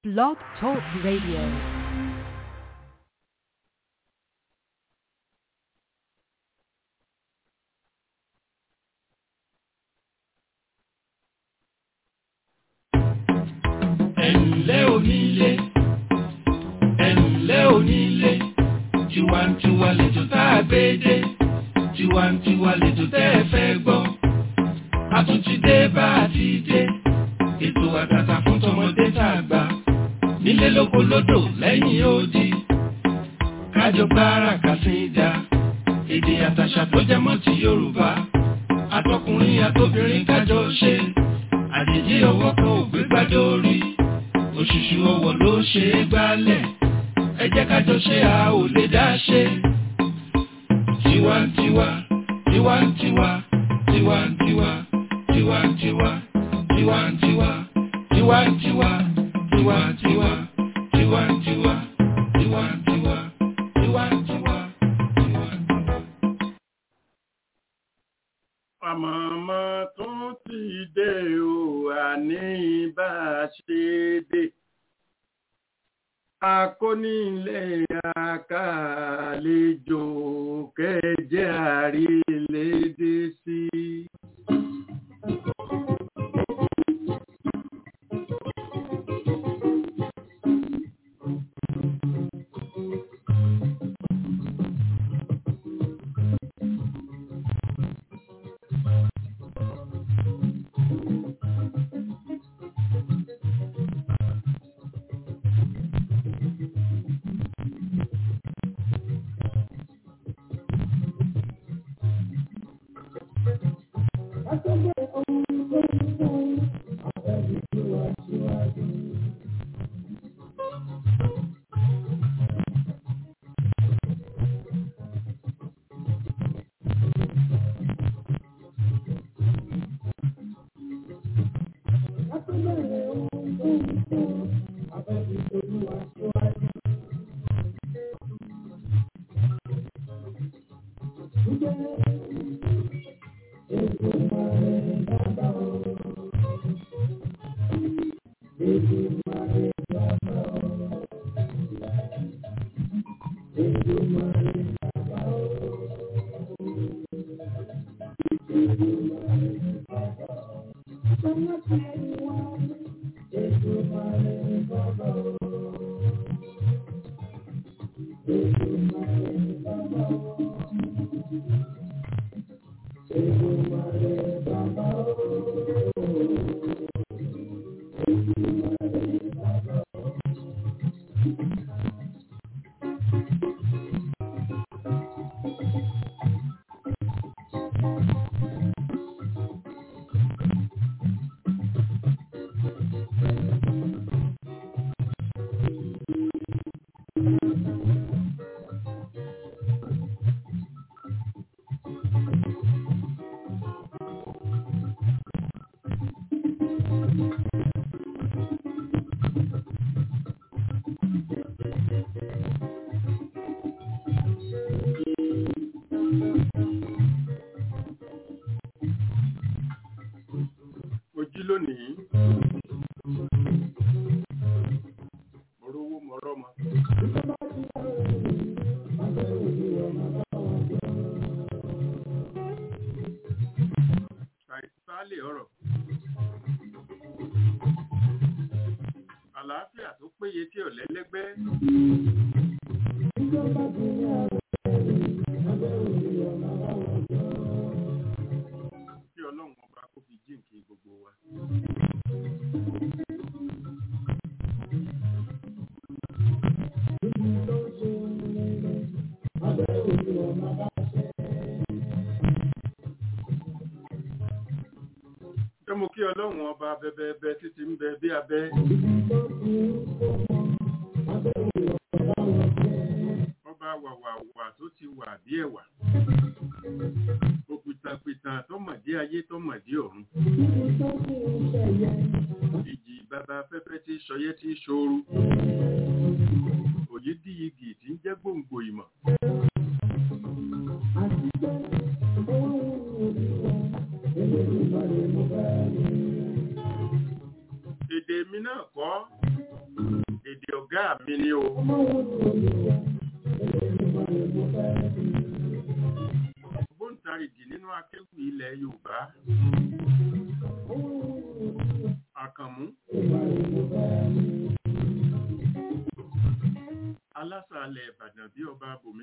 Blog Talk Radio. Ẹ̀ǹlẹ́ onílé, ẹ̀ǹlẹ́ onílé, tiwantiwa lètò tá a gbé dé, tiwantiwa lètò tẹ́ ẹ fẹ́ gbọ́. A tún ti dé bá a ti dé, ètò àtàtà fún tọmọdé tàgbà, nílé lóko lódò lẹ́yìn odi. Kájọ gbára kàsídà, èdè àtàṣà tó jẹmọ́ ti Yorùbá, àtọkùnrin àtobìnrin kájọ ṣe, àjèjì ọwọ́ kan ò gbé gbádùn orí. Òṣùṣù ọwọ̀ ló ṣe é gbálẹ̀, ẹ jẹ́ ká jọ ṣe a ò lè dá ṣe. Tiwantiwa, tiwantiwa, tiwantiwa, tiwantiwa, tiwantiwa, tiwantiwa, tiwantiwa, tiwantiwa, tiwantiwa, tiwantiwa, tiwantiwa. Àmọ̀mọ́ tún ti dé o, àní bá a ṣe dé. Akónílé àkàlejò kẹjẹ àrílédé sí. Àlàáfíà tó péye tí ò lẹ́lẹ́gbẹ́. Kí Ọlọ́run ọba kó fi jíǹkí gbogbo wa. Mo kí Ọlọ́run ọba bẹbẹbẹ títí ń bẹ bí abẹ́. Ọba wàwàwà tó ti wà bí ẹ̀wà. Òpìtàpìtàn tó mọ̀dí ayé tó mọ̀dí ọ̀run. Ìjì bàbá afẹ́fẹ́ tí ṣọyẹ́ tí ṣooru. Òyídíyigì tí ń jẹ́ gbòǹgbò ìmọ̀. Èdè mi náà kọ́ ọ̀gá mi ni o. Ògbóǹtarìgì nínú akéwì ilẹ̀ Yorùbá. Àkànmú. Alásàálẹ̀ Ìbàdàn bí ọba Bùnmí.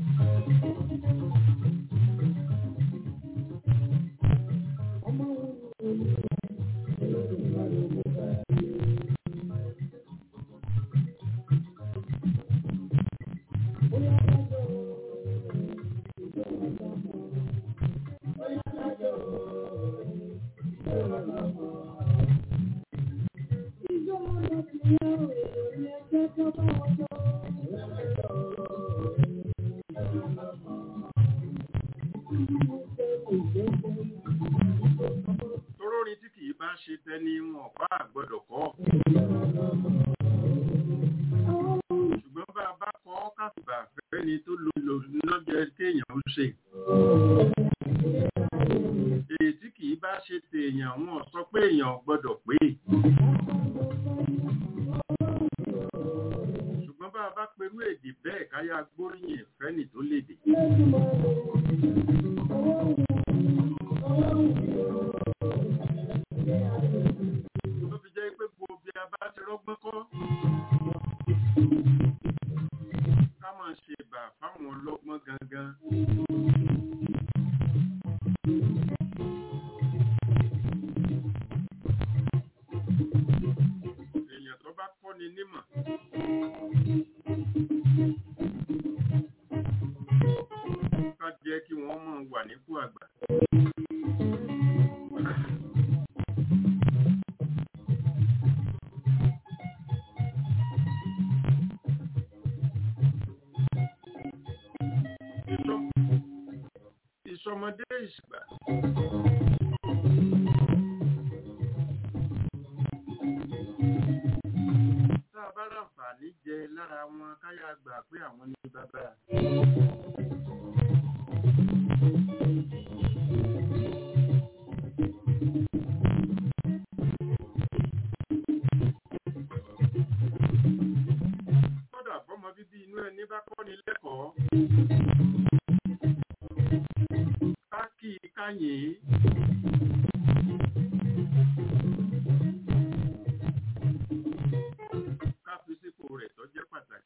Torórin tí kìí bá ṣe tẹni wọn bá gbọ́dọ̀ kọ́. Ṣùgbọ́n bá a bá kọ́ kàfìbà fẹ́ni tó lò lọ́jọ́ kéèyàn ó ṣe. Èyí tí kìí bá ṣe tèèyàn wọn sọ pé èèyàn gbọ́dọ̀ pé. Ṣùgbọ́n bá a bá perú èdè bẹ́ẹ̀ káyà gbóríyìn fẹ́ni tó lédè. Tó fi jẹ́ pé gbogbo bí a bá ti rọ́gbọ́n kọ́, ká máa ṣe bà fáwọn ọlọ́gbọ́n gangan. Èèyàn tó bá kọ́ni nímọ̀. Ká jẹ́ kí wọ́n máa wà nípò àgbà. Ìsọmọdé ìsìgbà. Tá a bá ràǹfààní jẹ lára wọn káyà gbà pé àwọn ní bàbá. Kódà bọ́mọ bíbí inú ẹni bá kọ́ni lẹ́kọ̀ọ́. Káyìn. Ká fi sípò rẹ̀ tó jẹ́ pàtàkì.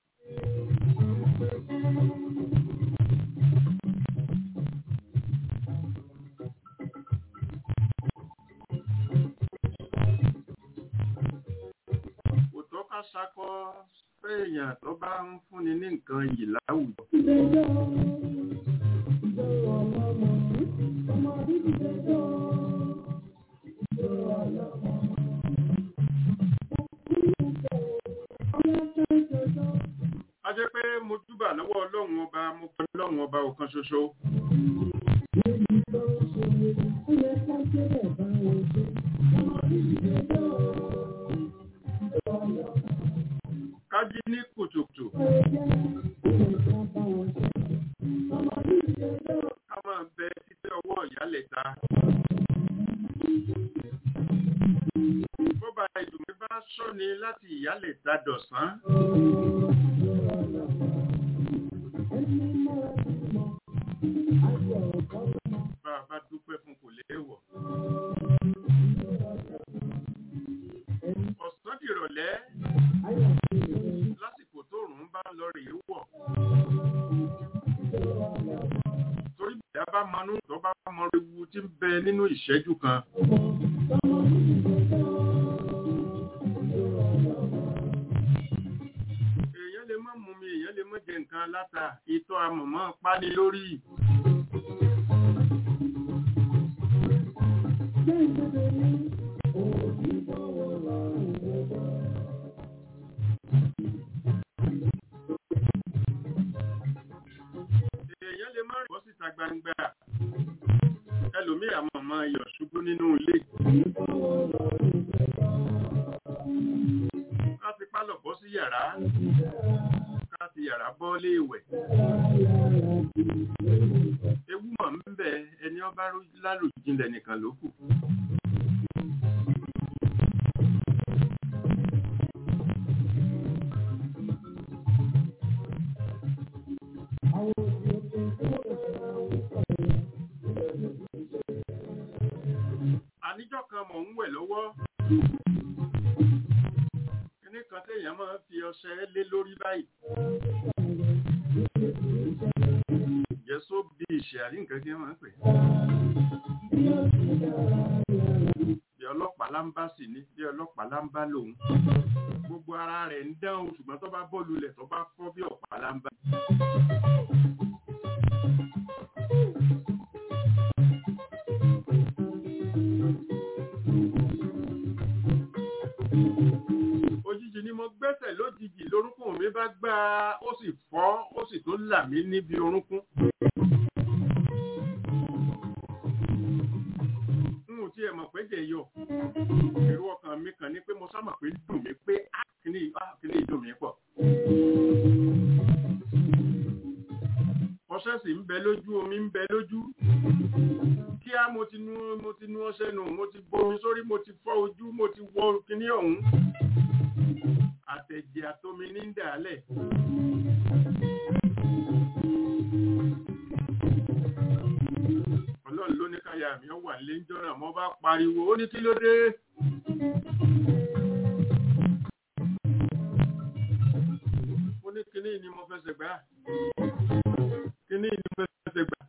Kò tó ká sakọ fẹ́ẹ̀yàn tó bá ń fúnni ní nǹkan yìí láwùjọ. A jẹ́ pé mo júbà lọ́wọ́ Ọlọ́run ọba, mo pẹ́ Ọlọ́run ọba ọ̀kan ṣoṣo. Kájí ní kùtùkùtù. Ká máa bẹ títí ọwọ́ ìyálẹ̀ta. Bọ́ba ìdùnmí bá ṣọ́ni láti ìyálẹ̀ta dọ̀sán. Bá a bá dúpẹ́ fún kò léèwọ̀. Ọ̀sán dìrọ̀lẹ́ lásìkò tóòrùn bá lọ rèé wọ̀. Torí bìdá bá manú tó bá mọ ewu tí ń bẹ nínú ìṣẹ́jú kan. Èèyàn lè má mú mi, èèyàn lè má jẹ nǹkan láta, ìtọ́ amọ̀mọ́ páni lórí. Èèyàn lè má rìn bọ́ síta gbangba. Ẹlòmíì àmọ̀mọ́ iyọ̀ ṣubú nínú ilé. Ká ti pálọ̀ bọ́ sí yàrá. Ká ti yàrá bọ́ lé ìwẹ̀. Ewu mọ̀ ń bẹ ẹni ọba lálòjinlẹ̀ nìkan ló kù. lọ́wọ́ kíní kan téèyàn máa fi ọṣẹ lé lórí báyìí jẹ́só bí ìṣẹ́ àrí nǹkan tí wọ́n máa ń pè bí ọlọ́pàá lámbá sì ní bí ọlọ́pàá lámbá lòun gbogbo ara rẹ̀ ń dáhùn ṣùgbọ́n tó bá bọ́ lulẹ̀ tó bá fọ́ bí ọ̀pá lámbá. Òjijì ni mo gbẹ́sẹ̀ lójijì lórúnkún mi bá gbá ó sì fọ́ ó sì tó là mí níbi orúnkún. Tí ẹ mọ̀ pé jẹ yọ èrò ọkàn mi kàn ní pé mo sá mọ̀ pé dùn mí pé kíní dùn mí pọ̀. Ọṣẹ sì ń bẹ lójú omi ń bẹ lójú kíá mo ti nu ọṣẹ nù mo ti bomi sórí mo ti fọ́ ojú mo ti wọ kíní ọ̀hún àtẹ̀jẹ̀ àtomi ní ń dàálẹ̀. Ọlọ́run ló ní káyà mi ó wà nílé ń jọ́nà mo bá pariwo ó ní kí ló dé. Ó ní kíní ni mo fẹsẹ̀ gbá. Kíní ni mo fẹsẹ̀ gbá.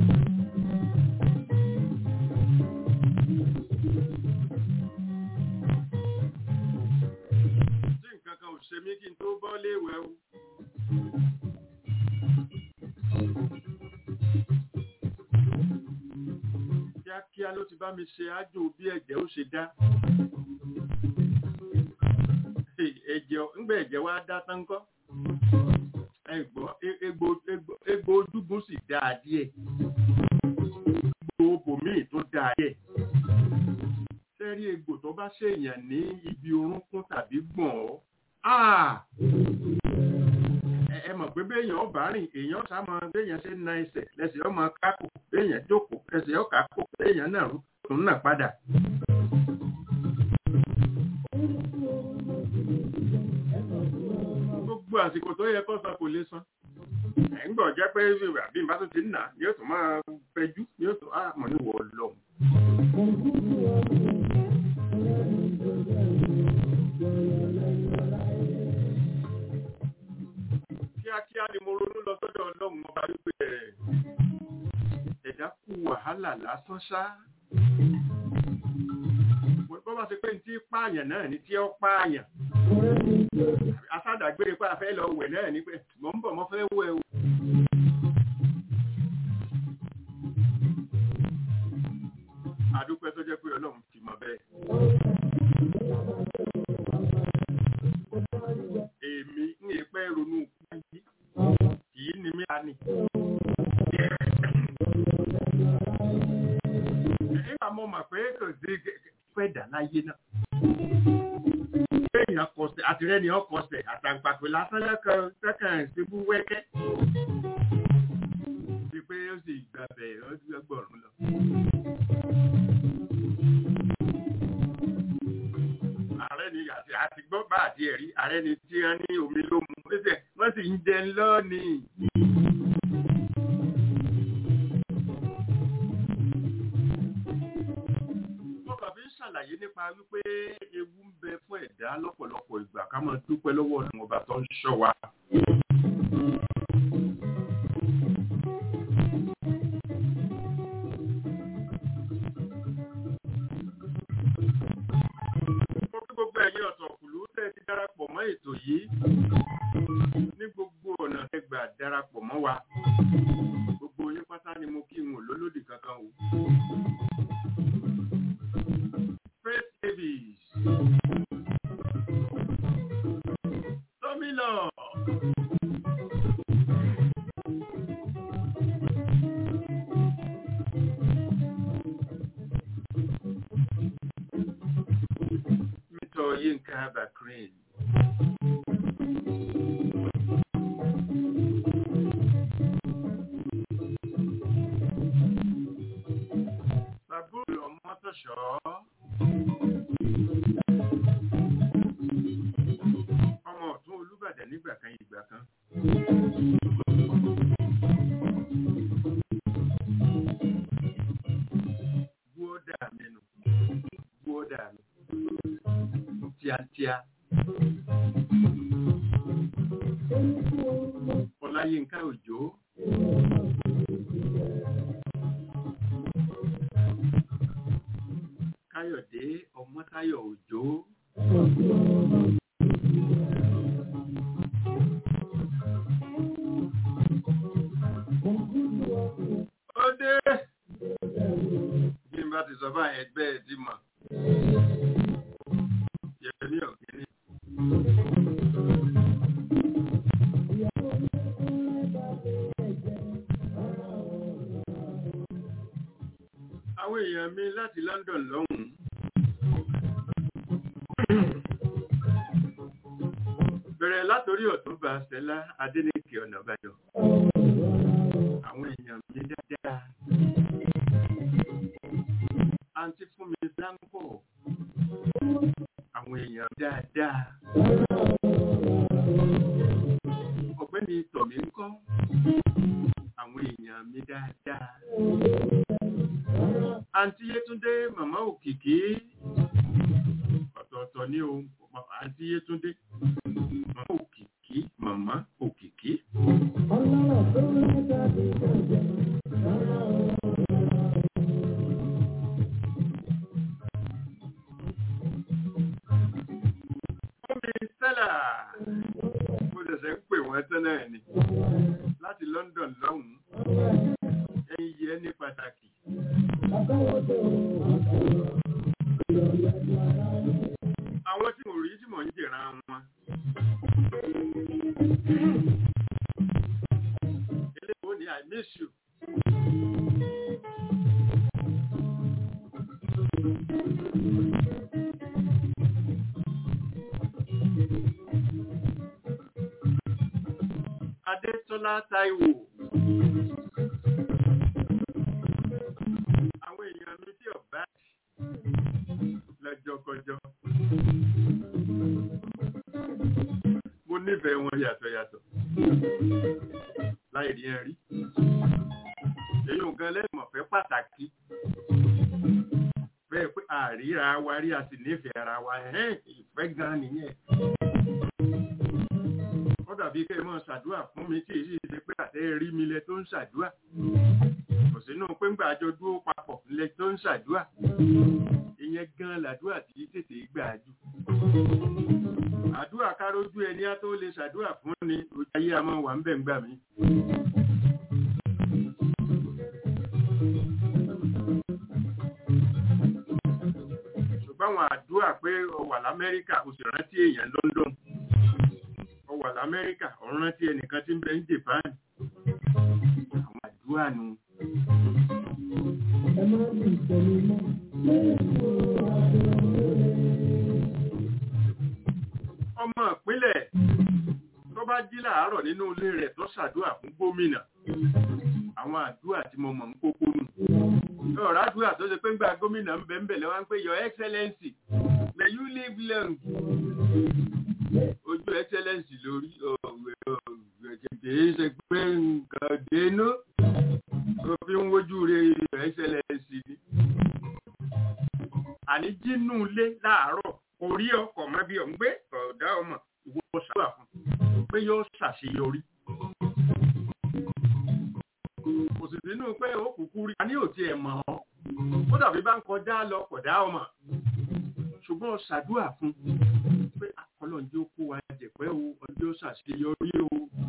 Tí nǹkan kan ò ṣe mí kí n tó bọ́ léèwẹ̀ o. Kíákíá ló ti bá mi ṣe àjò bí ẹ̀jẹ̀ ó ṣe dá. Ńgbà ẹ̀jẹ̀ wá dá tán kọ́. Egbò ojúgun sì dáa díẹ̀. Egbò bòmíì tó dáa díẹ̀. Sẹ́rí egbò tó bá ṣèyàn ní ibi orúnkún tàbí gbọ̀n ọ́. Ẹ mọ̀ pé béèyàn ọba rìn èèyàn sámọ béèyàn ṣe na ẹsẹ̀ lẹ́sẹ̀ ọmọ kákò béèyàn jókòó lẹ́sẹ̀ ọkàkò béèyàn náà rú tòun náà padà. Gbogbo àsìkò tó yẹ kó san kò lè san. Ẹ̀ ń gbọ́ jẹ́ pé àbí ìbá tó ti ń nà yóò tún máa fẹjú yóò tún mọ̀ ní wọ̀ lọ. Kíákíá ni mo ronú lọ sọ́dọ̀ Ọlọ́run ọba wípé ẹ̀dá kú wàhálà lásán ṣá. Bọ́ bá ṣe pé ní tí pààyàn náà ní tí ó pààyàn. Asádàgbére pé a fẹ́ lọ wẹ̀ náà ní pé mò ń bọ̀ mọ́ fẹ́ wẹ̀ o. Àdúpẹ́ tó jẹ́ pé Ọlọ́run ti mọ̀ bẹ́ẹ̀. Èmi ń pẹ́ ronú kúrú kìí ni mí ani. Nígbà mo mọ̀ pé kò sí fẹ́ dà láyé náà. Èèyàn kọsẹ̀ àtìrẹ́ni ọkọsẹ̀ àtàǹpàpẹ̀ lásán lẹ́kàn ṣubú wẹ́kẹ́. Ti pé ó sì gbàbẹ̀ ọdún ẹgbọ̀rún lọ. Ààrẹ ni àti gbọ́ bá àti ẹ̀rí ààrẹ ni tí wọ́n ní omi ló mu wọ́n sì ń jẹ lọ́ọ̀nì. Wọ́n kàn fi ń ṣàlàyé nípa wípé ewu ń bẹ fún ẹ̀dá lọ́pọ̀lọpọ̀ ìgbà ká máa dúpẹ́ lọ́wọ́ ọ̀nà ọba tó ń ṣọ́ wa. Ètò yìí ní gbogbo ọ̀nà ẹgbà darapọ̀ mọ́ wa gbogbo yín pátá ni mo kí n ò lólódì kankan o. Faith Davis Tómìnà Mr. Yinka Bakrin ọmọ ọ̀tún Olúbàdàn nígbà kan ìgbà kan. Gbóòdà mi nù. Gbóòdà mi. Ọláyínká Òjó. Káyọ̀dé Ọmọ́táyọ̀ Òjó. Ó dé. Bí n bá ti sọ bá ẹgbẹ́ ẹ̀ ti mọ̀. Yẹ̀mí Ọ̀gbẹ́ni. Àwọn èèyàn mi láti London lọ́hùn-ún. Bẹ̀rẹ̀ látorí Ọ̀túnba Stella Adéníkè Ọ̀nàbàjọ́. Àwọn èèyàn mi dáadáa. Àǹtí fún mi Blanco. Àwọn èèyàn dáadáa. Ọ̀gbẹ́ni Tọ̀mí ń kọ́. Àwọn èèyàn mi dáadáa. Àǹtí Yétúndé Màmá Òkìkí. Ọ̀tọ̀ọ̀tọ̀ ní o. Àǹtí Yétúndé Màmá Òkìkí. Màmá Òkìkí. Stella, mo ṣẹ̀ṣẹ̀ ń pè wọ́n tẹ́lẹ̀ ni láti London lọ́hùn-ún. Ẹ̀yin yẹ ní pàtàkì. Àwọn tí mo rí tí mò ń jẹ̀ràn wọn. Eléwo ni I miss you. Adétọ́lá Táíwò. Àwọn èèyàn mi tí ọ̀bá lọ́jọ́kọjọ́. Mo nífẹ̀ẹ́ wọn yàtọ̀yàtọ̀. Láì rí ẹ̀rí. Èyí ò gan lẹ́mọ̀fẹ́ pàtàkì. Bẹ́ẹ̀ pé àríra wa rí a sì nífẹ̀ẹ́ ara wa. Ìfẹ́ gan nìyẹn. Dàbí kẹ́ mọ́ ṣàdúà fún mi tí èyí ṣe pé àtẹ́ rí mi lẹ tó ń ṣàdúà. Kò sínú pé ń gbàjọ dúró papọ̀ lẹ tó ń ṣàdúà. Ìyẹn gan làdúà tí tètè gbà jù. Àdúà kárójú ẹni á tó lè ṣàdúà fún ni ojú ayé a máa wà ń bẹ̀ ń gbà mí. Ṣùgbọ́n àwọn àdúà pé ó wà l'Amẹ́ríkà kò sì rántí èèyàn London. Wà l'Amẹ́ríkà, ọ̀run rántí ẹnìkan tí ń bẹ ní Japan. Àwọn àdúrà nù. Ọmọ ìpínlẹ̀ tó bá jí láàárọ̀ nínú ilé rẹ̀ tó ṣàdúrà fún gómìnà. Àwọn àdúrà tí mo mọ̀ ń kókó nù. Ọ̀rọ̀ àdúrà tó ṣe pé ń gba gómìnà ń bẹ̀ ń bẹ̀ lẹ́wọ́n ń pè Your Excellency, may you live long. Ojú Excellency lórí kìí ṣe pé nǹkan dénú tó fi ń wojú rẹ̀ Excellency ni. Àní jínú ilé láàárọ̀ orí ọkọ̀ mọ́ bí ọ̀n gbé ọ̀dá ọmọ ìwọ ṣàwà fún pé yóò ṣàṣeyọrí. Kò sì sínú pé ó kúkú rí. A ní òtí ẹ̀ mọ̀ ọ́. Ó dàbí bá ń kọjá lọ kọ̀dá ọmọ. Ṣùgbọ́n ṣàdúrà fún pé Ọlọ́run jẹ́ ó kó wa jẹ̀pẹ́ o, ọjọ́ ṣàṣeyọrí o.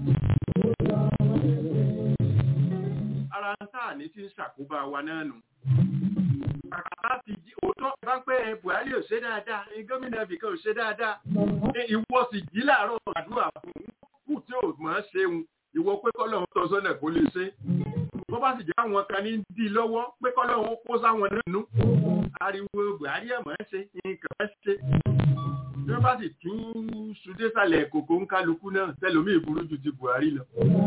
Ara ń tà ní tí ń ṣàkóbá wa náà nù. Bàbá fi jí òótọ́ bá pẹ́ Buhari ò ṣe dáadáa, gómìnà ibìkan ò ṣe dáadáa. Ìwọ sì jí láàárọ̀ àdúrà fún kù tí ò mọ̀ ọ́ ṣeun. Ìwọ pé kọ́lọ́run tọ́ sọ́nà kó lè ṣe. Bó bá sì jẹ́ àwọn kan ní dí lọ́wọ́ pé kọ́lọ́run ó kó sáwọn nínú. Ariwo Buhari ẹ̀ mọ̀ ẹ́ ṣe, nǹkan ẹ́ ṣe. Bí wọ́n bá sì tún ṣùdé sàlẹ̀ kòkó ń kálukú náà tẹ́lómi ìburú ju ti Buhari lọ.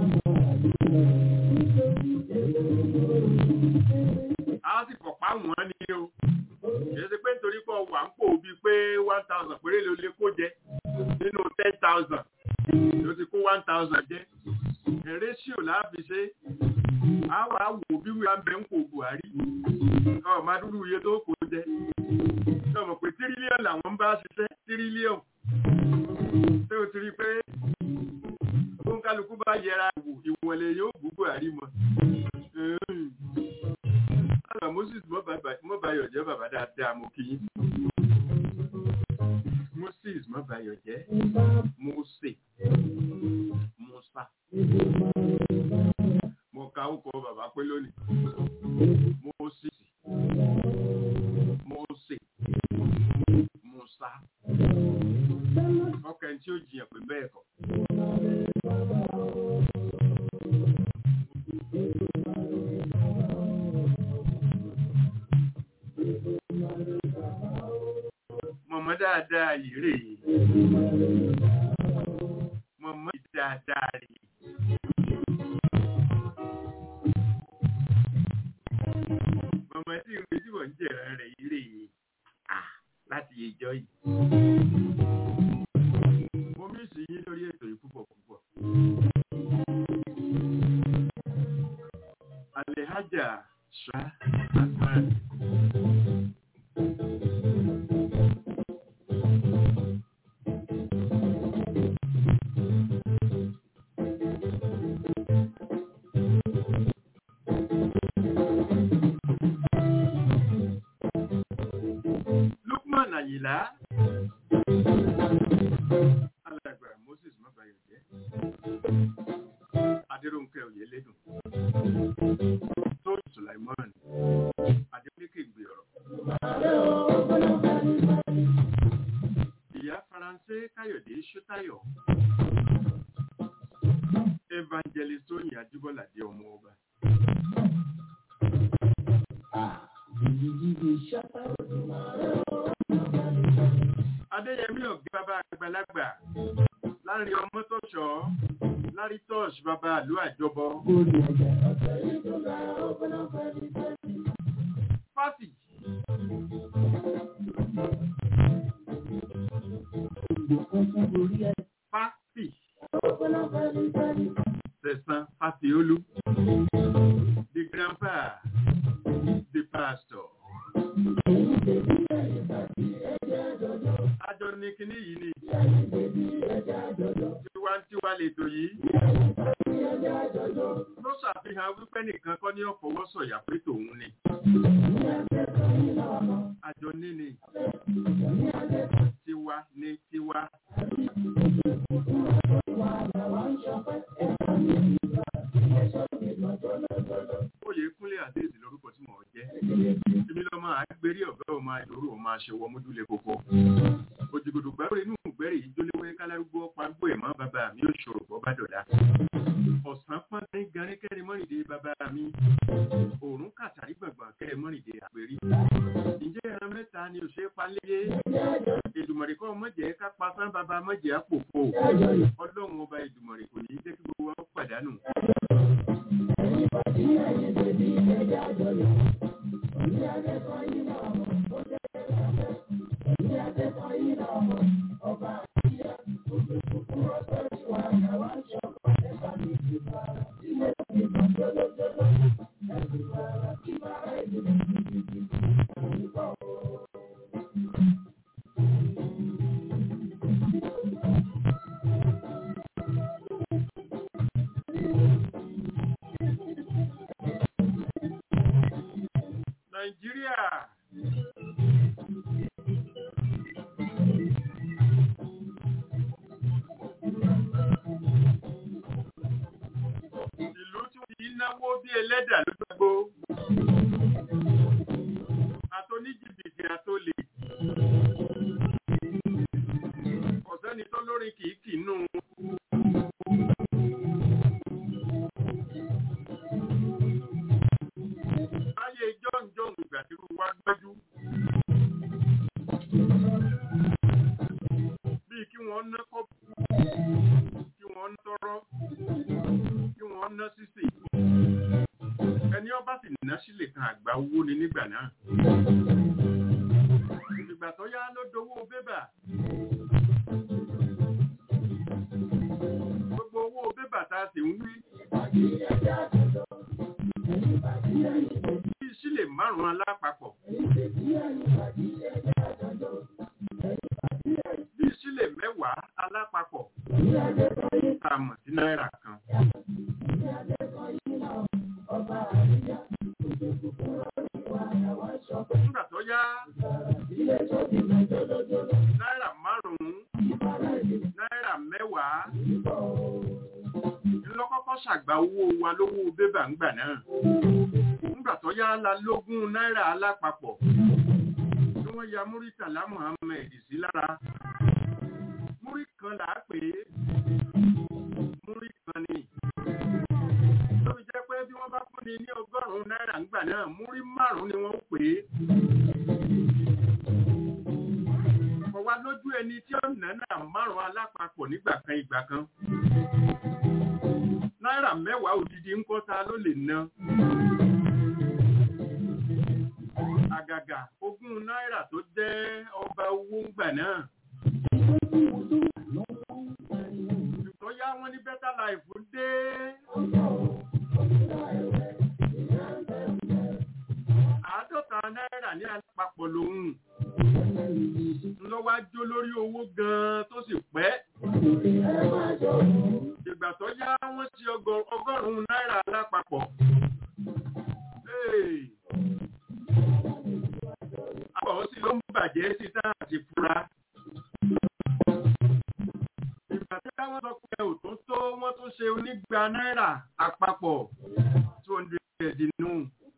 A sì fọ̀pá wọ́n ní o. Kìí ṣe pé nítorí pé wà ń pò bíi pé 1,000 péré ló lè kó jẹ nínú 10,000 ló ti kó 1,000 jẹ. Ratio láàbì ṣe a wà wò bí wíwá ń bẹ ń pò Buhari. Máa dúró iye tó kó jẹ. Sọmọ pé tírílíọ̀nù làwọn ń bá ṣiṣẹ́ tírílíọ̀nù. Ṣé o ti rí pé ó ń kálukú bá yẹra wò wọlé yóò bú Buhari mọ́. Àlọ́ Moses Mọ́báyọ̀ jẹ́ bàbá dáadáa mo kí yín. Moses Mọ́báyọ̀ jẹ́ Mose Musa. Mo ka ókọ bàbá pé lónìí. Moses Mose Musa. Ọkàn tí ó jiyàn pé bẹ́ẹ̀ kọ́. Mọ̀mọ́ dáadáa yìí rèé. Mọ̀mọ́ dáadáa rèé. Mọ̀mọ́ tí ìwé tí wọ́n ń jẹ̀rán rẹ̀ yìí rèé. Láti ìjọ yìí. Mo mí sí yín lórí ètò yìí púpọ̀ púpọ̀. Alhaja Ṣá Hasan. Lukman Ayila. Alàgbà Moses Mọ́báyọ̀ jẹ́. Adéròǹkẹ́ Oyèlédùn. Tóyìn Sùláìmọ́n. Adélékè Gbèọ̀rọ̀. Ìyá Faransé Káyọ̀dé Ṣótáyọ̀. Evangelist Tóyìn Ajíbọ́ládé ọmọ ọba. Adéyẹmí Ọ̀gá bàbá àgbàlagbà. Láàrin ọmọ tọ́ṣọ́. Lárí tọ́ṣ bàbá àlú àjọbọ. Fásì. Fásì. Sẹ̀sán Fásiolú. The grandpa. The pastor. Àjọ ní kíní yìí ni. Tiwantiwa lètò yìí. Ló ṣàfihàn wípé nìkan kọ́ ní ọ̀fọwọ́ sọ̀yà pé tòun ni. Àjọ níní. Tiwa ní tiwa. Oyèkúnlé Àdéhìsì lórúkọ tí mò ń jẹ́. Èmi lọ́mọ àgbérí ọ̀gá ọmọ àjòrò ọmọ àṣẹwọ múdúlé kókó. Òjìgòdò gbàgbé inú ìgbẹ́rì yìí jólówé kálárúgbó pàgbó ẹ̀mọ́ bàbá mi ò ṣòro bọ́ bá dọ̀dá. Ọ̀sán pọ́n ní ganíkẹ́ni mọ́rìndé bàbá mi. Òòrùn kàtàrí gbọ̀ngbọ̀n kẹ́rẹ́ mọ́rìndé àpèrí. Ǹjẹ́ ẹran mẹ́ta ni ò ṣe é paléyé? Èdùmọ̀rì kọ́ mọ̀jẹ̀ ká pa sán bàbá mọ̀jẹ̀ àpòpò. Ọlọ́run ọba Èdùmọ̀rì kò ní í jẹ́ kí gbogbo wa pàdánù. Nàìjíríà. Ìlú tí wọ́n ti náwó bí ẹlẹ́dà lójúgbó. Àtòníjìbìtì àtòlè. Ọ̀sẹ́ni tó lórí kìí nù. Ayé jọ́njọ́n ìgbà tí wọ́n gbẹ́jú. Bí kí wọ́n ná kọ́bù, kí wọ́n ná tọ́rọ́, kí wọ́n ná sísè. Ẹni ọba sì ná sílè kan àgbà owó ni nígbà náà. Ìgbà tó yá ló dowó bébà. Gbogbo owó bébà tá a sì ń wí. Bí sílè márùn-ún alápapọ̀. Bí sílè mẹ́wàá alápapọ̀. tá a mọ̀ sí náírà kan. Nígbà tó yá náírà 5, náírà 10 ńlọ́kọ́kọ́ ṣàgbà owó wa lówó bébà ńgbà náà. Nígbà tó yá la 20 náírà alápapọ̀ tí wọ́n ya Múrítàlá Muhammed sí lára. Múrí kan là á pè é, múrí kan ni. Tó fi jẹ́ pé bí wọ́n bá fún ni ní 100 náírà ńgbà náà, múrí 5 ni wọ́n pè é. Kọ̀ wá lójú ẹni tí ó ná náírà 5 alápapọ̀ nígbà kan ìgbà kan. Náírà 10 òdìdí ńkọ́ ta ló lè ná. Àgàgà 20 náírà tó jẹ́ ọba owó ńgbà náà. Ṣùgbọ́n yá wọ́n ní Better Life dé. Àádọ́ta náírà ní alápapọ̀ lòun. Lọ́wọ́ jó lórí owó gan-an tó sì pẹ́. Ìgbà tó yá wọ́n ti 100 náírà alápapọ̀. Àbọ̀ sí ló ń bàjẹ́ sí táà ti fura. Ìgbà tí wọ́n sọ pé òtún tó wọ́n tún ṣe onígba náírà àpapọ̀ 200 nínú.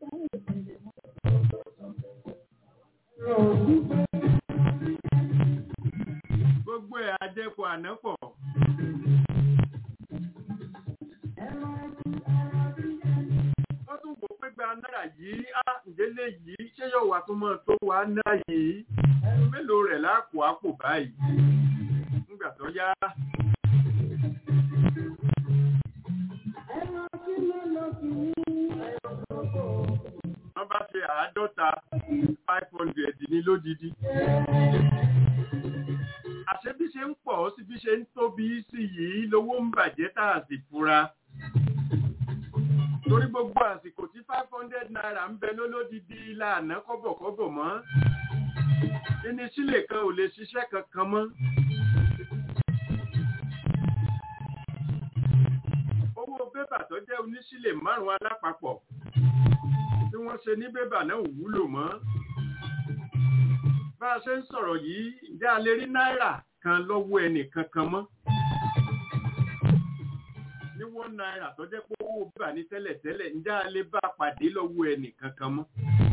Gbogbo ẹ̀ àjẹpọ̀ ànápọ̀. Wọ́n tún wò pé gba náírà yìí ìdílé yìí ṣé yóò wà tó mọ́ tó wà náà yìí. Mélòó rẹ̀ láàpò àpò báyìí. Nígbà tó yá. Wọ́n bá ṣe 500 ní lódidi. Àṣé bí ṣe ń pọ̀ sí bí ṣe ń tóbi sí yìí lówó ń bàjẹ́ tá a sì fura. Torí gbogbo àsìkò tí 500 náírà ń bẹ lólódidi láàná kọ́bọ̀kọ́bọ̀ mọ́. Ẹni sílè kan ò lè ṣiṣẹ́ kankan mọ́. Owó bébà tó jẹ́ onísílè 5 alápapọ̀ tí wọ́n ṣe ní bébà náà ò wúlò mọ́. Bá a ṣe ń sọ̀rọ̀ yìí, ǹjẹ́ a lè rí náírà kan lọ́wọ́ ẹnì kankan mọ́? Ní 1 náírà tó jẹ́ pé owó bébà ní tẹ́lẹ̀tẹ́lẹ̀, ǹjẹ́ a lè bá pàdé lọ́wọ́ ẹnì kankan mọ́?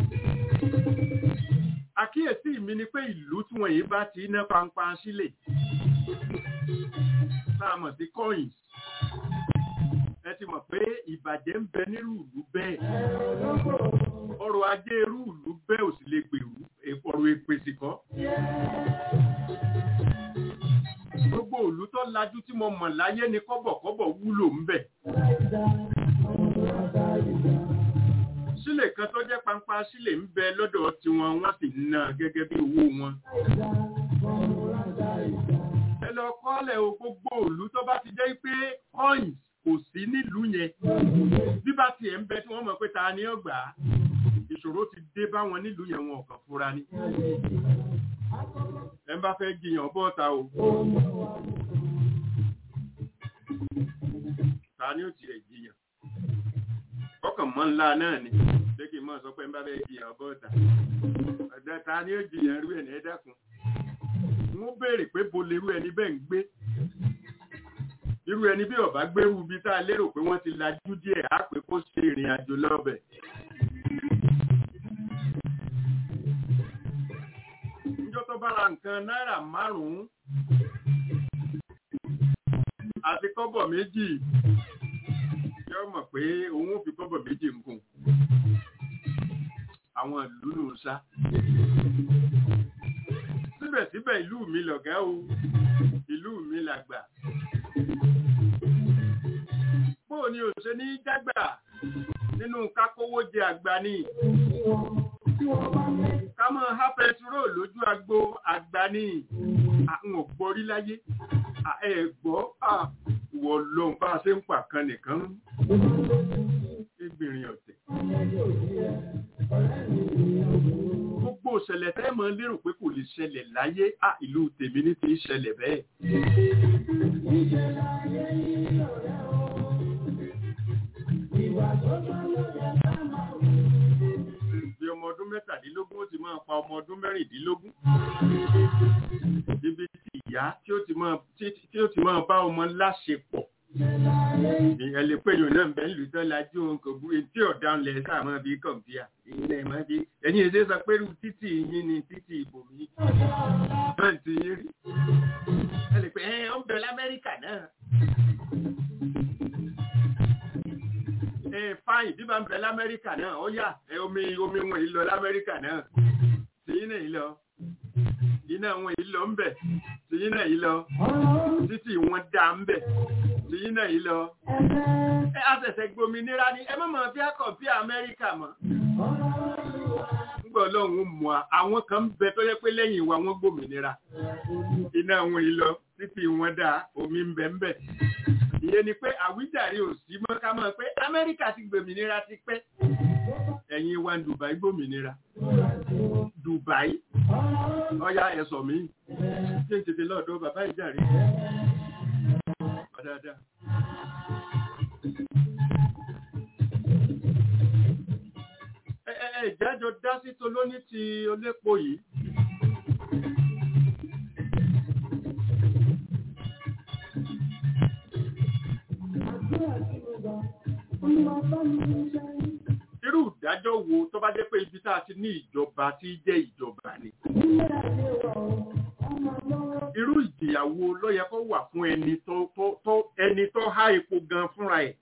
Àkíyèsí mi ni pé ìlú tí wọ́n yìí bá ti ná pampa sílẹ̀, tá a mọ̀ sí coins. Ẹ ti mọ̀ pé ìbàjẹ́ ń bẹ nírú ìlú bẹ́ẹ̀. Ọrọ̀ ajé irú ìlú bẹ́ẹ̀ ò sì lè gbèrú ọ̀rọ̀ èpèsè kọ́. Gbogbo ìlú tó lajú tí mo mọ̀ láyé ni kọ́bọ̀kọ́bọ̀ wúlò ń bẹ. Sílè kan tó jẹ́ pampa sílè ń bẹ lọ́dọ̀ tiwọn wọ́n sì ná gẹ́gẹ́ bí owó wọn. Ẹ lọ kọ́lẹ̀ o gbogbo ìlú tó bá ti jẹ́ pé coins kò sí nílùú yẹn. Bí bá tiẹ̀ ń bẹ tí wọ́n mọ̀ pé ta ni ó gbà á. Ìṣòro ti dé bá wọn nílùú yẹn wọn ọ̀kan fúra ní. Ẹ bá fẹ́ jiyàn bọ́ta o. Ta ni ó tiẹ̀ jiyàn? Ọkàn mọ́ ńlá náà ni. Ṣé kí n mọ̀ sọ pé ń bá fẹ́ jiyàn bọ́ta? Ọ̀dọ̀ ta ni ó jiyàn rú ẹ̀ ní ẹ̀dákun? Wọ́n béèrè pé bo lè rú ẹni bẹ́ẹ̀ ń gbé. Irú ẹni bí ọ̀bá gbérú bí tá a lérò pé wọ́n ti lajú díẹ̀ á pé kó ṣe ìrìn àjò lọ́bẹ̀. Níjọ́ tó bá ra nǹkan náírà 5 àti kọ́bọ̀ 2 yóò mọ̀ pé òun ò fi kọ́bọ̀ 2 ń kùn. Àwọn ìlú nù sá. Síbẹ̀síbẹ̀ ìlú mi lọ̀gá o, ìlú mi làgbà. Bóò ni ò ṣe ní jágbà nínú kákówó jẹ àgbà ni. Ká mọ́ há pẹtiró lójú agbo àgbà ni. Àwọn ògbórí láyé. Ẹ̀gbọ́ wọ̀ lóun bá ṣe ń pa kan nìkan. Ìgbìrìn ọ̀tẹ̀. Gbogbo ìṣẹ̀lẹ̀ tẹ́ mọ́ lérò pé kò lè ṣẹlẹ̀ láyé. Ìlú tèmi ní ti ṣẹlẹ̀ bẹ́ẹ̀. mẹ́rìndínlógún níbi tí ìyá tí ó ti máa bá ọmọ láṣepọ̀ ẹ lè pé yòó náà bẹ́ẹ̀ lù tán lajú ohun kò bú etí ọ̀daràn lẹ̀ sáà máa bí kọ̀m̀pìà ilẹ̀ máa bí ẹ̀yin èdè sọ pé títì yín ni títì ìbòmí náà ti yín rí ẹ lè pé ó ń bẹ l'Amẹ́ríkà náà fáyìn bí bá ń bẹ l'Amẹ́ríkà náà ó yà omi wọn yìí lọ l'Amẹ́ríkà náà tí yín náà yìí lọ iná wọn yìí lọ ń bẹ tí yín náà yìí lọ títì wọn dá ń bẹ tí yín náà yìí lọ àṣẹ̀ṣẹ̀ gbòmìnira ni ẹ má máa fi àkànfí Amẹ́ríkà mọ́ nígbà Ọlọ́run mú àwọn kan ń bẹ tó yẹ pé lẹ́yìn ìwà wọn gbòmìnira iná wọn yìí lọ títì wọn dá omi ń bẹ ń bẹ ìyẹn ni pé àwíjàre ò sí mọ́ ká mọ̀ pé Amẹ́ríkà ti gbòmìnira ti pẹ́ ẹ̀yin wa Dubai gbòmìnira Dubai ọ̀yá ẹ̀sọ̀ mi ṣé ń tètè lọ́dọ̀ bàbá ìjàre dáadáa. Ìjájọ dá sí tolóní ti olépo yìí. Irú ìdájọ́ wo tó bá jẹ́ pé ibi tá a ti ní ìjọba tí jẹ́ ìjọba ni? Irú ìjìyàwó ló yẹ kó wà fún ẹni tó há epo gan fúnra ẹ̀.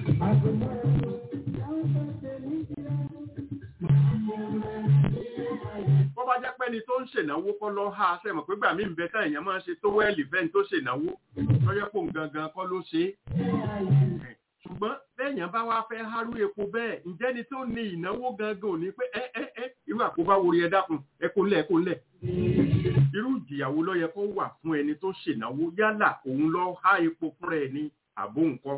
Bó bá jẹ́ pé ẹni tó ń ṣènáwó kọ́ ló há sẹ́mọ̀ pé gbà mí ń bẹ tá èèyàn máa ń ṣe tó wẹ́ẹ̀lì fẹ́ni tó ṣènáwó lọ́yẹ́ pò ń gangan kọ́ ló ṣe é. Ṣùgbọ́n bẹ́ẹ̀yàn bá wá fẹ́ hárú epo bẹ́ẹ̀ ǹjẹ́ ni tó ní ìnáwó gangan ò ní pé irú àkóbá wo rí ẹ dákun ẹ kó lẹ̀. Irú ìjìyàwó ló yẹ kó wà fún ẹni tó ṣènáwó yálà òun ló há epo fúnra ẹ̀ ní àbó nǹkan.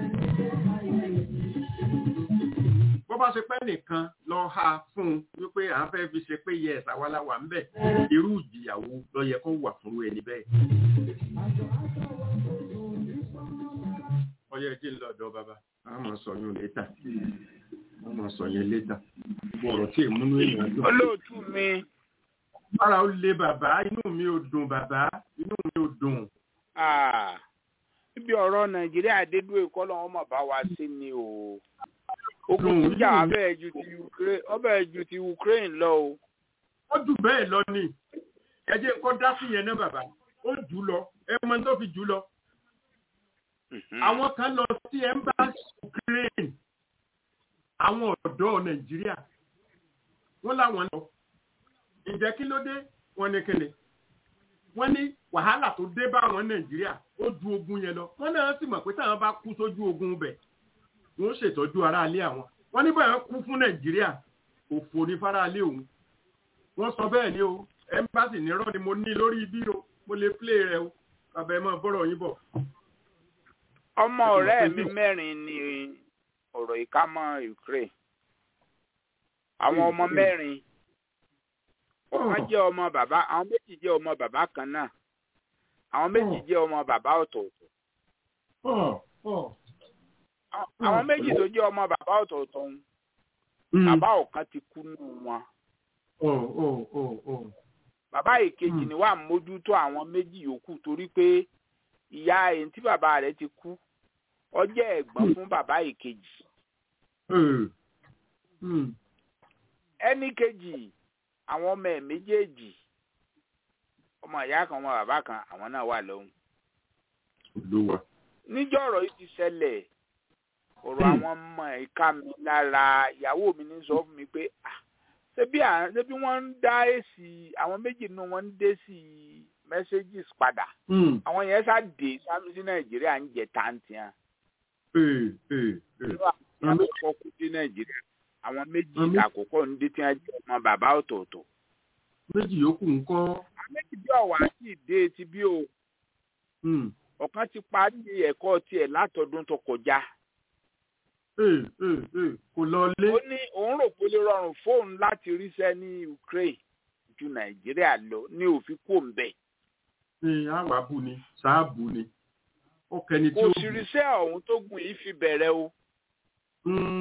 Bó bá ṣe pé nìkan ló há fún un wípé à ń fẹ́ fi ṣe pé yẹ ẹ̀sàwálà wà ń bẹ̀ irú ìjìyàwó ló yẹ kó wà fún ẹni bẹ́ẹ̀. Ọyẹ kí n lọ́dọ̀ bàbá a máa sọ yún létà gbọ́rọ̀ tí ìmúnú èèyàn dùn. Olóòtú mi. Bára ó lé bàbá inú mi ò dùn bàbá inú mi ò dùn. Ibi ọ̀rọ̀ Nàìjíríà dédú ẹ̀kọ́ lọ́wọ́ mọ̀ bá wa sí ni o. Ogun jíjà ọbẹ̀ ju ti Ukraine lọ o. Ó jù bẹ́ẹ̀ lọ ni ẹ jẹ́ kó dá sí yẹn náà bàbá ó jù lọ ẹ mọ tó fi jù lọ. Àwọn kan lọ sí embassy Ukraine àwọn ọ̀dọ́ Nàìjíríà wọ́n láwọn lọ ǹjẹ́ kí ló dé wọ́n ní kíni wọ́n ní wàhálà tó dé bá àwọn Nàìjíríà ó ju ogun yẹn lọ wọ́n náà sì mọ̀ pé táwọn bá kú sójú ogun bẹ̀ wọ́n ṣètọ́jú aráalé àwọn wọ́n ní báyọ̀ kú fún Nàìjíríà òfò ní fáráalé òun wọ́n sọ bẹ́ẹ̀ ni o embassy nírọ́ ni mo ní lórí ibi o mo lè play rẹ o bàbá ẹ máa bọ́rọ̀ yín bọ̀. Ọmọ ọ̀rẹ́ mi mẹ́rin ni ọ̀rọ̀ ìkámọ́ Ukraine. Àwọn ọmọ mẹ́rin. Ọ̀kan jẹ́ ọmọ bàbá, àwọn méjì jẹ́ ọmọ bàbá kan náà. Àwọn méjì jẹ́ ọmọ bàbá ọ̀tọ̀ọ̀tọ̀. Àwọn méjì tó jẹ́ ọmọ bàbá ọ̀tọ̀ọ̀tọ̀ ń. Bàbá ọ̀kan ti kú nínú wọn. Bàbá ìkejì ni wà mójútó àwọn méjì yòókù torí pé ìyá ẹni tí bàbá rẹ̀ ti kú ó jẹ́ ẹ̀gbọ́n fún bàbá ìkejì. Ẹni kejì àwọn ọmọ ẹ̀ méjèèjì ọmọ ìyá kan ọmọ bàbá kan àwọn náà wà lọ́hùn. Níjọ́ ọ̀rọ̀ yìí ti ṣẹlẹ̀ ọ̀rọ̀ àwọn ọmọ ìka mi lára ìyàwó mi ní sọ fún mi pé ṣebí wọ́n ń dá èsì àwọn méjì nínú wọn ń dé sí messages padà. Àwọn yẹn sá dé sámi sí Nàìjíríà ń jẹ táǹtì hàn. Àwọn àkọ́kọ́ kú sí Nàìjíríà àwọn méjì àkọ́kọ́ ń dé tí wọ́n jẹ́ ọmọ bàbá ọ̀tọ̀ọ̀tọ̀. Méjì yòókù ń kọ́. Àwọn méjì bí ọ̀wá sì dé ti bí o. Ọ̀kan ti parí ẹ̀kọ́ tiẹ̀ látọdún tó kọjá. Kò lọ lé. Ó ní òun rò pé ó lè rọrùn fóun láti ríṣẹ́ ní Ukraine ju Nàìjíríà lọ ní òfin kò ń bẹ̀. Àwa bù ni sáàbù ni. Kò sì ríṣẹ́ ọ̀hún tó gùn yìí fi bẹ̀rẹ̀ o.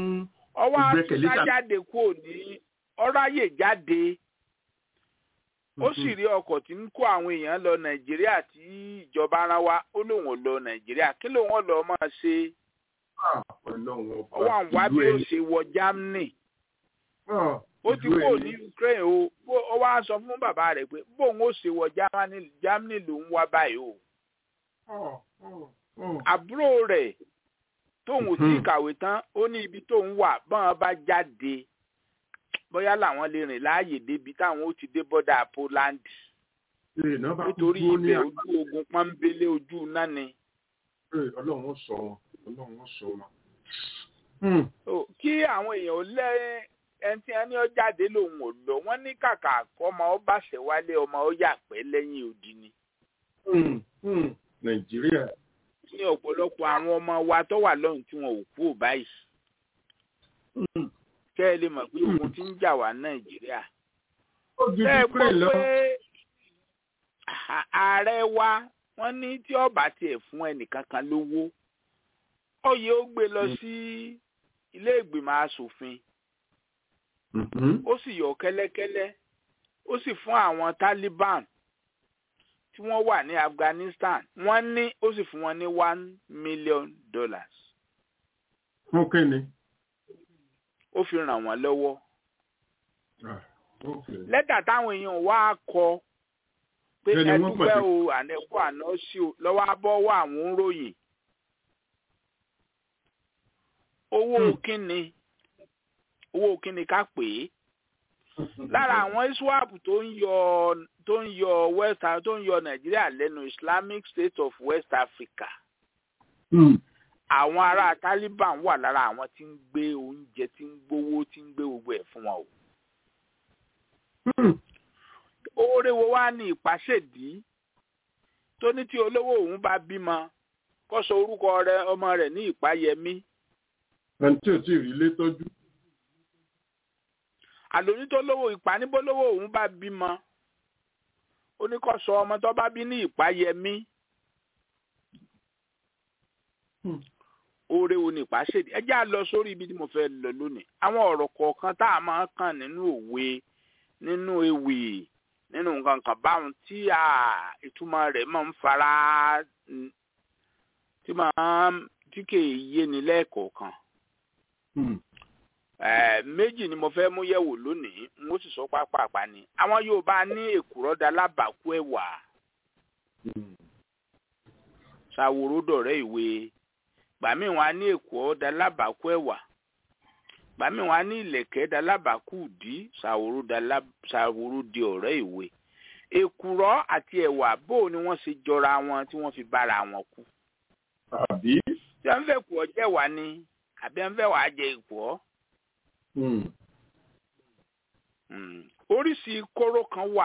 Ọwọ́ àtúntà jáde kúrò ní ọ̀ráyè jáde ó sì rí ọkọ̀ tí ń kó àwọn èèyàn lọ Nàìjíríà tí ìjọba rán wá ó lóun ò lọ Nàìjíríà kí lóun lọ máa ṣe ọwọ́ àwọn wá bí ó ṣe wọ Germany ó ti kó ní Ukraine ó wá sọ fún bàbá rẹ̀ pé bóun ó ṣe wọ Germany lòun wá báyìí o àbúrò rẹ̀ tóun ò tí kàwé tán ó ní ibi tóun wà bọ́n bá jáde bóyá làwọn lè rìn láàyè débi táwọn ó ti dé bọ́dà Poland nítorí ibẹ̀ ojú ogun pọ́nbélé ojú náà ni. Ọlọ́run sọ wọn Ọlọ́run sọ wọn. Kí àwọn èèyàn ò lẹ́ ẹni tí wọ́n ní ó jáde lòun ò lọ wọ́n ní kàkà kọ́mọ ó bàṣẹ wálé ọmọ ó yà pẹ́ lẹ́yìn odi ni. Nàìjíríà. Ní ọ̀pọ̀lọpọ̀ àwọn ọmọ wa tó wà lọ́hùn tí wọn ò kú ò báyìí. Kẹ́ ẹ lè mọ̀ pé ogun ti ń jà wá Nàìjíríà. Kẹ́ ẹ gbọ́ pé ààrẹ wa wọ́n ní tí ọba tiẹ̀ fún ẹnìkankan lówó oyè ó gbé lọ sí ilé ìgbìmọ̀ asòfin ó sì yọ kẹ́lẹ́kẹ́lẹ́ ó sì fún àwọn Taliban tí wọ́n wà ní Afghanistan wọ́n ní ó sì fún wọn ní $1 million. Okay ni. Ó fi ràn wọ́n lọ́wọ́. Lẹ́tà táwọn èèyàn wá kọ pé ẹdúpẹ́ o ànẹ́kọ́ àná sí o lọ́wọ́ abọ́wọ́ àwọn òròyìn. Owó kíni ká pè é. Lára àwọn ISWAP tó ń yọ Nàìjíríà lẹ́nu Islamic State of West Africa. Àwọn ará Taliban wà lára àwọn tí ń gbé oúnjẹ tí ń gbówó tí ń gbé gbogbo ẹ̀ fún wọn o. Oore wo wá ní ìpàṣẹdì tó ní tí olówó òun bá bímọ kó sọ orúkọ ọmọ rẹ̀ ní Ìpáyẹmí. Ẹni tí ò tí ì rí ilé tọ́jú. Àlòní tó lówó ìpàníbólówó òun bá bímọ ó ní kó sọ ọmọ tó bá bí ní Ìpáyẹmí. Oore wo ní ìpàṣẹdì ẹ jẹ́ á lọ sórí ibi tí mo fẹ́ lọ lónìí. Àwọn ọ̀rọ̀ kọ̀ọ̀kan tá a máa kàn nínú òwe nínú ewì nínú nǹkan kan báwọn tí ìtumọ̀ rẹ̀ máa ń fara tí kì í yé ni lẹ́ẹ̀kọ̀ọ̀kan. Méjì ni mo fẹ́ mú yẹ̀wò lónìí n ó sì sọ pápápá ni. Àwọn Yorùbá ní èkùrọ́ da lábàkú ẹ̀wà. Ṣàwòrò dọ̀rẹ́ ìwé. Gbàmí wọn á ní èkùrọ́ da lábàkú ẹ̀wà. Gbàmí wọn á ní ìlẹ̀kẹ̀ da lábàkú ìdí. Ṣàwòrò di ọ̀rẹ́ ìwé. Èkùrọ́ àti ẹ̀wà bó ni wọ́n ṣe jọra wọn tí wọ́n fi bára wọn kú. Àbí? Tí wọ́n fẹ́ kù ọjẹ́ wà ní àbí wọ́n fẹ́ wàá jẹ èkùrọ́. Oríṣi kóró kan wà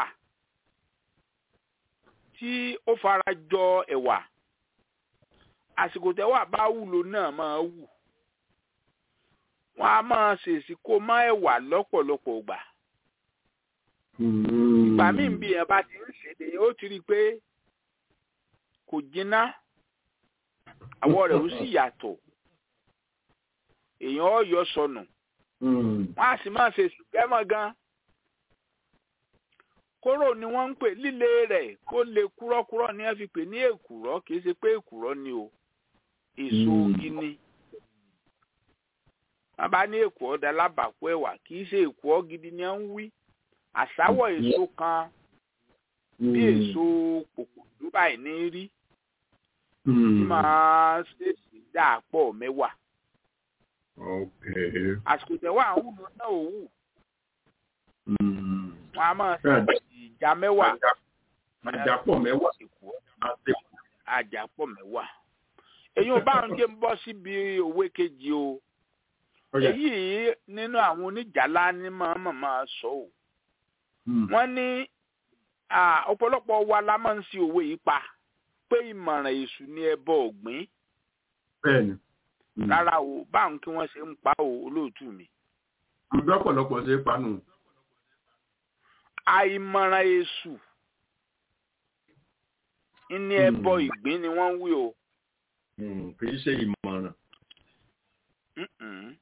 tí ó fara jọ ẹ̀wà. Àsìkò tẹ́wà bá wúlò náà máa wù. Wọ́n á máa ṣèṣì kó má ẹ̀wà lọ́pọ̀lọpọ̀ ìgbà. Ìgbà míì bí ẹ bá ti ń ṣèdè ó ti rí i pé kò jiná. Àwọ̀ rẹ̀ ó sì yàtọ̀. Èèyàn ọ̀yọ́ sọnù. Wọ́n á sì máa ṣe ṣùgbẹ́mọ̀ gan. Kóró ni wọ́n ń pè líle rẹ̀ kó lè kúrọ́kúrọ́ ni wọ́n fi pè ní èkùrọ́ kì í ṣe pé èkùrọ́ ni o. Èso ogi ni. Wọ́n bá ní èkùrọ́ da lábàkú ẹ̀wà kì í ṣe èkùrọ́ gidi ni wọ́n ń wí. Àsáwọ̀ èso kan bí èso kòkòrò báyìí ní rí. Tí máa ṣèṣì dà pọ̀ mẹ́wàá. Àsìkò tẹ̀wá àwọn òun náà ò wù. Wọ́n á máa ṣe ìjà mẹ́wàá. Àjàpọ̀ mẹ́wàá. Àjàpọ̀ mẹ́wàá. Èyí ò bá ń jẹ́ ń bọ́ síbi òwe kejì o. Èyí nínú àwọn oníjàlá ní máa sọ o. Wọ́n ní ọ̀pọ̀lọpọ̀ wa la máa ń ṣe òwe yìí pa pé ìmọ̀ràn èṣù ni ẹbọ ògbín. Bẹ́ẹ̀ni. Rárá o báwọn kí wọ́n ṣe ń pa o olóòtú mi. Ọ̀pọ̀lọpọ̀ ṣe é panu. Àìmọ̀ràn èṣù ní ẹbọ ìgbín ni wọ́n ń wí o. Kì í ṣe ìmọ̀ràn.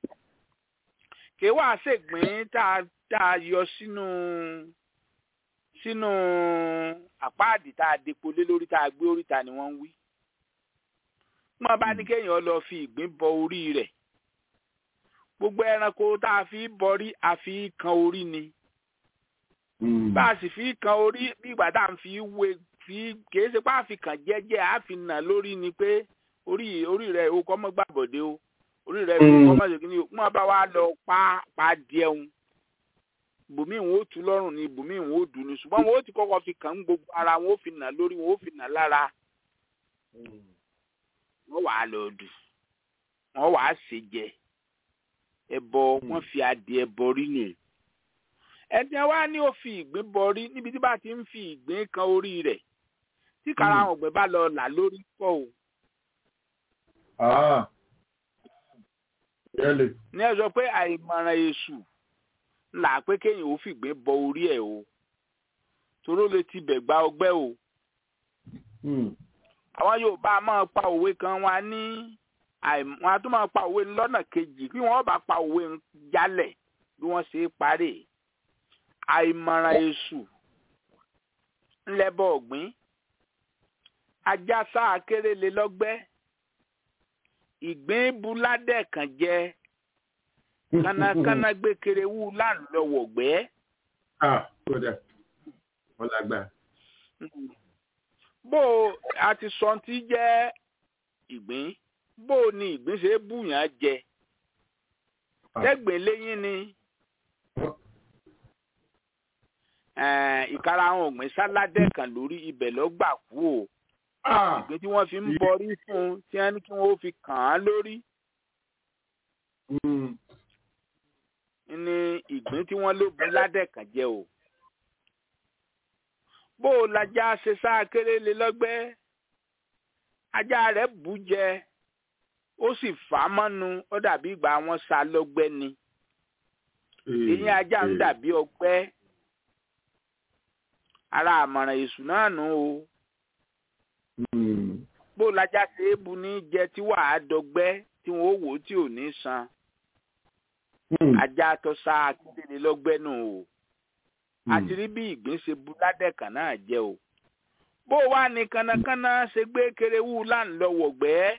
Kì í wá ṣègbín tá a yọ sínú sínú àpáàdì tá a depo lé lórí tá a gbé oríta ni wọ́n ń wí. wọ́n bá ní kéèyàn lọ fi ìgbín bọ orí rẹ̀. gbogbo ẹranko tá a fi bọrí a fi kan orí ni. bá a sì fi kan orí bí ìgbà tá à ń fi wé fi kìí ṣe pé a fi kàn jẹ́jẹ́ a fi nà lórí ni pé orí rẹ̀ o kọ́ mọ́ gbàbọ̀dé o orí rẹ̀ o kọ́ mọ́ ṣèkínní o wọ́n bá wa lọ pa díẹ̀hún bùnmí wọn ó tú lọ́rùn ni bùnmí wọn ó dùn ní ṣùgbọ́n wọn ó ti kọ́kọ́ fi kàn ń gbogbo ara wọn ó fi nà lórí wọn ó fi nà lára wọ́n wàá lọ dù wọ́n wàá ṣe jẹ ẹbọ wọ́n fi adìẹ bọrí nù ẹni wá ní ó fi ìgbín bọrí níbi tí bá ti ń fi ìgbín kan orí rẹ̀ tí karahun ọ̀gbẹ́ bá lọ là lórí pọ̀ o. ní ẹ sọ pé àìmọ̀ràn èṣù là pé kéèyàn ó fìgbín bọ orí ẹ̀ o toró lè ti bẹ̀ gba ọgbẹ́ o. àwọn Yorùbá máa pa òwe kan wá ní wọn a tún máa pa òwe lọ́nà kejì bí wọ́n bá pa òwe jálẹ̀ bí wọ́n ṣe parí àìmọ̀ràn èṣù ńlẹ́bọ̀ ọ̀gbìn ajá sáà kéré lé lọ́gbẹ́ ìgbín buládẹ̀ kan jẹ kánákáná gbé kerewu láńlọ́wọ̀gbẹ́. kódà wọ́n lágbá. bó a ti sọ ti jẹ́ ìgbín bó ni ìgbín ṣe bùyàn jẹ tẹ́gbìn lẹ́yìn ni ìkarahun ọ̀gbìn sáládẹ̀ kan lórí ibẹ̀ ló gbà kú o ìgbín tí wọ́n fi ń bọrí fún tí wọ́n ní kí wọ́n fi kàn án lórí ní ìgbín tí wọ́n ló bu ládẹ̀ kan jẹ o bó o lajá ṣe sáà kéré lé lọ́gbẹ́ ajá rẹ̀ bù jẹ ó sì fà á mọ́nu ó dàbí ìgbà wọn sá lọ́gbẹ́ ni eyín ajá ń dàbí ọgbẹ́ ara àmọ̀ràn èṣù náà nù o bó lajá ṣe é bu ní jẹ tí wàá dọgbẹ́ tí wọn ó wò ó tí ò ní san ajá tó sá akéde lọ́gbẹ́ nù o àti rí bí ìgbín ṣe bu ládẹ́kàn náà jẹ o bó wà ní kánnakánná ṣe gbé kerewu láńlọ́wọ̀gbẹ́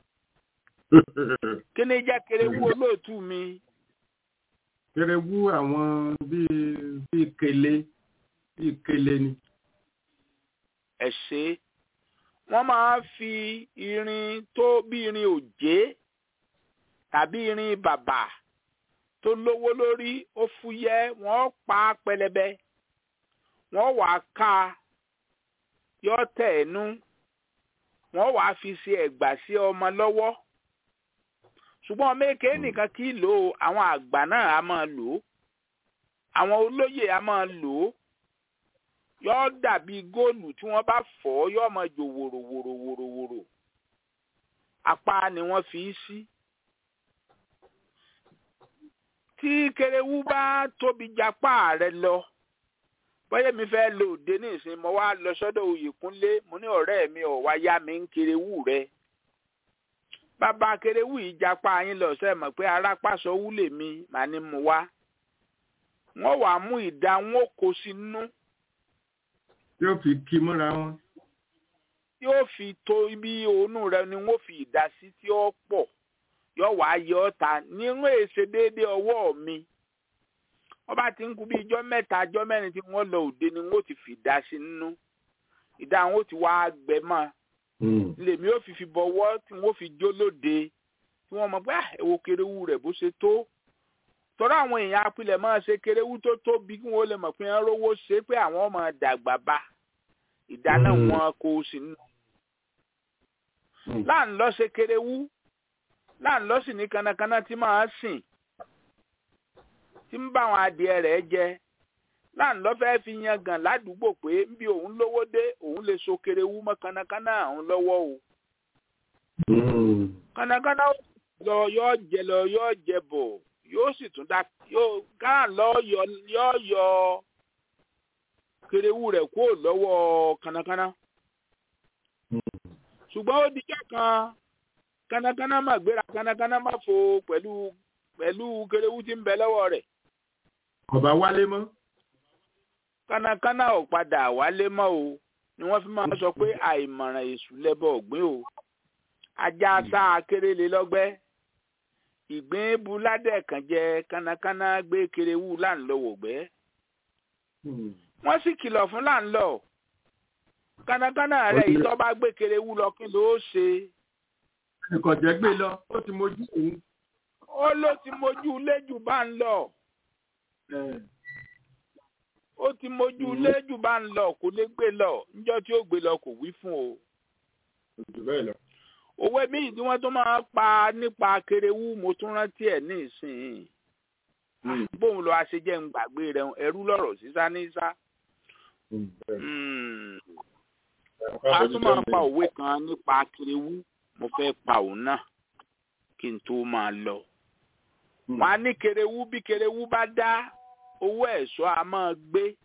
kí ni jẹ́ kerewu olóòtú mi. kerewu àwọn bíi kele ni. ẹ ṣe wọ́n máa fi irin tó bí irin òjé tàbí irin bàbà tó lówó lórí ó fúyẹ́ wọ́n pa á pẹlẹbẹ wọ́n wàá ká yọ tẹ̀ ẹnu wọ́n wàá fi ṣe ẹ̀gbà sí ọmọ lọ́wọ́ ṣùgbọ́n ọmọ èké nìkan kì í lò ó àwọn àgbà náà á máa lò ó àwọn olóyè á máa lò ó yọ dàbí góòlù tí wọ́n bá fọ́ yọ máa jò wòròwòròwòrò apá ni wọ́n fi í sí. tí kerewu bá tóbi japá rẹ lọ bóyá mi fẹ́ lò dé ní ìsìn mo wá lọ sọ́dọ̀ Oyèkúnlé mo ní ọ̀rẹ́ mi ọ̀ wá yá mi ń kerewu rẹ bàbá kerewu yìí japá yín lọ sẹ́ mọ̀ pé arápàṣọ wúlè mi màá ní mu wá wọ́n wàá mú ìdá wọn kó sínú. yóò fi kí mọ́ra wọn. yóò fi tó ibi òórùn rẹ ni wọ́n fi ìdá sí tí ó pọ̀ yóò wá yọ ọ́ta nínú èsè déédéé ọwọ́ mi wọ́n bá ti ń kú bí ijọ́ mẹ́ta ijọ́ mẹ́rin tí wọ́n lọ òde ni wọ́n ti fi ìdá sí nínú ìdá wọn ó ti wá gbẹ mọ́ lèmi ó fi bọ̀wọ́ tí wọ́n fi jó lóde tí wọ́n mọ̀ pé èwo kerewu rẹ̀ bó ṣe tó tọ́rọ àwọn èèyàn apilẹ̀ máa ṣe kerewu tó tóbi kí wọ́n lè mọ̀ pé wọ́n rówó ṣe pé àwọn ọmọ dàgbà bá ìdáná wọn kó sínú. láǹlọ́ ṣe kerewu láǹlọ́ sì ní kánnakánná tí máa sìn tí ń bá àwọn adìẹ rẹ̀ jẹ láǹlọ́ fẹ́ fi yan gàn ládùúgbò pé bí òun lówó dé òun lè so kerewu mọ́ kánnakánná òun lọ́wọ́ o. kánnakánná yọ jẹ bọ̀ yóò sì tún dá yóò gán lọ yọ kerewu rẹ̀ kúrò lọ́wọ́ kánnakánná ṣùgbọ́n ó dijọ́ kan kánnakánná má gbéra kánnakánná má fò pẹ̀lú kerewu tí ń bẹ lọ́wọ́ rẹ̀. ọba wálé mọ́. kánákáná ò padà wálé mọ́ o ni wọ́n fi máa sọ pé àìmọ̀ràn èṣù lẹ́bọ̀ ọ̀gbìn o ajá sá akérèlé lọ́gbẹ́ ìgbín bu ládẹ̀kàn jẹ kánákáná gbé kerewu láńlọ́wọ̀gbẹ́ wọ́n sì kìlọ̀ fún láńlọ́ kánákáná rẹ̀ yìí tó bá gbé kerewu lọ kí ló ṣe. ẹnìkan jẹ́ gbé lọ ó ti mojú òun. ó ló ti mojú léjù bá ń lọ. ó ti mojú léjù bá ń lọ kò lè gbé lọ níjọ́ tí ó gbé lọ kò wí fún o. òwe míì tí wọ́n tún máa pa nípa kerewu mo tún rántí ẹ̀ ní ìsìn bóun lọ àṣejẹ́ ń gbàgbé rẹ̀ ẹrú lọ́rọ̀ sísá ní sá. a tún máa pa òwe kan nípa kerewu mo fẹ́ pa òun náà kí n tó máa lọ. wọ́n á ní kerewu bí kerewu bá dá owó ẹ̀ṣọ́ a máa gbé.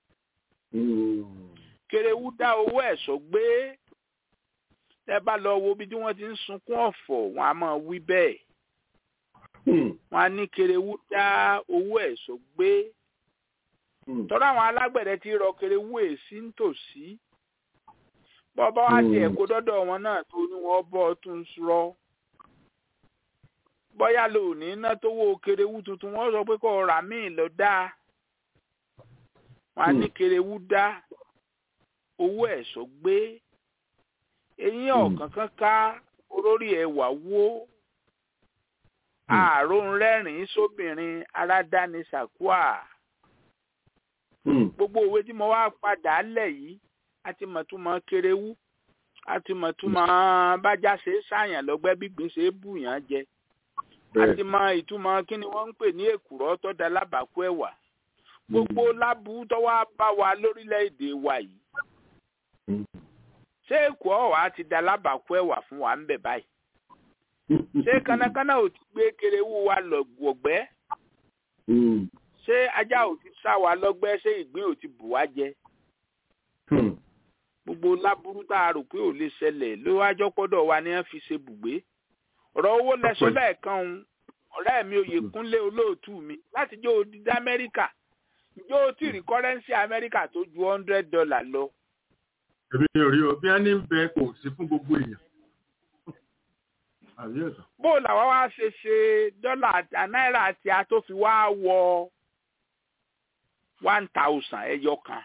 kerewu dá owó ẹ̀ṣọ́ gbé. tẹ́ bá lọ wo bí tí wọ́n ti ń sunkún ọ̀fọ̀ wọ́n a máa wí bẹ́ẹ̀. wọ́n á ní kerewu dá owó ẹ̀ṣọ́ gbé. tọ́lá àwọn alágbẹ̀dẹ ti rọ kerewu èsì nítòsí. bọ́ọ̀bá wá tiẹ̀ kó dọ́dọ̀ wọn náà tó ní wọ́n bọ́ tún rọ. bọ́yá lò ní iná tó wó kerewu tuntun wọ́n sọ pé kó rà míì lọ dá. wọ́n á ní kerewu dá owó ẹ̀ṣọ́ gbé. eyín ọ̀kánkán ká olórí ẹ̀wà wó. ààrùn rẹ́rìn-ín sóbìnrin aládàáni sàkúà. gbogbo òwe tí mo wá padà lẹ̀ yìí a ti mọ̀túmọ̀ kerewu a ti mọ̀túmọ̀ bájá ṣe é ṣàyàn lọ́gbẹ́ gbígbín ṣe é bùyàn jẹ a ti mọ ìtumọ̀ kí ni wọ́n ń pè ní èkùrọ́ tó da lábàkú ẹ̀wà gbogbo lábú tó wá bá wa lórílẹ̀‐èdè wa yìí ṣé èkùrọ́ wa ti da lábàkú ẹ̀wà fún wa ń bẹ̀ báyìí ṣé kánákáná ò ti gbé kerewu wa lọ gbọ̀gbẹ́ ṣé ajá ò ti sá wa lọ́gbẹ́ ṣé ìgbín ò ti bù wá jẹ. gbogbo láburú tá a rò pé ò lè ṣẹlẹ̀ ló wá jọ́pọ̀dọ̀ wa ni wọ́n fi ṣe bùgbé. ọ̀rọ̀ owó lẹ́sọ lẹ́ẹ̀kan òun ọ̀rẹ́ mi Oyèkúnlé olóòtú mi láti jó odidi Amẹ́ríkà jó tí rí kọ́rẹ́nsì Amẹ́ríkà tó ju $100 lọ. èmi ò rí o bí wọ́n ní bẹ kò sí fún gbogbo èèyàn. bó làwọn wá ṣe dọ́là náírà àti a tó fi wá wọ 1,000 ẹyọ kan.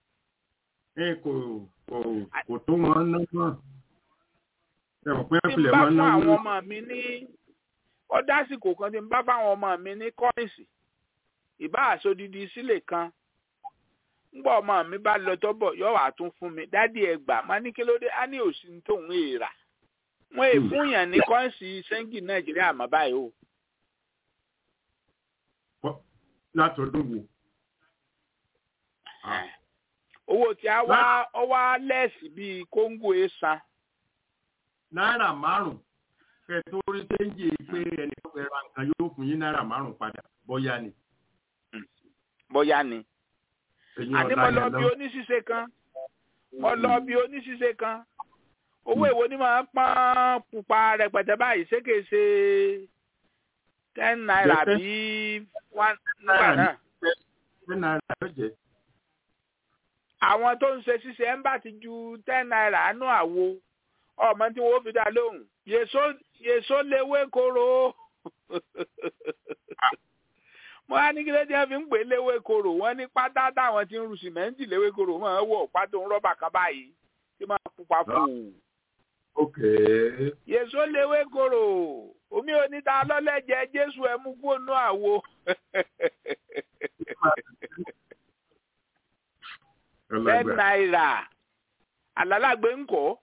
kò tó wọn ná náà. tí n bá fún àwọn ọmọ mi ní ọdásìkò kan tí n bá fáwọn ọmọ mi ní kọ́ìnsì ìbá àsodidi sílè kan ńgbà ọmọ mi bá lọ tọ́bọ̀ yóò wá tún fún mi dádì ẹgbà má ní kí ló dé á ní òsì tóun èèrà wọn è fún yàn ní kọ́ìnsì sẹ́ńgì Nàìjíríà mọ́ báyìí o. látọdún wo. owó tí a wá ọwá lẹ́ẹ̀sì bíi kóńgò ẹ̀sán. náírà 5 kẹ tó rí séńjì pé ẹni tó fẹ́ ra nǹkan yóò fún yín náírà 5 padà bóyá ni. bóyá ni. àní mo lọ bí oníṣìṣe kan owó èwo ni máa pọ́n pupa rẹpẹtẹ báyìí ṣé kìí ṣe 10 náírà bí 1 nígbà náà. 10 náírà ló jẹ́. àwọn tó ń ṣe ṣíṣe ẹ̀ ń bá ti ju 10 náírà àánú àwo ọmọ tí wọ́n fi dá lóhùn yèso léwé kóró mo á ní kí ló dé fi ń pè léwé kóró wọ́n ní pátá táwọn tí ń ru sìmẹ́ǹtì léwé kóró máa ń wọ̀ pátó ń rọ́bà kan báyìí tí máa pupa fò. yèso léwé kóró omi oníta lọ́lẹ́jẹ Jésù ẹ̀ mú kúrò nú àwo. 10 náírà àlàlágbé ń kọ́.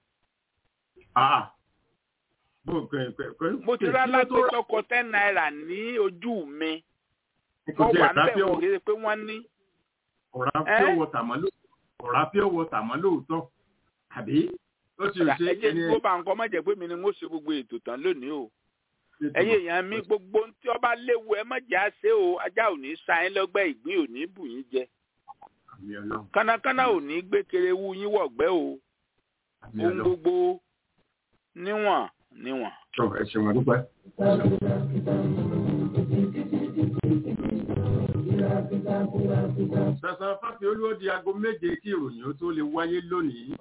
mo ti rá lágbé tọkọ 10 náírà ní ojú mi. wọ́n wà ń bẹ̀ wọ́n kéré pé wọ́n ní. ọ̀rá pure water mọ́ lóòótọ́ àbí ó sì ṣe é. ẹjẹ tí ó bá nǹkan má jẹ́ pé mi ni mo ṣe gbogbo ètò tán lónìí o. ẹ̀yin èèyàn mi gbogbo tí ó bá léwu ẹ má jẹ́ àṣẹ o ajá ò ní sa yín lọ́gbẹ́ ìgbín ò ní bù yín jẹ. kánákáná ò ní gbé kerewu yín wọ̀gbẹ́ o. ohun gbogbo níwọ̀n. ẹ ṣeun a dúpẹ́. Sàṣà Fáfi Olúwo di aago 7 kí ìròyìn ó tó lè wáyé lónìí.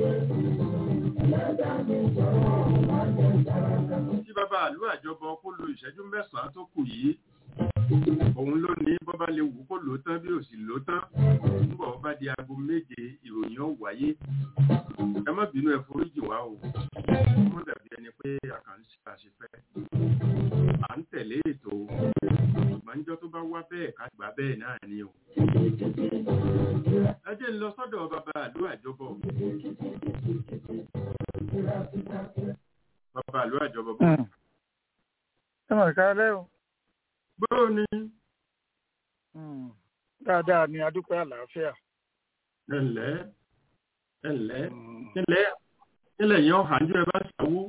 Tí bàbá àlú àjọbọ kó lo ìṣẹ́jú 9 tó kù yìí, òun ló ní bọ́bá lè wù kó lò tán bí ò sì lò tán. Nígbà bá di aago 7 ìròyìn ó wáyé. Ẹ má bínú ẹ foríjì wá o. Wọ́n dàbí ẹni pé àkànṣe àṣepẹ́. À ń tẹ̀lé ètò ìgbàǹjọ́ tó bá wá bẹ́ẹ̀ ká gbà bẹ́ẹ̀ náà ni o. Ẹ jẹ́ ń lọ sọ́dọ̀ bàbá àlú àjọbọ. Bàbá àlú àjọbọ. Ẹ mọ̀ ká lẹ́rù. Bóò ni? Dáadáa ni adúpẹ́ àlàáfíà. Ẹ̀lẹ́. Kílẹ̀ yẹn ọ̀hánjú ẹ bá ṣàwó.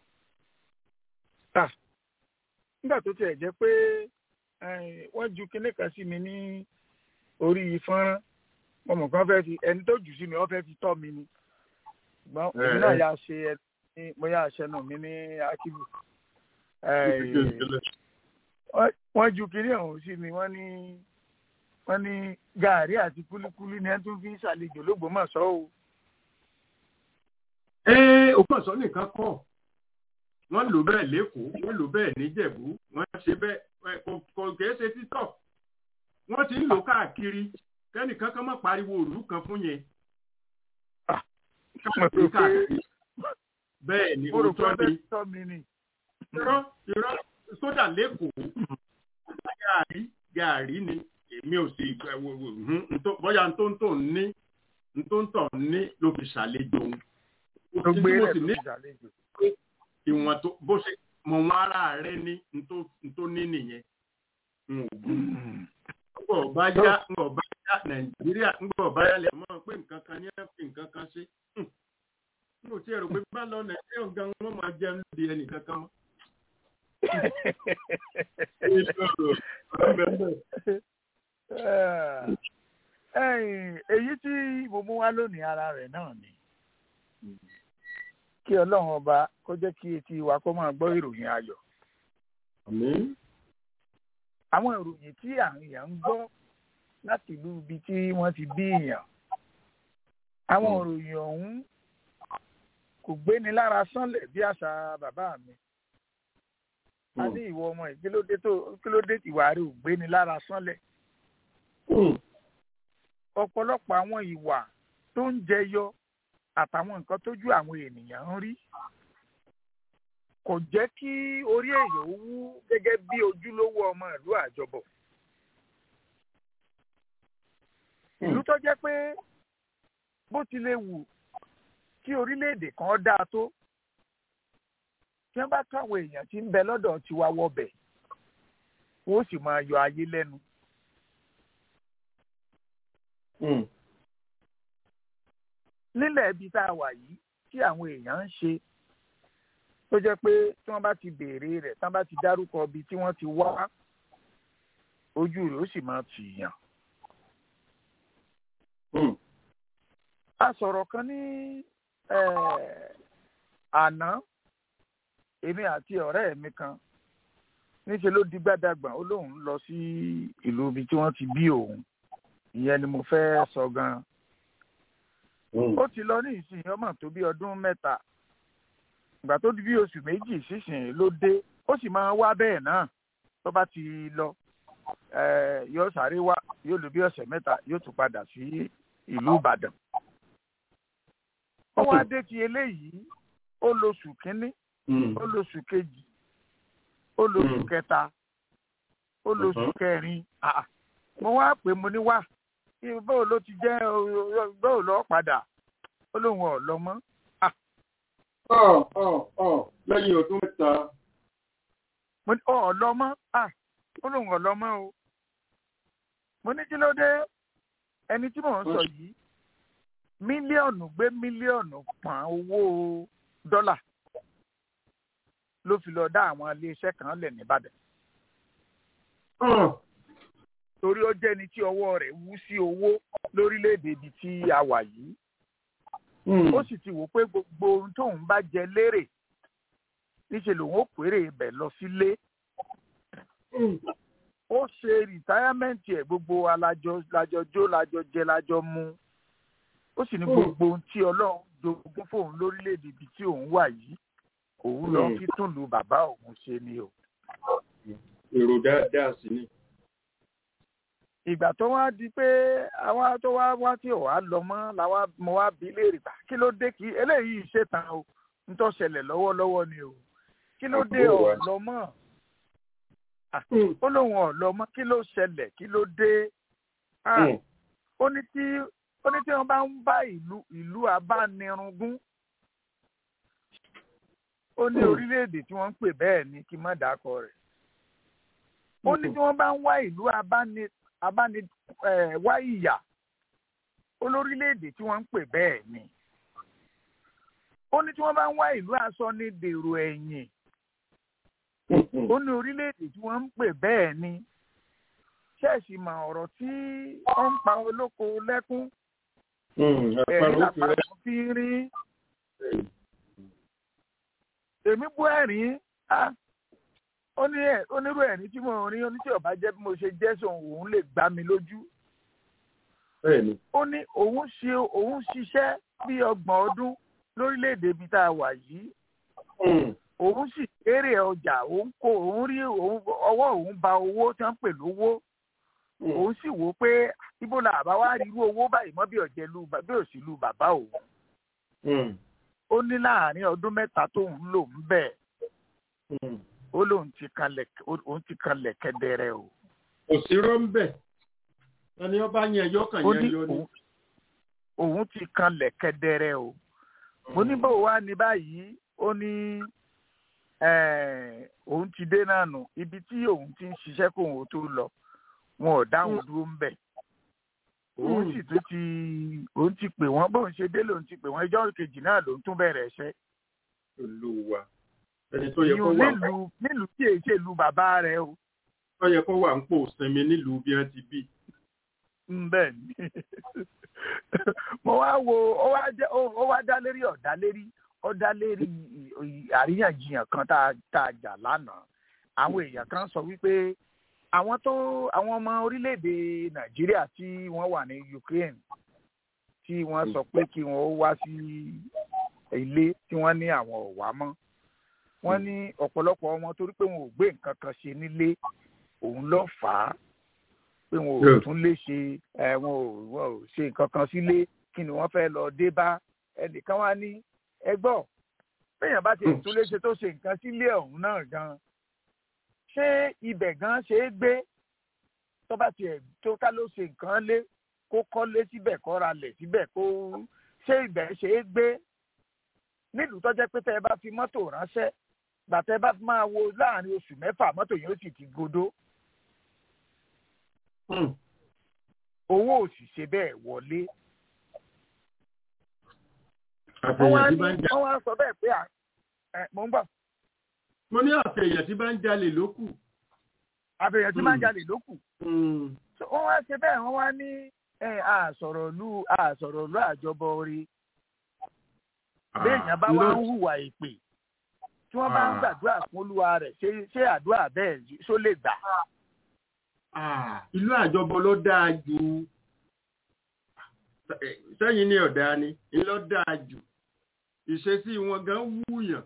Nígbà tó tiẹ̀ jẹ́ pé wọ́n ju kinní kan sí mi ní orí fọ́nrán. Ọmọ kan fẹ́ fi ẹni tó jù sí mi, wọ́n fẹ́ fi tọ́ mi ni. Ṣùgbọ́n èmi náà yà ṣe ẹni mo yà ṣẹnu mi ní Akíbù. Wọ́n ju kinní ọ̀hún sí mi, wọ́n ní gàárì àti kúlíkúlí ni ẹ tún fi ń ṣàlejò l'Ógbómọ̀ṣọ́ o. Ògbómọ̀ṣọ́ nìkan kọ́. Wọ́n lò bẹ́ẹ̀ l'Ékòó, wọ́n lò bẹ́ẹ̀ níjẹ̀bú, wọ́n ṣe bẹ́ẹ̀ kò kìí ṣe títọ̀. Wọ́n ti ń lò káàkiri kẹ́nìkan kan má pariwo òlú kan fún yẹn. Bẹ́ẹ̀ ni òótọ́ ni. Irọ́ sódà l'Ékòó. Gàárì ni èmi ò sì bóyá ntóńtò ní ló fi ṣàlejò òun. Tó gbé rẹ̀ ló fi ṣàlejò. Ìwọ̀n tó bó ṣe mọ̀ wọn ara rẹ̀ ní ntó ní nìyẹn. Ngbọ̀ bá yá Nàìjíríà ngbọ̀ bá yá lè mọ̀ pé nǹkan kan ní ẹ̀fì nǹkan kan ṣe. N ò tí ẹ̀rọ pé bá lọ Nàìjíríà gan wọ́n máa jẹun lóde ẹnìkan kan mọ́. Èyí tí mo mú wá lónìí ara rẹ̀ náà ni kí Ọlọ́run ọba kó jẹ́ kí etí wa kó máa gbọ́ ìròyìn ayọ̀. Àwọn ìròyìn tí àwọn èèyàn ń gbọ́ láti ìlú ibi tí wọ́n ti bí èèyàn, àwọn ìròyìn ọ̀hún kò gbéni lára sánlẹ̀ bí àṣà bàbá mi. A ní ìwọ ọmọ ìkílódé tìwà rí ò gbéni lára sánlẹ̀. Ọ̀pọ̀lọpọ̀ àwọn ìwà tó ń jẹyọ àtàwọn nǹkan tójú àwọn ènìyàn ń rí kò jẹ́ kí orí èèyàn wú gẹ́gẹ́ bí ojúlówó ọmọ ìlú àjọbọ̀. Ìlú tó jẹ́ pé bó ti lè wù kí orílẹ̀-èdè kan dáa tó, tí wọ́n bá káwọn èèyàn tí ń bẹ lọ́dọ̀ tiwa wọbẹ̀, wọ́n sì máa yọ ayé lẹ́nu. Nílẹ̀ ibi tá a wà yìí tí àwọn èèyàn ń ṣe tó jẹ́ pé tí wọ́n bá ti béèrè rẹ̀, tí wọ́n bá ti dárúkọ ibi tí wọ́n ti wá, ojú rẹ̀ ó sì máa tì yàn. A sọ̀rọ̀ kan ní àná, èmi àti ọ̀rẹ́ mi kan, níṣẹ́ ló di gbádàgbà, ó lóun lọ sí ìlú ibi tí wọ́n ti bí òun. Ìyẹn ni mo fẹ́ sọ gan-an. Ó ti lọ ní ìsìn ọmọ tó bí ọdún 3. Ìgbà tó di bí oṣù 2 sísìn ló dé. Ó sì máa wá bẹ́ẹ̀ náà. Tó bá ti lọ, yóò sáré wá, yóò lò bí ọ̀sẹ̀ 3, yóò tún padà sí ìlú Ìbàdàn. Ó wá dé ti eléyìí, ó lóṣù kínní, ó lóṣù kejì, ó lóṣù kẹta, ó lóṣù kẹrin. Mo wá pè mo ní wá. Báwo ló ti jẹ́ báwo lọ padà? Ó lóun ọ̀ lọ mọ́. Lẹ́yìn ọdún 3. Mo ní ọ̀ lọ mọ́. Ó lóun ọ̀ lọ mọ́ o. Mo ní kí ló dé? Ẹni tí mò ń sọ yìí, mílíọ̀nù gbé mílíọ̀nù pọ̀n owó dọ́là ló fi lọ dá àwọn iléeṣẹ́ kan lẹ̀ nìbàdàn. Torí ó jẹ́ ni tí ọwọ́ rẹ̀ wú sí owó lórílẹ̀‐èdè ibi tí a wà yìí. Ó sì ti wò pé gbogbo ohun tóun bá jẹ lérè níṣẹ́ lòun ó péré ibẹ̀ lọ sílé. ó ṣe rìtáyámẹ́ǹtì ẹ̀ gbogbo wa lájọ jó lájọ jẹ lájọ mu ó sì ní gbogbo ohun tí Ọlọ́run jogún fóun lórílẹ̀‐èdè ibi tí òun wà yìí òun lọ fi tún lu bàbá òun ṣe ni o. èrò dáadáa sí ni. ìgbà tó wá di pé àwa tó wá tí ò wá lọ mọ́ làwa mo wá bí léèrè bá kí ló dé kí eléyìí ṣètàn o ń tó ṣẹlẹ̀ lọ́wọ́lọ́wọ́ ni o kí ló dé ọ̀lọ́ mọ́ ó lóun ọ̀lọ́ mọ́ kí ló ṣẹlẹ̀ kí ló dé ó ní tí wọ́n bá ń bá ìlú abánirungún ó ní orílẹ̀-èdè tí wọ́n ń pè bẹ́ẹ̀ ni kí n má dákọ rẹ̀ ó ní tí wọ́n bá ń wá ìlú wá ìyà olórílẹ̀-èdè tí wọ́n ń pè bẹ́ẹ̀ ni ó ní tí wọ́n bá ń wá ìlú aṣọ ní dèrò ẹ̀yìn ó ní orílẹ̀-èdè tí wọ́n ń pè bẹ́ẹ̀ ni ṣẹ́ẹ̀sì mọ ọ̀rọ̀ tí wọ́n ń pa olóko lẹ́kún ẹ̀rí làpapọ̀ fi rí èmi bú ẹ̀rín onírú ẹ̀rín tí mo rí oní tí ọba jẹ́ bí mo ṣe jẹ́ sóun òun lè gbá mi lójú. ó ní òun ṣiṣẹ́ bí 30 ọdún lórílẹ̀‐èdè ibi tá a wà yìí òun sì kéré ọjà òun rí ọwọ́ òun ba owó tí wọ́n ń pè lówó òun sì wò pé ibo la àbá wá rí irú owó báyìí mọ́ bí òṣèlú bàbá òun. ó ní láàárín ọdún 3 tóun lò ń bẹ̀ ó lóun ti kanlẹ̀ kẹ́dẹ̀rẹ́ o. kò sí rọ́ńbẹ̀ ẹni ọba yẹn yọkàn yẹn yọ ni. òun ti kanlẹ̀ kẹ́dẹ̀rẹ́ o. mo ní bó wá ní báyìí ó ní òun ti dé náà nù ibi tí òun ti ń ṣiṣẹ́ kóun ó tó lọ wọn ò dáhùn dúró ń bẹ̀. òun sì òun ti pè wọ́n bóun ṣe dé lòun ti pè wọ́n ìjọ́ kejì náà lòun tún bẹ̀rẹ̀ ẹ̀ṣẹ́. Olúwa ẹni tó yẹ kó wà nílùú tí èyí ṣe lu bàbá rẹ o. tó yẹ kó wà ń pò sinmi nílùú bí wọ́n ti bí. bẹ́ẹ̀ ni mo wá wo ó wá dá lérí ọ̀dá lérí àríyànjiyàn kan tá a jà lánàá àwọn èèyàn kan sọ wípé àwọn ọmọ orílẹ̀-èdè Nàìjíríà tí wọ́n wà ní Ukraine tí wọ́n sọ pé kí wọ́n wá sí ilé tí wọ́n ní àwọn ò wá mọ́ wọ́n ní ọ̀pọ̀lọpọ̀ wọn torí pé wọn ò gbé nǹkan kan ṣe nílé òun ló fà á pé wọn ò tún lè ṣe wọn ò ṣe nǹkan kan sílé kí ni wọ́n fẹ́ lọ dé bá ẹnìkan wá ní ẹgbọ́ péyàn bá ti tún lè ṣe tó ṣe nǹkan sílé ọ̀hún náà gan ṣé ibẹ̀ gan ṣe é gbé tó bá tiẹ̀ tó ká ló ṣe nǹkan lé kó kọ́lé síbẹ̀ kó ralẹ̀ síbẹ̀ kó ṣé ibẹ̀ ṣe é gbé nílùú tó jẹ́ pé tẹ́ ẹ bá fi mọ́tò ránṣẹ́ gbàtẹ́ ẹ bá máa wo láàrin oṣù 6 mọ́tò yẹn ó sì ti godó. owó ò sì ṣe bẹ́ẹ̀ wọlé. wọ́n wá sọ bẹ́ẹ̀ pé mo ń bọ̀. mo ní àfẹ̀yẹ̀ tí bá ń jalè ló kù. àfẹ̀yẹ̀ tí bá ń jalè ló kù. wọ́n wá ṣe bẹ́ẹ̀ wọ́n wá ní àsọ̀rọ̀ ìlú àjọbọ orí. béèyàn bá wá ń hùwà èpè tí wọ́n bá ń gbàdúrà fún olúwa rẹ̀ ṣé àdúrà bẹ́ẹ̀ ṣó lè gbà. ìlú àjọbọ ló dáa jù sẹ́yìn ní ọ̀dà ni ló dáa jù ìṣesí wọn gan wúyàn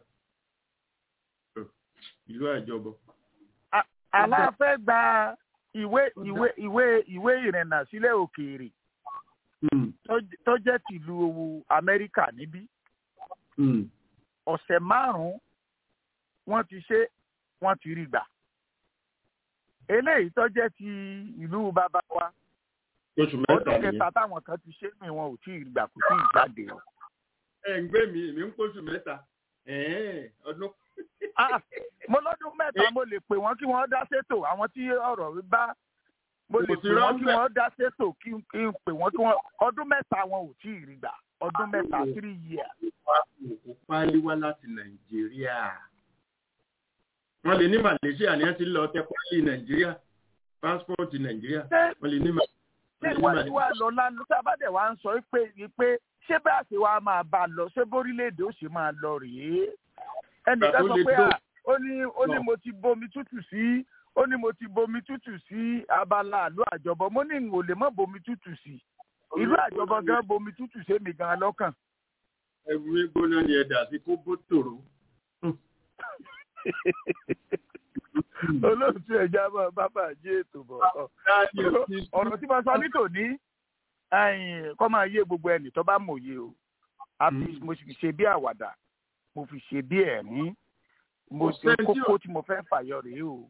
ìlú àjọbọ. aláfẹ́ gba ìwé ìrìnnà sílẹ̀ òkèèrè tó jẹ́ tìlú Amẹ́ríkà níbí. ọ̀sẹ̀ 5 wọ́n ti ṣe wọ́n ti rí gbà. eléyìí tó jẹ́ ti ìlú bàbá wa ọdún 3 táwọn kan ti ṣe mí wọn ò tí ì gbà kò tí ì jáde. ẹ ń gbé mi èmi ń pọ̀ṣù 3 ọdún. mo lọ́dún 3 mo lè pè wọ́n kí wọ́n dá sétò àwọn tí ọ̀rọ̀ bá mo lè pè wọ́n kí wọ́n dá sétò kí n pè wọ́n kí wọ́n ọdún 3 wọn ò tí ì rí gbà ọdún 3 3 years. kò páálí wá láti Nàìjíríà. wọ́n lè ní Malaysia ní ẹ ti lọ tẹ páálí Nàìjíríà pásítọ̀tì Nàìjíríà wọ́n lè ní Malaysia. ṣé ìwádìí wa lọ lánàá sábàdẹ̀ wa ń sọ pé ṣé bá ṣe wa máa bá a lọ ṣé bórílẹ̀-èdè ó ṣe máa lọ rèé. ẹnìkan sọ pé ó ní mo ti bomi tútù sí abala àlọ́ àjọbọ mo ní n ò lè má bomi tútù sí ìlú àjọbọ gan bomi tútù sí mi gan lọ́kàn. ẹ̀wù gbóná ni ẹ̀dà sí kó bó tòrò. olóòtú ẹja bàbá jẹ́ ètò bọ̀ ọ̀rọ̀ tí mo sọ ní tòní kọ́ máa yé gbogbo ẹnì tó bá mòye o mo sì fi ṣe bí àwàdà mo fi ṣe bí ẹ̀rín mo ṣe kókó tí mo fẹ́ fàyọ rèé o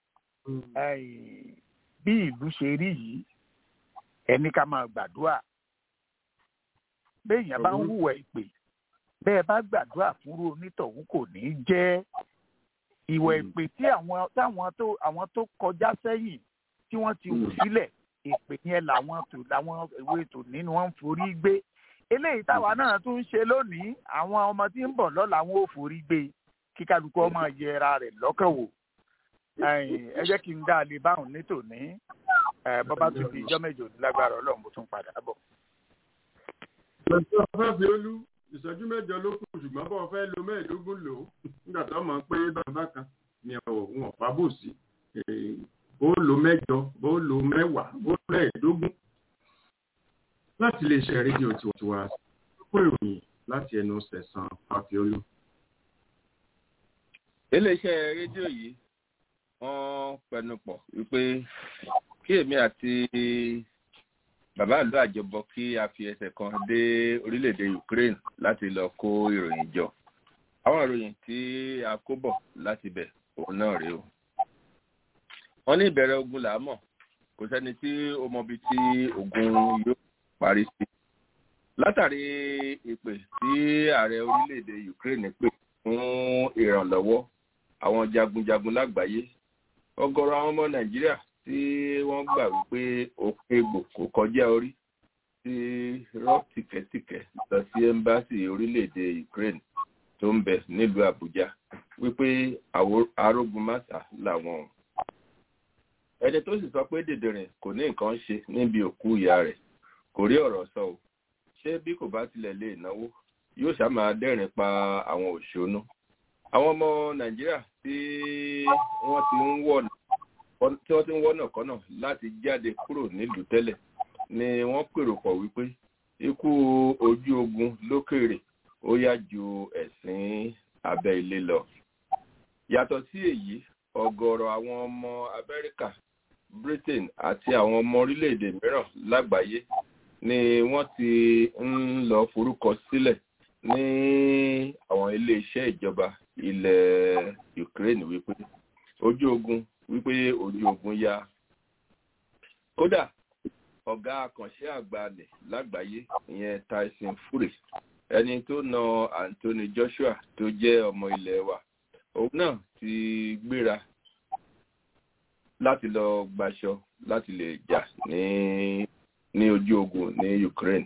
bí ìlú ṣe rí yìí ẹni ká máa gbàdúrà béèyàn bá ń hùwà ìpè bẹ́ẹ̀ bá gbàdúrà fúnrú onítọ̀hún kò ní jẹ́ ìwà ìpè tí àwọn tó kọjá sẹ́yìn tí wọ́n ti hù sílẹ̀ ìpè yẹn làwọn ìwé ètò nínú wọn ń forí gbé eléyìí táwa náà tún ń ṣe lónìí àwọn ọmọ tí ń bọ̀ lọ́la wọn ò forí gbé kí kálukú ọmọ yẹra rẹ̀ lọ́kàn wò ẹ jẹ́ kí n dá a lè báwọn nítòní bọ́bá tó di ijọ́ mẹ́jọ lágbára ọlọ́run mo tún padà bọ̀. ìṣẹ́jú Fábíolú ìṣẹ́jú mẹ́jọ ló kù ṣùgbọ́n bọ́ fẹ́ lo 15 lò ó nígbà tó mọ̀ pé bàbá kan ni wọn ò fábò sí bó lo 8 bó lo 10 bó lo 15 láti lè ṣe rédíò tiwa kó ìròyìn láti ẹnu Sẹ̀san Fábíolú. iléeṣẹ́ rédíò yìí wọ́n pẹnupọ̀ wípé kí èmi àti bàbá ìlú àjọbọ kí a fi ẹsẹ̀ kan dé orílẹ̀-èdè Ukraine láti lọ kó ìròyìn jọ. Àwọn ìròyìn tí a kó bọ̀ láti bẹ̀ òun náà rèé o. Wọ́n ní ìbẹ̀rẹ̀ ogun là á mọ̀, kò sẹ́ni tí ó mọbi tí ogun yóò parí sí. Látàrí ìpè tí ààrẹ orílẹ̀-èdè Ukraine pè fún ìrànlọ́wọ́ àwọn jagunjagun lágbàáyé, ọ̀gọ̀rọ̀ àwọn ọmọ Nàìjíríà tí wọ́n gbà wípé òkun egbò kò kọjá orí ti rọ́ tìkẹ́tìkẹ́ lọ sí ẹ́mbásì orílẹ̀-èdè Ukraine tó ń bẹ nílùú Àbújá wípé arógunmáṣá làwọn. Ẹni tó sì sọ pé dèdèrìn kò ní nǹkan ṣe níbi òkú ìyá rẹ̀ kò rí ọ̀rọ̀ sọ o. Ṣé bí kò bá tilẹ̀ lè náwó yóò ṣá máa dẹ́rìn pa àwọn òṣónú. Àwọn ọmọ Nàìjíríà tí wọ́n ti ń wọ́nà kọ́nà láti jáde kúrò nílùú tẹ́lẹ̀ ni wọ́n pèrò pọ̀ wípé ikú ojú ogun lókèrè ó yá ju ẹ̀sìn abẹ́ ilé lọ. Yàtọ̀ sí èyí, ọ̀gọ̀rọ̀ àwọn ọmọ Amẹ́ríkà, Britain àti àwọn ọmọ orílẹ̀-èdè mìíràn lágbàáyé ni wọ́n ti ń lọ forúkọ sílẹ̀ ní àwọn ilé-iṣẹ́ ìjọba ilẹ̀ Ukraine wípé ojú ogun yá. Kódà ọ̀gá akànṣe àgbàlẹ̀ lágbàáyé ìyẹn Tyson Fury, ẹni tó na Anthony Joshua tó jẹ́ ọmọ ilẹ̀ wa, òun náà ti gbéra láti lọ gbaṣọ láti lè jà ní ojú ogun ní Ukraine.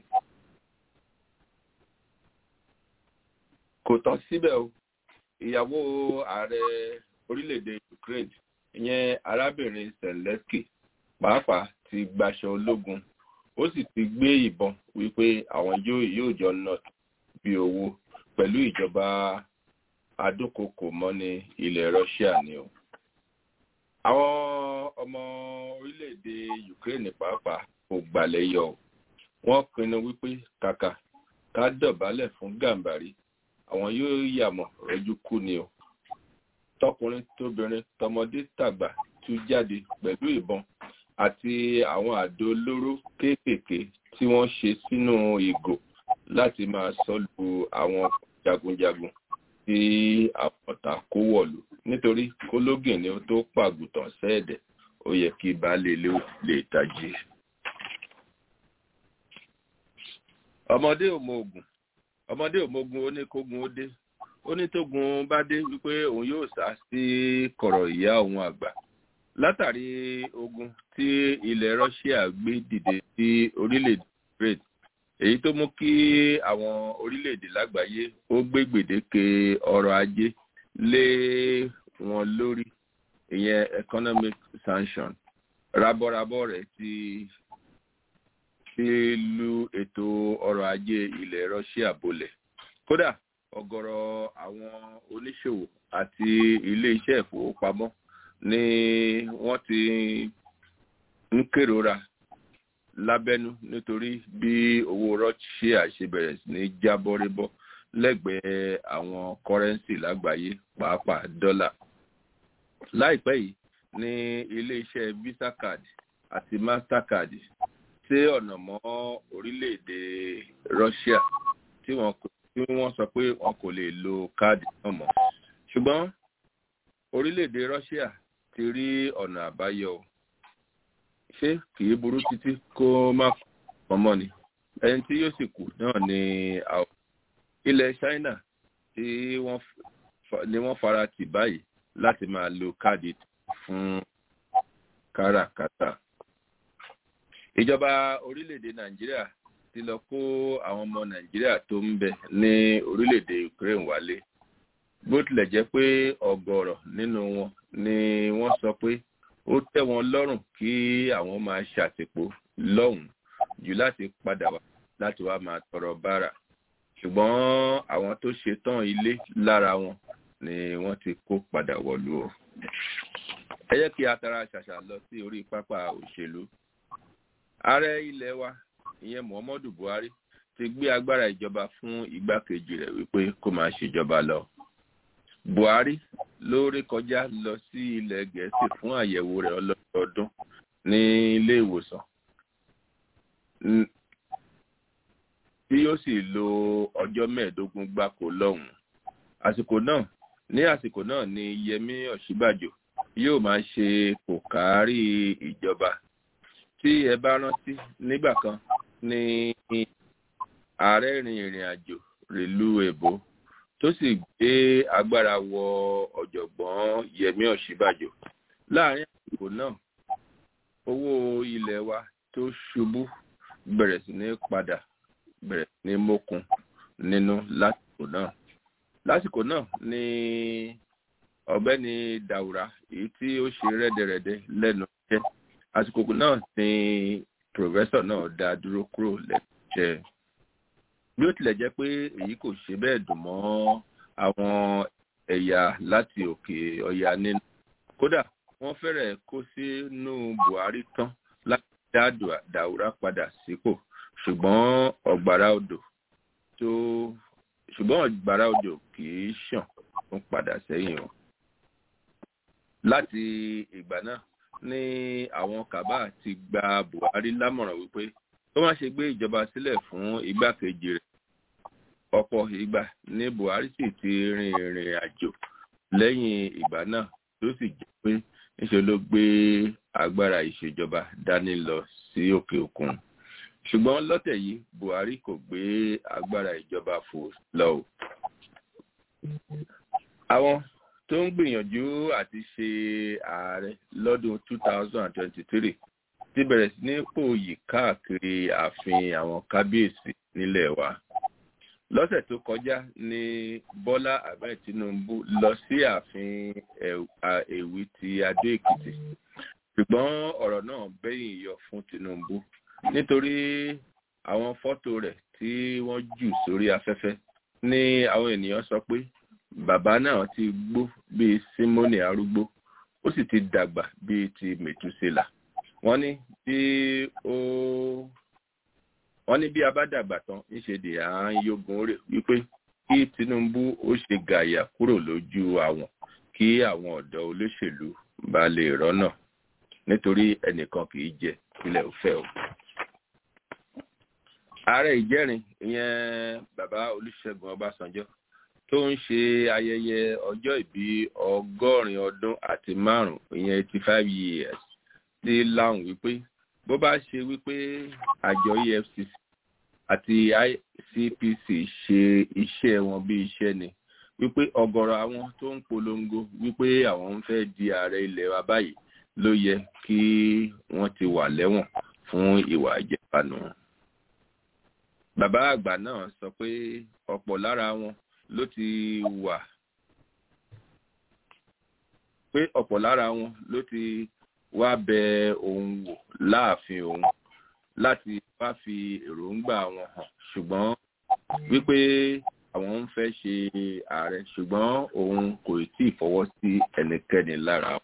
Kò tán síbẹ̀ o, ìyàwó ààrẹ orílẹ̀-èdè Ukraine ìyẹn arábìnrin Zelensky pàápàá ti gbaṣọ ológun, ó sì ti gbé ìbọn wípé àwọn yóò jọ nà bí owó pẹ̀lú ìjọba adúkokò mọ́ni ilẹ̀ Russia ni o. Àwọn ọmọ orílẹ̀-èdè Ukraine pàápàá kò gbàlẹ̀ yọ. Wọ́n pinnu wípé kàkà ká dọ̀bálẹ̀ fún Gàmbàrí, àwọn yóò yàmọ̀ rọ́jú kú ni o. Tọkùnrin tóbìnrin tọmọdé tàgbà tú jáde pẹ̀lú ìbọn àti àwọn àdó olóró kéékèèké tí wọ́n ṣe sínú ìgò láti máa sọ́lù àwọn jagunjagun tí àpọ̀tà kó wọ̀lú nítorí kólógìn ni ó tó pàgùtàn sẹ́ẹ̀dẹ̀, ó yẹ kí baálé ilé lè tají. Ọmọdé ò mọ ogun ó ní kógun ó dé, ó ní tógun bá dé wípé òun yóò sá sí kọ̀rọ̀ ìyá òun àgbà. Látàrí ogun tí ilẹ̀ Russia gbé dìde sí orílẹ̀-èdè Ukraine, èyí tó mú kí àwọn orílẹ̀-èdè lágbàáyé ó gbé gbèdéke ọrọ̀ ajé lé wọn lórí, ìyẹn economic sanction. Rabọ́rabọ́ rẹ̀ ti lu ètò ọrọ̀ ajé ilẹ̀ Russia bolẹ̀. Kódà ọ̀gọ̀rọ̀ àwọn oníṣòwò àti ilé-iṣẹ́ ìfowópamọ́ ni wọ́n ti ń kérora lábẹ́nú nítorí bí owó Russia ṣe bẹ̀rẹ̀ sí ní jábọ́ rébọ́ lẹ́gbẹ̀ẹ́ àwọn kọ́rẹ́nsì lágbàáyé pàápàá dọ́là. Láìpẹ́ yìí ní ilé-iṣẹ́ Visa card àti Mastercard ṣe ọ̀nà mọ́ orílẹ̀-èdè Russia tí wọ́n sọ pé wọn kò lè lo káàdì náà mọ́. Ṣùgbọ́n orílẹ̀-èdè Russia ti rí ọ̀nà àbáyọ. Ṣé kìí burú títí kó má pọ̀mọ́ ni? Ẹni tí yóò sì kù náà ni àwọn ilẹ̀ China tí wọ́n fara tì báyìí láti máa lo káàdì fún káràkátà. Ìjọba orílẹ̀-èdè Nàìjíríà ti lọ kó àwọn ọmọ Nàìjíríà tó ń bẹ ní orílẹ̀-èdè Ukraine wálé. Bó tilẹ̀ jẹ́ pé ọ̀gọ̀rọ̀ nínú wọn ni wọ́n sọ pé ó tẹ́ wọn lọ́rùn kí àwọn máa ṣàtìpó lọ́hùn-ún jù láti padà wá láti wá máa tọrọ bárà. Ṣùgbọ́n àwọn tó ṣetán ilé lára wọn ni wọ́n ti kó padà wọ̀lú o. Ẹ jẹ́ kí a tara ṣàṣà lọ sí orí pápá òṣèlú. Ààrẹ ilẹ̀ wa ìyẹn Muhammadu Buhari ti gbé agbára ìjọba fún igbákejì rẹ̀ wípé kó máa ṣèjọba lọ. Buhari ló rékọjá lọ sí ilẹ̀ Gẹ̀ẹ́sì fún àyẹ̀wò rẹ̀ ọlọ́dọọdún ní ilé ìwòsàn tí yóò sì lo ọjọ́ 15 gbáko lọ́hùn-ún. Àsìkò náà ni Yẹmí Ọ̀ṣínbàjò yóò máa ṣe kòkáárí ìjọba. Tí ẹ bá rántí nígbà kan ni ààrẹ rin ìrìn àjò rèlú Èbó tó sì gbé agbára wọ ọ̀jọ̀gbọ́n Yẹmí Ọ̀ṣínbàjò. Láàárín àsìkò náà owó ilẹ̀ wa tó ṣubú bẹ̀rẹ̀ sí ní mókun nínú lásìkò náà ni ọ̀gbẹ́ni Daura èyí tí ó ṣe rẹ́dẹ̀rẹ́dẹ́ lẹ́nu iṣẹ́. Àsìkò náà ni pòfẹ́sọ̀ náà dá dúró kúrò lẹ́nu iṣẹ́. Bí ó tilẹ̀ jẹ́ pé èyí kò ṣe bẹ́ẹ̀ dùn mọ́ àwọn ẹ̀yà láti òkè ọya nínú. Kódà wọ́n fẹ́rẹ̀ kó sínú Buhari tán láti dá Daura padà sípò. Ṣùgbọ́n ọ̀gbàrá odò kìí ṣàn ń padà sẹ́yìn o. Láti ìgbà náà ni àwọn Kàbá ti gba Buhari lámọ̀ràn wípé ó má ṣe gbé ìjọba sílẹ̀ fún igbákejì rẹ̀. Ọ̀pọ̀ ìgbà ni Buhari sì ti rin ìrìn àjò lẹ́yìn ìgbà náà tó sì jẹ́ pé níṣe ló gbé agbára ìṣèjọba dání lọ sí òkè òkun. Ṣùgbọ́n lọ́tẹ̀ yìí Buhari kò gbé agbára ìjọba fò lọ o. Àwọn tó ń gbìyànjú àti ṣe ààrẹ lọ́dún 2023 ti bẹ̀rẹ̀ sí ní pòòyì káàkiri ààfin àwọn kábíyèsí nílẹ̀ wa. Lọ́sẹ̀ tó kọjá ni Bọ́lá Ahmed Tinubu lọ sí ààfin Èwí ti Adó Èkìtì. Ṣùgbọ́n ọ̀rọ̀ náà bẹ́yìn yọ fún Tinubu nítorí àwọn fọ́tò rẹ̀ tí wọ́n jù sórí afẹ́fẹ́ ní àwọn ènìyàn sọ pé bàbá náà ti gbó bíi Símónì arúgbó ó sì ti dàgbà bíi ti Mètúsélà. Wọ́n ní bí a bá dàgbà tán níṣe dè à ń yógun rè wípé kí Tinubu ó ṣe gàyà kúrò lójú àwọn kí àwọn ọ̀dọ́ olóṣèlú bá lè rọ́nà nítorí ẹnìkan kì í jẹ ilẹ̀ òfẹ́ o. Ààrẹ ìjẹ́rin ìyẹn bàbá Olúṣẹ́gun Ọbásanjọ́ tó ń ṣe ayẹyẹ ọjọ́ ìbí 100 ọdún àti 5 ìyẹn 85 years ti láhùn wípé bó bá ṣe wípé àjọ EFCC àti ICPC ṣe iṣẹ́ wọn bí iṣẹ́ ni wípé ọ̀gọ̀rọ̀ àwọn tó ń polongo wípé àwọn ń fẹ́ di ààrẹ ilẹ̀ wa báyìí ló yẹ kí wọ́n ti wà lẹ́wọ̀n fún ìwà ìjẹbánu. Bàbá àgbà náà sọ pé ọ̀pọ̀ lára wọn ló ti wá bẹ òun wò láàfin òun láti wá fi èròǹgbà wọn hàn ṣùgbọ́n wípé àwọn ń fẹ́ ṣe ààrẹ ṣùgbọ́n òun kò tí ì fọwọ́ sí ẹnikẹ́ni lára.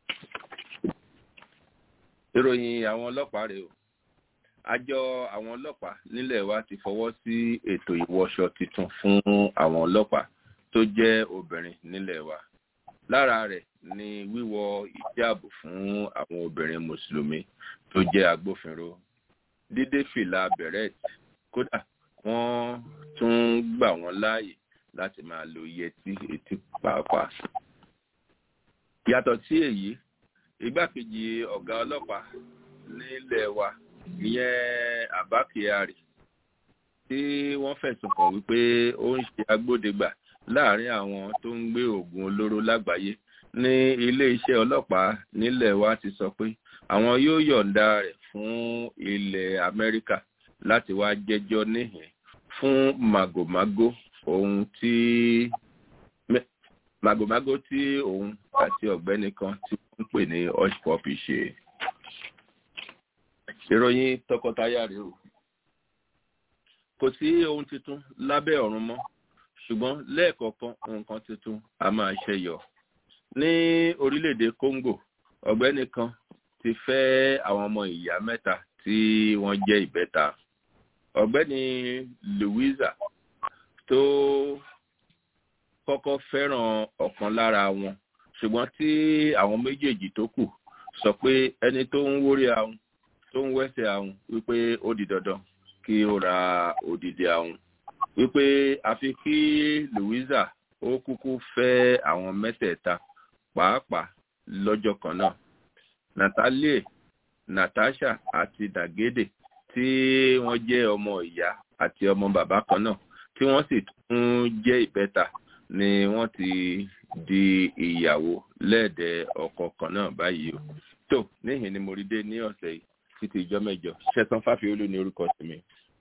ìròyìn àwọn ọlọ́pàá rèé o. àjọ àwọn ọlọ́pàá nílẹ̀ wa ti fọwọ́ sí ètò ìwọṣọ tuntun fún àwọn ọlọ́pàá tó jẹ́ obìnrin nílẹ̀ wa. lára rẹ̀ ni wíwọ ìjáàbù fún àwọn obìnrin mùsùlùmí tó jẹ́ agbófinró, dídé fìlà bẹ̀rẹ̀t, kódà wọ́n tún gbà wọ́n láàyè láti máa lo yẹtí etí pàápàá. yàtọ̀ sí èyí, igbákejì ọ̀gá ọlọ́pàá nílẹ̀ wa ìyẹn Abba Kyari tí wọ́n fẹ̀sùn kàn wípé ó ń ṣe agbódegbà láàrin àwọn tó ń gbé oògùn olóró lágbàáyé ní ilé-iṣẹ́ ọlọ́pàá nílẹ̀ wa ti sọ pé àwọn yóò yọ̀ǹda rẹ̀ fún ilẹ̀ Amẹ́ríkà láti wá jẹ́jọ́ níhìn fún màgòmágó tí òun àti ọ̀gbẹ́ni kan tí wọ́n ń pè ní hush puppy ṣe. ìròyìn tọkọtaya rèé o. kò sí ohun tuntun lábẹ́ ọ̀run mọ́ ṣùgbọ́n lẹ́ẹ̀kọ̀ọ̀kan nǹkan tuntun a máa ṣẹyọ. ní orílẹ̀-èdè Congo, ọ̀gbẹ́ni kan ti fẹ́ àwọn ọmọ ìyá mẹ́ta tí wọ́n jẹ́ ìbẹ́ta. ọ̀gbẹ́ni Louisa tó kọ́kọ́ fẹ́ràn ọ̀kan lára wọn ṣùgbọ́n tí àwọn méjèèjì tó kù sọ pé ẹni tó ń wórí ahun tó ń wẹ́sẹ̀ ahun wípé ó di dandan kí ó ra òdìdí ahun, wípé àfi kí Louisa ó kúkú fẹ́ àwọn mẹ́tẹ̀ẹ̀ta pàápàá lọ́jọ́ kan náà. Natalie, Natasha àti Dagede tí wọ́n jẹ́ ọmọ ìyá àti ọmọ bàbá kan náà tí wọ́n sì tún jẹ́ ìbẹ́ta ni wọ́n ti di ìyàwó lẹ́ẹ̀dẹ̀ ọkọ kan náà báyìí o. tó níhìn ni mo rí dé ní ọ̀sẹ̀ yìí títí ìjọ mẹ́jọ. Ṣẹ̀san Fáfiolú ní orúkọ tèmi.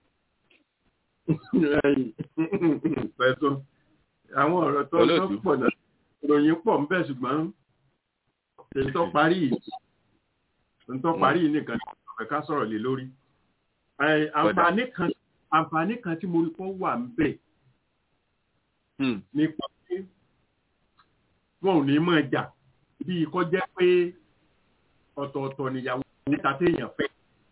pẹ̀sọ́ àwọn ọ̀rọ̀ tó pọ̀ náà ìròyìn pọ̀ ń bẹ ṣùgbọ́n èyí tó parí yìí nìkan ọ̀fẹ́ ká sọ̀rọ̀ lé lórí. àǹfààní kan tí mo rí kọ́ wà ń bẹ nípa pé wọn ò ní mọ̀ jà bíi kọ́ jẹ́ pé ọ̀tọ̀ọ̀tọ̀ níyàwó níta téèyàn fẹ́.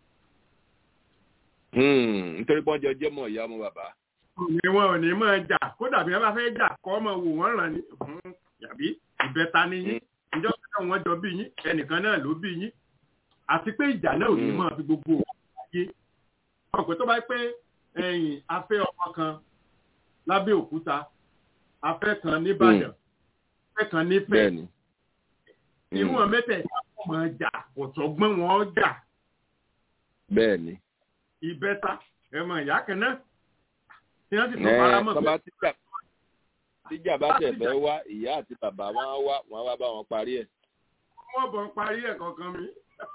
nítorí pọ́njọ jẹ́ mọ̀ ìyá ọmọ bàbá. ni wọn ò ní mọ̀ jà kódà bí wọ́n bá fẹ́ jà kọ́ ọmọ wò wọ́n ràn ní yàbí ìbẹ́ta ni yín ìjọba náà wọ́n jọ bí yín ẹnìkan náà ló bí yín àti pé ìjà náà ò ní mọ̀ fi gbogbo ayé. ọ̀pẹ tó bá pé ẹ̀yìn afẹ́ ọmọ kan lábẹ́ òkúta afẹ́ kan nìbàdàn afẹ́ kan nífẹ̀ẹ́ ìwọ̀n mẹ́tẹ̀ẹ̀ta wọ́n mọ̀ jà ọ̀tọ̀gbọ́n wọn jà. bẹ́ẹ̀ni. ìbẹ́ta ẹ̀mọ̀ ìyá kan náà tí wọ́n sì tó fara mọ́ pé tíjà bá tẹ̀ fẹ́ wá ìyá àti bàbá wọn wá bá wọn parí ẹ̀. wọ́n bọ̀ parí ẹ̀ kankan mi.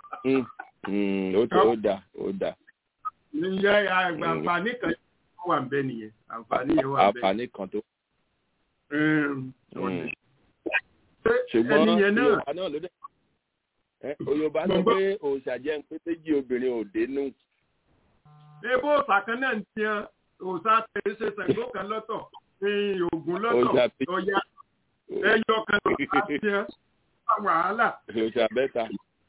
ó dà. ìyá àǹfààní kan tó wà ń bẹ nìyẹn àǹfààní yẹn wà ń bẹ. àǹfààní kan tó. ṣùgbọ́n Yorùbá náà ló dé. Yorùbá sọ pé òòṣà jẹ́ ń pé méjì obìnrin ò dénú. ebó òòṣà kan náà ń tiẹ̀ òòṣà tẹ̀ ṣe Ṣàngó kan lọ́tọ̀ Ògún lọ́tọ̀ Ọya ẹyọ kan lọ́tọ̀ tiẹ̀ wàhálà. òòṣà bẹ́ta.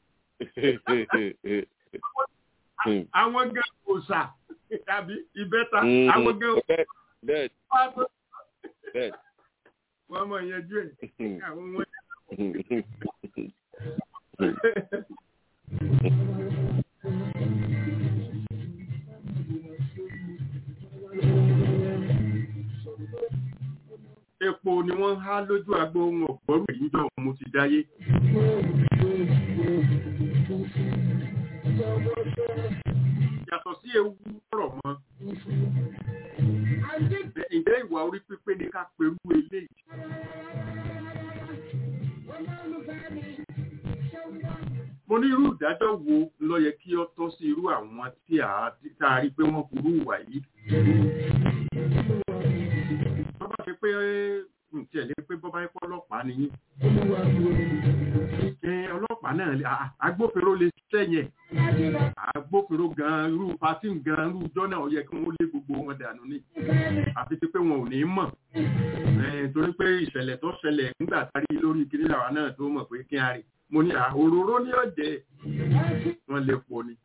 àwọn gan òòṣà tàbí ìbẹ́ta àwọn gan bẹ́ẹ̀. wọ́n mọ̀ yẹjú ẹ̀ àwọn wọn. epo ni wọ́n há lójú agbo ohun ọ̀pọ̀rù ìjọ mo ti dáyé. yàtọ̀ sí ewu ọ̀rọ̀ mọ́. ǹjẹ́ ìwà orí pípé ni ká perú eléyìí? mo ní irú ìdájọ́ wo ló yẹ kí ó tọ́ sí irú àwọn tí a rí pé wọ́n burú ìwà yìí? wọ́n bá ṣe pé ǹtí ẹ̀ lé pé bọ́bá ipò ọlọ́pàá ni yín. ọlọ́pàá ọlọ́pàá náà agbófinró lè sẹ́yìn agbófinró gan irú pati gan irú ìjọ náà yẹ kí wọ́n lé gbogbo wọn dànù ní àfi tí pé wọn ò ní mọ̀ torí pé ìṣẹ̀lẹ̀ tó ṣẹlẹ̀ nígbà tárí lórí kiri làwa náà tó mọ̀ pé kí á rí mo ní òróró ní ọ̀jẹ̀ wọ́n lè pọ̀ ni.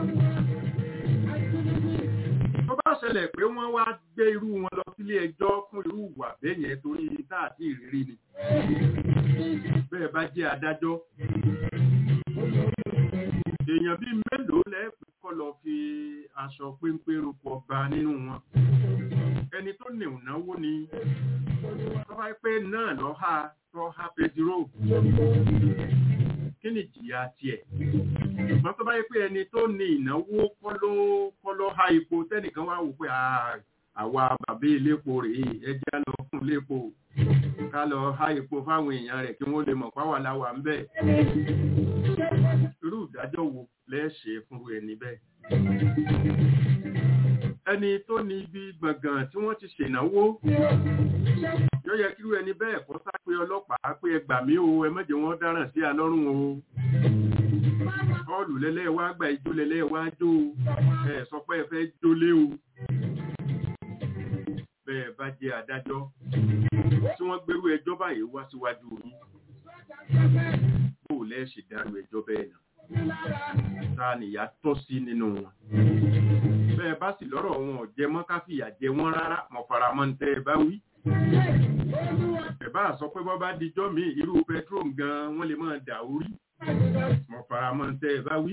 tó bá ṣẹlẹ̀ pé wọ́n wá gbé irú wọn lọ sílé ẹjọ́ fún irú ìwà bẹ́ẹ̀ yẹn torí táàtì ìrírí ni bẹ́ẹ̀ bá jẹ́ adájọ́ èèyàn bíi mélòó lẹ́ẹ̀pẹ́ kọ́ lọ fi aṣọ péńpé rúpọ̀ gba nínú wọn ẹni tó ní ìnáwó ni tó bá pé náà lọ́ ha pẹtiró kí ni ìjìyà tiẹ̀ ṣùgbọ́n tó bá yẹ pé ẹni tó ní ìnáwó kọ́ ló ha epo tẹ́nìkan wá wò pé àwa bàbá iléepo rèé ẹja lọ fún iléepo ká lọ ha epo fáwọn èèyàn rẹ̀ kí wọ́n lè mọ̀ páwà láwà ń bẹ̀. irú ìdájọ́ wo lẹ́ẹ̀ṣẹ̀ fún ẹni bẹ́ẹ̀. ẹni tó ní ibi gbọ̀ngàn tí wọ́n ti ṣènáwó yóò yẹ kírú ẹni bẹ́ẹ̀ kó sá pé ọlọ́pàá pé ẹ gbà mí o ẹ má jẹ́ wọ́n dáràn sí alọ́rùn o bọ́ọ̀lù lẹ́lẹ́ wá gbà ijó lẹ́lẹ́ wá jó ẹ sọ pé ẹ fẹ́ jólé o bẹ́ẹ̀ bá jẹ́ adájọ́ tí wọ́n gbérú ẹjọ́ báyìí wá síwájú yín bó lẹ́ ṣe dárú ẹjọ́ bẹ́ẹ̀ náà ta nìyà tọ́ sí nínú wọn bẹ́ẹ̀ bá sì lọ́rọ̀ wọn ò jẹ mọ́ ká fìyà jẹ wọ́n rárá mọ̀ faramọ́ ń tẹ́ ẹ bá wí ẹ bá sọ pé bọ́ bá dijọ́ mi irú petrol gan wọ́n lè máa dà orí mọ̀ faramọ́ ń tẹ́ ẹ bá wí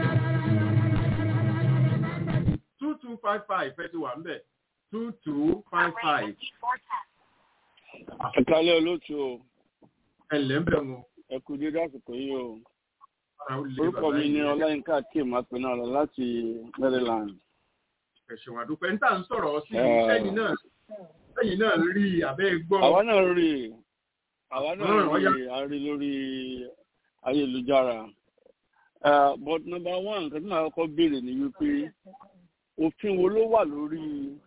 2255 fẹ́ ti wà ń bẹ̀ 2255. Ẹ̀kálẹ́ olóòtú o. Ẹ̀lẹ́ ń bẹ̀ wọn. Ẹ kú dédé àsìkò yìí o. Orúkọ mi ni Ọláyínká Kim Apẹ̀nàlọ́ láti Maryland. Ẹ̀ṣẹ̀wọ̀n àdúpẹ́ ń tà ń sọ̀rọ̀ sí ẹ̀yìn náà rí abẹ́ gbọ́. Àwa náà rí a rí lórí ayélujára. But number one, nǹkan tí màá kọ́kọ́ béèrè ni wípé òfin wo ló wà lórí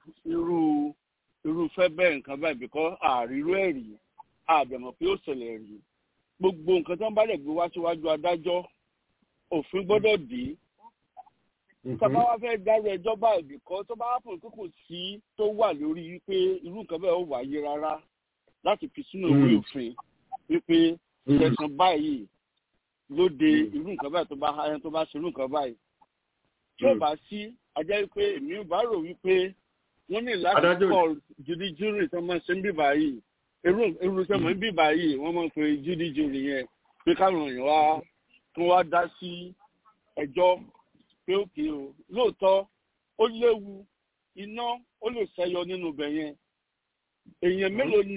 irúfẹ́ bẹ́ẹ̀ nǹkan báyìí bíkọ́ àríró ẹ̀rí àbẹ̀mọ̀ pé ó ṣẹlẹ̀ rí gbogbo nǹkan tó ń bá lè gbé wá síwájú adájọ́ òfin gbọ́dọ̀ dé tọ́ba wá fẹ́ dárò ẹjọ́ báyìí bíkọ́ tó bá fún kókò sí tó wà lórí wípé irú nǹkan bẹ́ẹ̀ ó wáyé rárá láti fi sínú ìwé òfin wípé ṣẹ̀sán báyìí ló de irú nǹkan báyìí tó bá ṣe irú nǹkan báyìí tí ó bá sí ajá wípé èmi ò bá rò wípé wọ́n ní láti kọ́ judiciary tó máa ṣe ń bíbá yìí irú tó máa ń bíbá yìí wọ́n máa ń pe judiciary yẹn pé káwọn èèyàn wá kí wọ́n wá dá sí ẹjọ́ pé òkè o lóòótọ́ ó léwu iná ó lè ṣẹyọ nínú ibẹ̀ yẹn èèyàn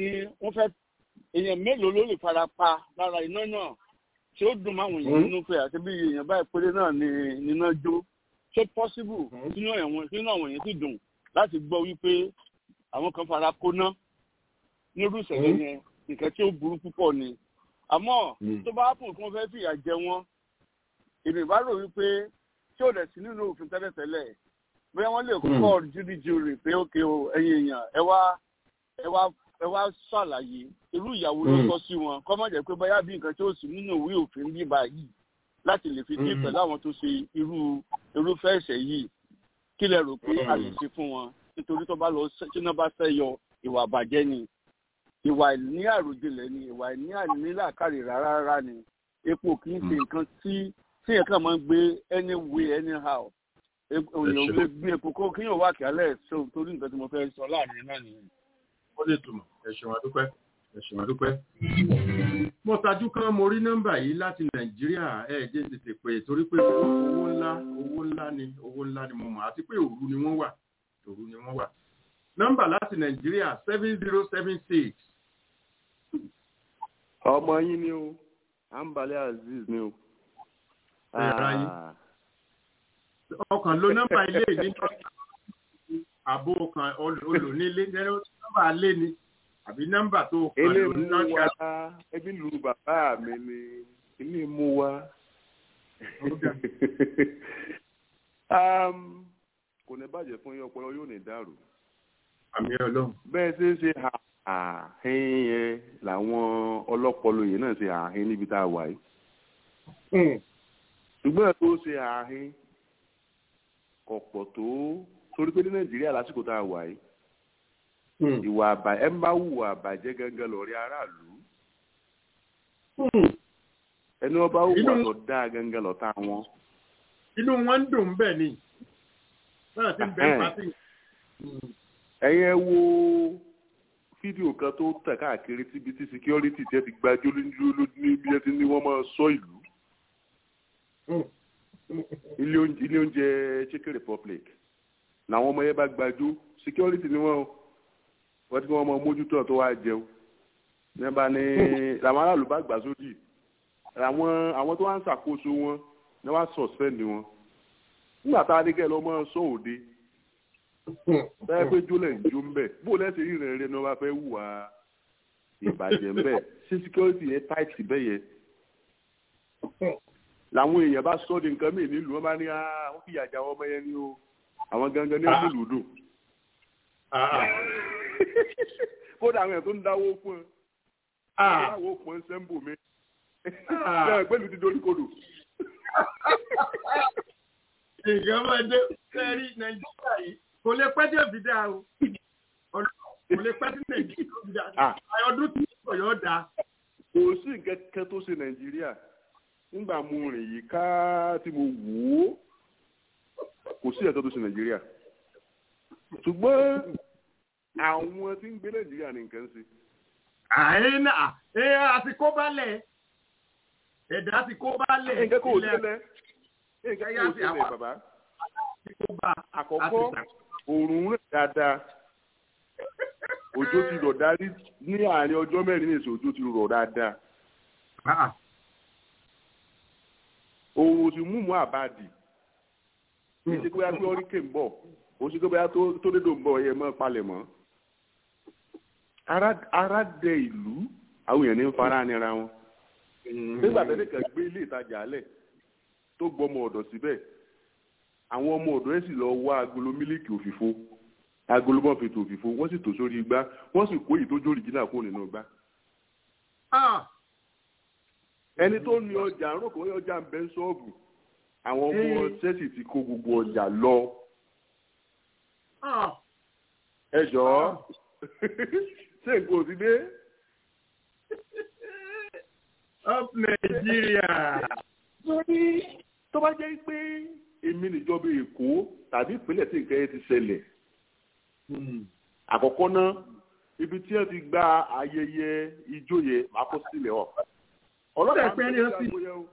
mélòó ló lè fara pa lára iná náà tí ó dùn máwọn èèyàn nínú pé àti bí èèyàn báyìí péré náà ni iná jó ṣé possible sínú àwọn èèyàn sì dùn láti gbọ́ wípé àwọn kan fara kóná nírú ìṣẹ̀lẹ̀ yẹn nǹkan tí ó burú púpọ̀ ni àmọ́ tó bá pọ̀ kí wọ́n fẹ́ fìyà jẹ wọ́n èmi bá rò wípé tí ò dẹ̀ sí nínú òfin tẹ́lẹ̀tẹ́lẹ̀ bóyá wọ́n lè kọ́ judiciary pé ókè o ẹ̀yin èèyàn ẹ wá ṣàlàyé irú ìyàwó ló tọ́ sí wọn kọ́ má jẹ́ pé bóyá bí nǹkan tí ó sì nínú ìwé òfin bí báyìí láti lè fi dí pẹ̀lú àwọn tó ṣe irúfẹ́ ẹ̀ṣẹ̀ yìí kí lẹ rò pé a lè ṣe fún wọn nítorí tó bá lọ ṣínà bá fẹ́ yọ ìwà àbàjẹ́ ni ìwà ní àròjinlẹ̀ ni ìwà ní àníláàkàrè rárá ni epo kì í ṣe nǹkan tí ẹ̀ka máa ń gbé anyway anyhow èèyàn gbé epo kó kí yóò wá kíálẹ̀ ṣó torí nǹkan tí mo fẹ́ sọ láàrin náà nìyẹn. ó lè túmọ̀ ẹ̀ṣẹ̀ àdúpẹ́. mo tajú kan mo rí nọ́mbà yìí láti nàìjíríà jẹ́ tètè pé torí pé owó ńlá ni mo mọ̀ àti pé òru ni wọ́n wà. nọ́mbà láti nàìjíríà 7076. ọmọ yín ni o Ambale Azeez ni o. ọkàn ló nọ́mbà ilé nínú àbò kan olùnílé nọ́mbà alé ni àbí nọ́mbà tó kàn ló ní lọ́jà. ẹbí lu bàbá mi ni ilé mú wa. kò ní bàjẹ́ fún yín ọpọlọ yóò ní dàrú. àmì ọlọ́run. bẹ́ẹ̀ ṣe ń ṣe àhín yẹn làwọn ọlọ́pọlọ yìí náà ṣe àhín níbi tá a wà yìí. ṣùgbọ́n ẹ̀ tó ṣe ààrin ọ̀pọ̀ tó torí pé ní Nàìjíríà lásìkò tá a wà yìí ìwà ẹ ń bá hùwà àbàjẹ́ gangan lórí aráàlú ẹni wọn bá hùwà tó dáa gangan lọ́tà wọn. inú wọn ń dùn bẹ́ẹ̀ ni náà ti ń bẹ́ẹ̀ pàtì. ẹ̀yin ẹ wo fídíò kan tó tẹ̀ káàkiri tíbi tí security jẹ́ ti gbajú ní bí ẹ ti ní wọ́n máa sọ ìlú. ilé oúnjẹ Chicken Republic làwọn ọmọ yẹn bá gbajú security ni wọ́n wọ́n ti wọ́n mọ mójútó tó wá jẹun ní bá ní làwọn aráàlú bá gbà sódì àwọn tó wá ń ṣàkóso wọn ní wọ́n á suspend wọn nígbà tá a ní kẹ́ lọ́ mọ́ sọ òde bẹ́ẹ̀ pé jólẹ̀ ń jó ń bẹ̀ bó lẹ́sẹ̀ rí rẹ̀ ní wọ́n bá fẹ́ hùwà ìbàjẹ́ ń bẹ̀ ṣé security yẹn tight bẹ́ẹ̀ yẹn làwọn èèyàn bá sọ́ di nǹkan mìíràn nílùú wọn bá ní wọ́n fi ìyàjà ọmọ yẹn ní o àwọn gangan ní ìlú dùn kódà àwọn èèyàn tó ń dáwó fún ẹ dáwó fún ẹ sẹ́ńbù mi bẹ́ẹ̀ pẹ̀lú ti dorí kodò. nǹkan máa dé sẹ́rí Nàìjíríà yìí kò lè pẹ́ tí ó fi dáa o kò lè pẹ́ tí Nàìjíríà ó fi dáa ọdún tí ọ̀yọ́ dáa. kò sí nǹkan kan tó ṣe Nàìjíríà nígbà mo rìn yìí ká tí mo wò ó kò sí ẹ̀tọ́ tó ṣe Nàìjíríà ṣùgbọ́n àwọn tí ń gbé Nàìjíríà ní nǹkan ṣe. àìní àti kó balẹ̀ ẹ̀dá ti kó balẹ̀. nǹkan kò sílẹ̀ nǹkan kò sílẹ̀ bàbá. àkọ́kọ́ òòrùn rẹ̀ dáadáa òjò ti rọ̀ dárí ní àárín ọjọ́ mẹ́rin ní èso òjò ti rọ̀ dáadáa. òòrùn sì múmu àbádì kì í ṣe pé bóyá pé ọ́ríkè ń bọ̀ ó ṣe pé bóyá tó dédò ń bọ̀ ẹ̀yẹ mọ́ palẹ̀ mọ́. ara dẹ ìlú àwọn èèyàn ní ń fara nira wọn. nígbà tẹ́lẹ̀ kan gbé ilé ìtajà alẹ̀ tó gbọ́ ọmọ ọ̀dọ̀ síbẹ̀ àwọn ọmọ ọ̀dọ̀ ẹ̀ sì lọ wá agolo mílíkì òfìfo agolo bọ́ǹfìtì òfìfo wọ́n sì tò sórí igbá wọ́n sì kó èyí tó jó òrìjínà kúrò nínú igbá. ẹni tó ní ọjà ń rò kó ọjà ń bẹ ń ṣọ́ọ̀bù àwọn ọmọ ṣẹ́ẹ̀sì ti kó gbogbo ọjà lọ. ẹ jọ̀ọ́ ṣé nǹkan ò ti dé. up Nàìjíríà. tó bá jẹ́ pé èmi níjọba Èkó tàbí ìpínlẹ̀ tí nǹkan yẹn ti ṣẹlẹ̀ àkọ́kọ́ náà ibi tí wọ́n ti gba ayẹyẹ ijó yẹn máa kó sílẹ̀ ọ̀. ọlọ́dà pé ẹni ọ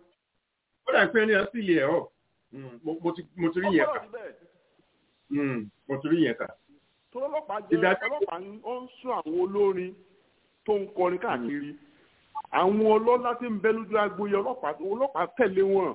sílẹ̀ ọ̀ mo ti rí yẹn kà. mo ti rí yẹn kà. tó ọlọ́pàá ń sún àwọn olórin tó ń kọrin káàkiri àwọn ọlọ́lá tí ń bẹ lójú agboyè ọlọ́pàá tẹ̀lé wọn.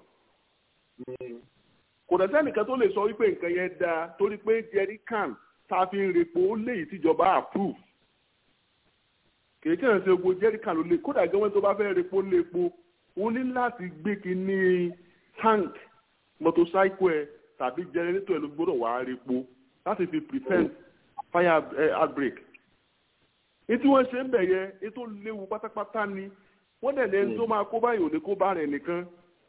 kò dẹ̀ sẹ́nìkan tó lè sọ wípé nǹkan yẹn dáa torí pé jerrycan tá a fi ń repo ó léyìí tíjọba approve. kèékè ṣe gbogbo jerrycan ló lè kódà gẹ́wọ́n tó bá fẹ́ repo lépo ó ní láti gbé kínní tank motorcycle ẹ̀ tàbí generator ẹ̀ ló gbọ́dọ̀ wá repo láti fi prevent fire outbreak. ètò wọn ṣe ń bẹ̀ yẹ ètò léwu pátápátá ni wọ́n dẹ̀ lẹ́nu tó máa kó báyìí ò ní kó bá rẹ̀ nìkan.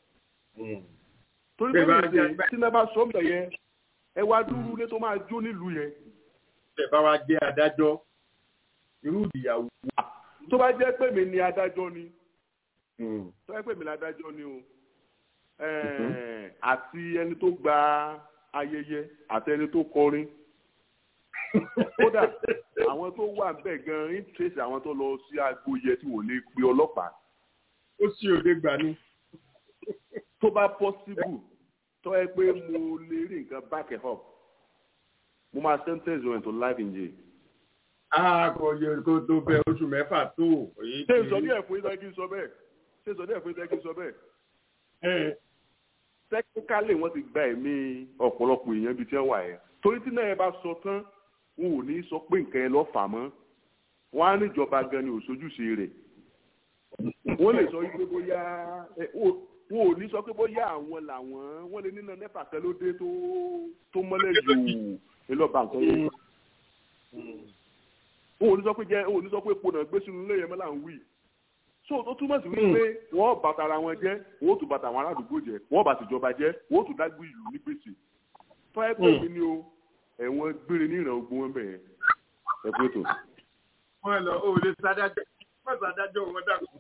torí pé tí náà bá sọ ń bẹ̀ yẹ ẹ wá dúró lé tó máa jó nílùú yẹn. ẹ bá wa jẹ́ adájọ́ irú ìyàwó. tó bá jẹ́ pé mi ni adájọ́ ni tó bá jẹ́ pé mi ni adájọ́ ni o àti ẹni tó gba ayẹyẹ àti ẹni tó kọrin kódà àwọn tó wà bẹ́ẹ̀ gan-an ń trace àwọn tó lọ sí agboyè tí wò lè pe ọlọ́pàá. ó sì òde gbà ní. tó bá possible tó yẹ pé mo lè rí nǹkan back it up mo máa sentence wọn to life in jail. kò yẹ kó tó bẹ oṣù mẹ́fà tó. ṣé ìsọdí ẹ̀ fún ìsọdí kí n sọ bẹ́ẹ̀ ṣé ìsọdí ẹ̀ fún ìsọdí kí n sọ bẹ́ẹ̀. technically wọ́n ti gba ẹ̀mí ọ̀pọ̀lọpọ̀ èèyàn bíi tí wọ́n wà yẹn torí tí náà ẹ bá sọ tán wọn ò ní sọ pé nǹkan ẹ lọ fà mọ́ wọn á níjọba gan ni òṣojúṣe rẹ̀ wọ́n lè sọ pé bóyá wọn ò ní sọ pé bóyá àwọn làwọn wọ́n lè nínú nẹ́fà kan ló dé tó mọ́lẹ̀ yòó ńlọ́ba nǹkan yẹn wọn ò ní sọ pé epo náà gbé sínú ilé yẹn mọ́ là ń wí so tó túmọ̀ sí wípé wọ́n bá tara wọn jẹ́ wọ́n tún bá tàwọn aládùúgbò jẹ́ wọ́n bá tìjọba jẹ́ wọ́n tún dágbé ìlú ní gbèsè fáìpẹ́ mi ni o ẹ̀wọ̀n gbére ní ìràn ogun wọn bẹ̀rẹ̀ ẹ pé tó. wọ́n lọ ó lè sádájọ́ wọ́n sádájọ́ wọn dàkú.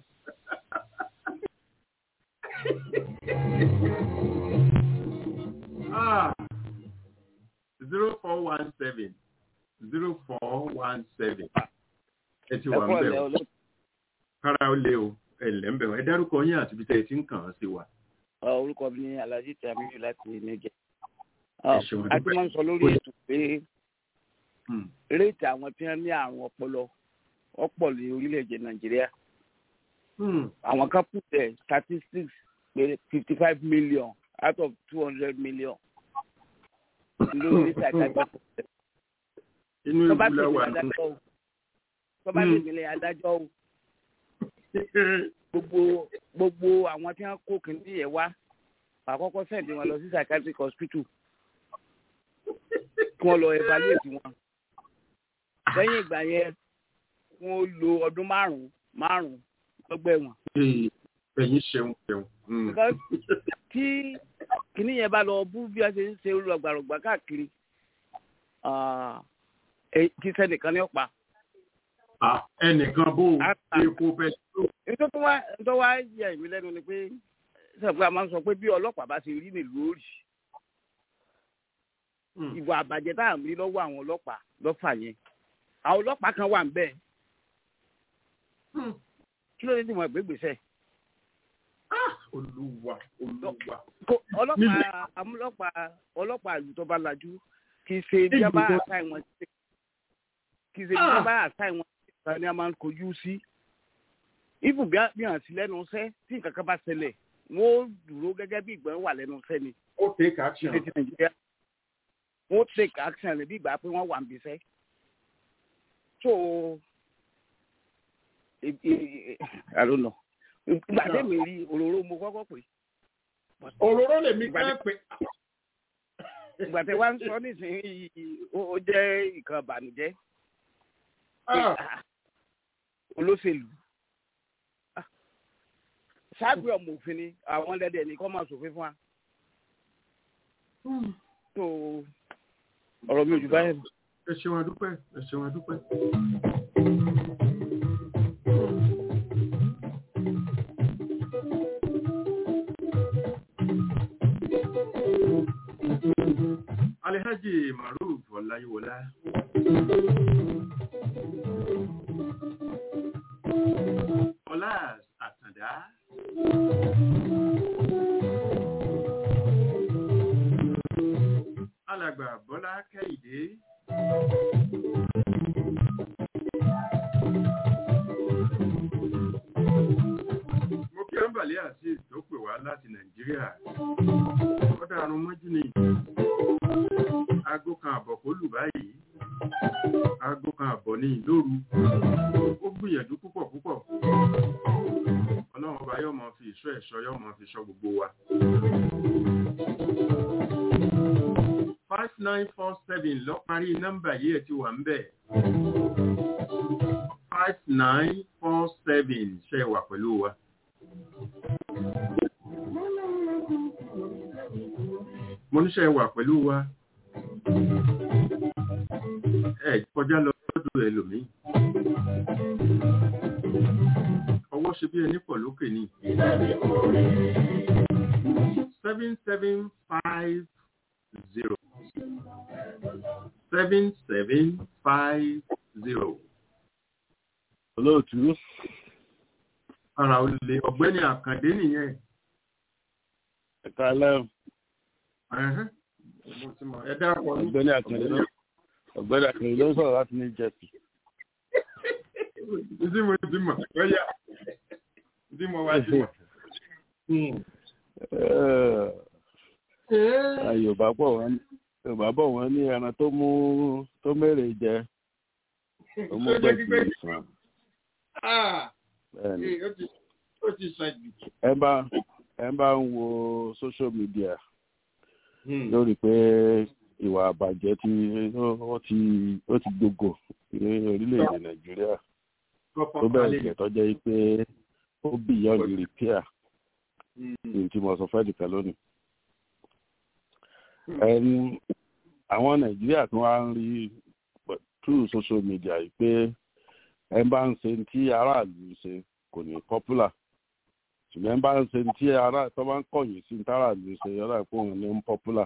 0417 ẹ ti wà ń bẹ̀ o kára ó lé o ẹ lẹ́ ń bẹ̀ o ẹ dárúkọ yín àti ibi tẹ́ ẹ ti ń kàn án sí wa. orúkọ mi ni Alhaji Tamiyu láti Níjẹ̀. a ti máa ń sọ lórí ètò pé réètì àwọn tí wọ́n ní àrùn ọpọlọ ọ̀pọ̀ ní orílẹ̀-èdè Nàìjíríà. àwọn kan put the statistics pé 55 million out of 200 million lórí réètì àdájọ́. inú ìbúlẹ̀ wà ní. tọ́ba lè nílé adájọ́ o gbogbo àwọn tí wọ́n kó kìíní yẹn wá àkọ́kọ́ sẹ́ǹdì wọn lọ sí psychiatric hospital kí wọ́n lọ evaluate wọn lẹ́yìn ìgbà yẹn wọ́n lo ọdún márùn-ún lọ́gbà ẹ̀wọ̀n. ẹ̀yin ṣeun. tí kìíní yẹn bá lọ bú bí wọ́n ṣe ń ṣe olùgbàrògbà káàkiri kí sẹ́nìkan ní ọ̀pá. ẹnìkan bó epo pẹ̀lú. nítorí wá yẹ ìwé lẹ́nu ni pé sọ̀rọ̀ a máa ń sọ pé bí ọlọ́pàá bá ṣe rí nílùú òrì ìwà àbàjẹ́ tá à ń rí lọ́wọ́ àwọn ọlọ́pàá lọ́fà yẹn àwọn ọlọ́pàá kan wà ń bẹ̀ kí ló dé tí wọ́n gbé gbèsè. Olúwa. ọlọ́pàá ìlú tó bá lajú kì í ṣe ìjọba àṣà ìwọ̀n sí ni a máa ń kojú sí. ibù bí hàn sí lẹ́nu iṣẹ́ tí nǹkan kan bá ṣẹlẹ̀ wọ́n dúró gẹ́gẹ́ bí ìgbẹ́ wà lẹ́nu iṣẹ́ ni. ó take action. wọ́n take action bí ìgbà pé wọ́n wà ń bíṣẹ́. so I don't know. ìgbà tẹ́mi rí òróró mo kọ́kọ́ pè. òróró lèmi kọ́ pé. ìgbà tẹ́ wá ń sọ nísìnyí ó jẹ́ ìkan ìbànújẹ́. olóṣèlú ṣáàgbé ọmọ òfin ni àwọn dẹ́dẹ́ ní kọ́ máa ṣòfin fún wa. tó ọ̀rọ̀ mi ò jù báyìí. ẹ ṣeun adúpẹ́. Alhaji Maruf Ọláyíwọlá. Ọlá Àtàndá. Alàgbà Bọ́lá Kẹ́hìndé. Mo kí Ambali àti tó pè wá láti Nàìjíríà. Ó dàrú mọ́jú ni. Aago kan àbọ̀ kó lù báyìí. Aago kan àbọ̀ ní ìlóru. Ó gbìyànjú púpọ̀. Ọlọ́run ọba yóò máa fi ìṣọ́ ẹ̀ṣọ́ yóò máa fi ṣọ́ gbogbo wa. 5947 lọ parí nọ́mbà yìí ẹ̀ ti wà ń bẹ̀. 5947 ṣe wà pẹ̀lú wa. Mo ní ṣe wà pẹ̀lú wa. Ẹ kọjá lọ lọ́dọ̀ ẹlòmíì. Ọwọ́ ṣe bí ẹni pọ̀ lókè ni. 7750. 7750. Olóòtú. Ara olè ọ̀gbẹ́ni Àkàndé nìyẹn. Ẹ̀ka lẹ́rù. Ẹ dáàpọ̀ ní. Ọ̀gbẹ́ni Àkàndé ló ń sọ̀rọ̀ láti ní jẹ́pì. Ìdí mo ti mọ̀ lọ́yà. Ìdí mo wá sí mọ̀. Yorùbá bọ̀ wọ́n ní ẹran tó mèrè jẹ tó mú gbẹ̀gbẹ̀ sàn. Ó ti sàn jù. Ẹ bá ń wo social media lórí pé ìwà àbàjẹ́ ó ti gbogbo ní orílẹ̀-èdè Nàìjíríà tó bẹ̀rẹ̀ jẹ́ tó jẹ́ pé ó beyond repair ní tí mo sọ fẹ́ dìkan lónìí. Àwọn Nàìjíríà tí wọ́n á ń rí through social media yìí pé ẹ bá ń ṣe tí aráàlú ṣe kò ní popular ṣùgbọ́n ẹ bá ń ṣe tí tó bá ń kọ̀yìn sí tí aráàlú ṣe yọ̀rọ̀ ìpòhùn ní popular.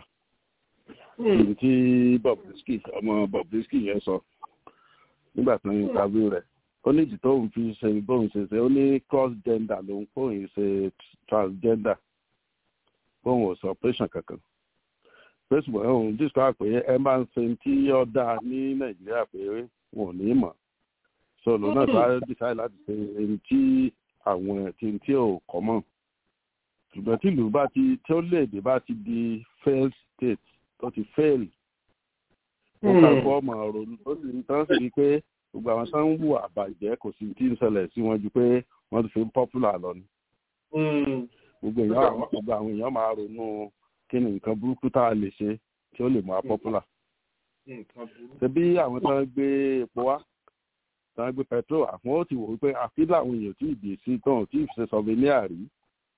Tí ọmọ Bobrisky yẹn sọ nígbà tó ń interview rẹ̀ ó ní ìdí tóun fi ṣe bóun ṣe ṣe ó ní cross gender ló ń kóun ṣe transgender bóun ò sọ operation kankan pé ṣùgbọ́n òun discover pé ẹ máa ń ṣe tí ó dáa ní Nàìjíríà pé wọn ò ní mọ̀ so lòun náà sáré decide láti ṣe ẹni tí àwọn tí ò common ṣùgbọ́n tí ìlú bá ti tí ó léde bá ti di failed state tó ti fail ó kàgbọ́ ọmọ ọ̀rọ̀ ó sì ń tán sí pé gbogbo àwọn tó ń wù àbàjẹ́ kò sí tí ń ṣẹlẹ̀ sí wọn ju pé wọ́n ti fi ń popular lọ ni. gbogbo àwọn èèyàn máa ronú kí ni nǹkan burúkú tá a lè ṣe tí ó lè mú a popular. ṣe bí àwọn tó ń gbé epo wá tó ń gbé petrol àfún ó ti wò wípé àfi làwọn èèyàn tí ìdè sí tán tí ìfisẹ souvenir rí.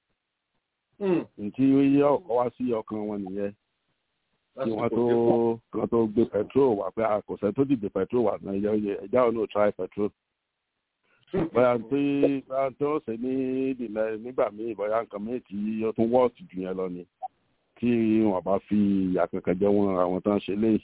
tí yíyọ ọkọ wá sí ọkàn wọn nìyẹn kí wọ́n tó gbé petrol wá pé àkọsẹ́ tó dìde petrol wà náà ẹja ò ní try petrol. bóyá tí ó ṣe ní ìdílé nígbà míì bóyá nǹkan míì tí ó tún wọ́ọ̀tì jù yẹn lọ ni tí wọ́n bá fi àkànkàn jẹ wọn àwọn tó ń ṣe léyìí.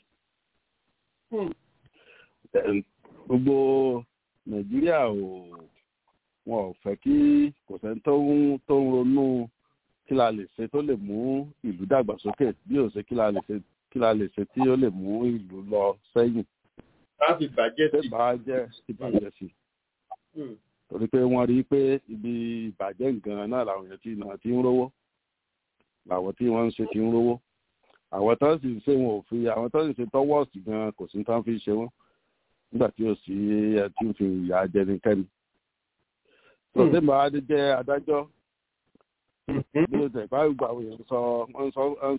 gbogbo Nàìjíríà wọn ò fẹ́ kí kò sẹ́ni tó ń ronú kí la lè ṣe tó lè mú ìlú dàgbàsókè bí ó ṣe kí la lè ṣe tí ó lè mú ìlú lọ sẹ́yìn. láti bàjẹ́ sí. bá jẹ́ ìbàjẹ́ sí. torí pé wọ́n rí pé ibi ìbàjẹ́ nǹkan náà làwọn èèyàn ti ń rówó làwọn tí wọ́n ń ṣe ti ń rówó. àwọn tó sì ṣe wọn ò fi àwọn tó sì ṣe tọ́wọ́ọ̀sì gan kò sí tán fi ṣe wọ́n nígbà tí ó sì ẹ tí ń fi ìyà jẹ nìkẹ́ni. tòṣe máa jẹ́ adájọ́ bí o tẹ̀ báyìí gba àwọn èèyàn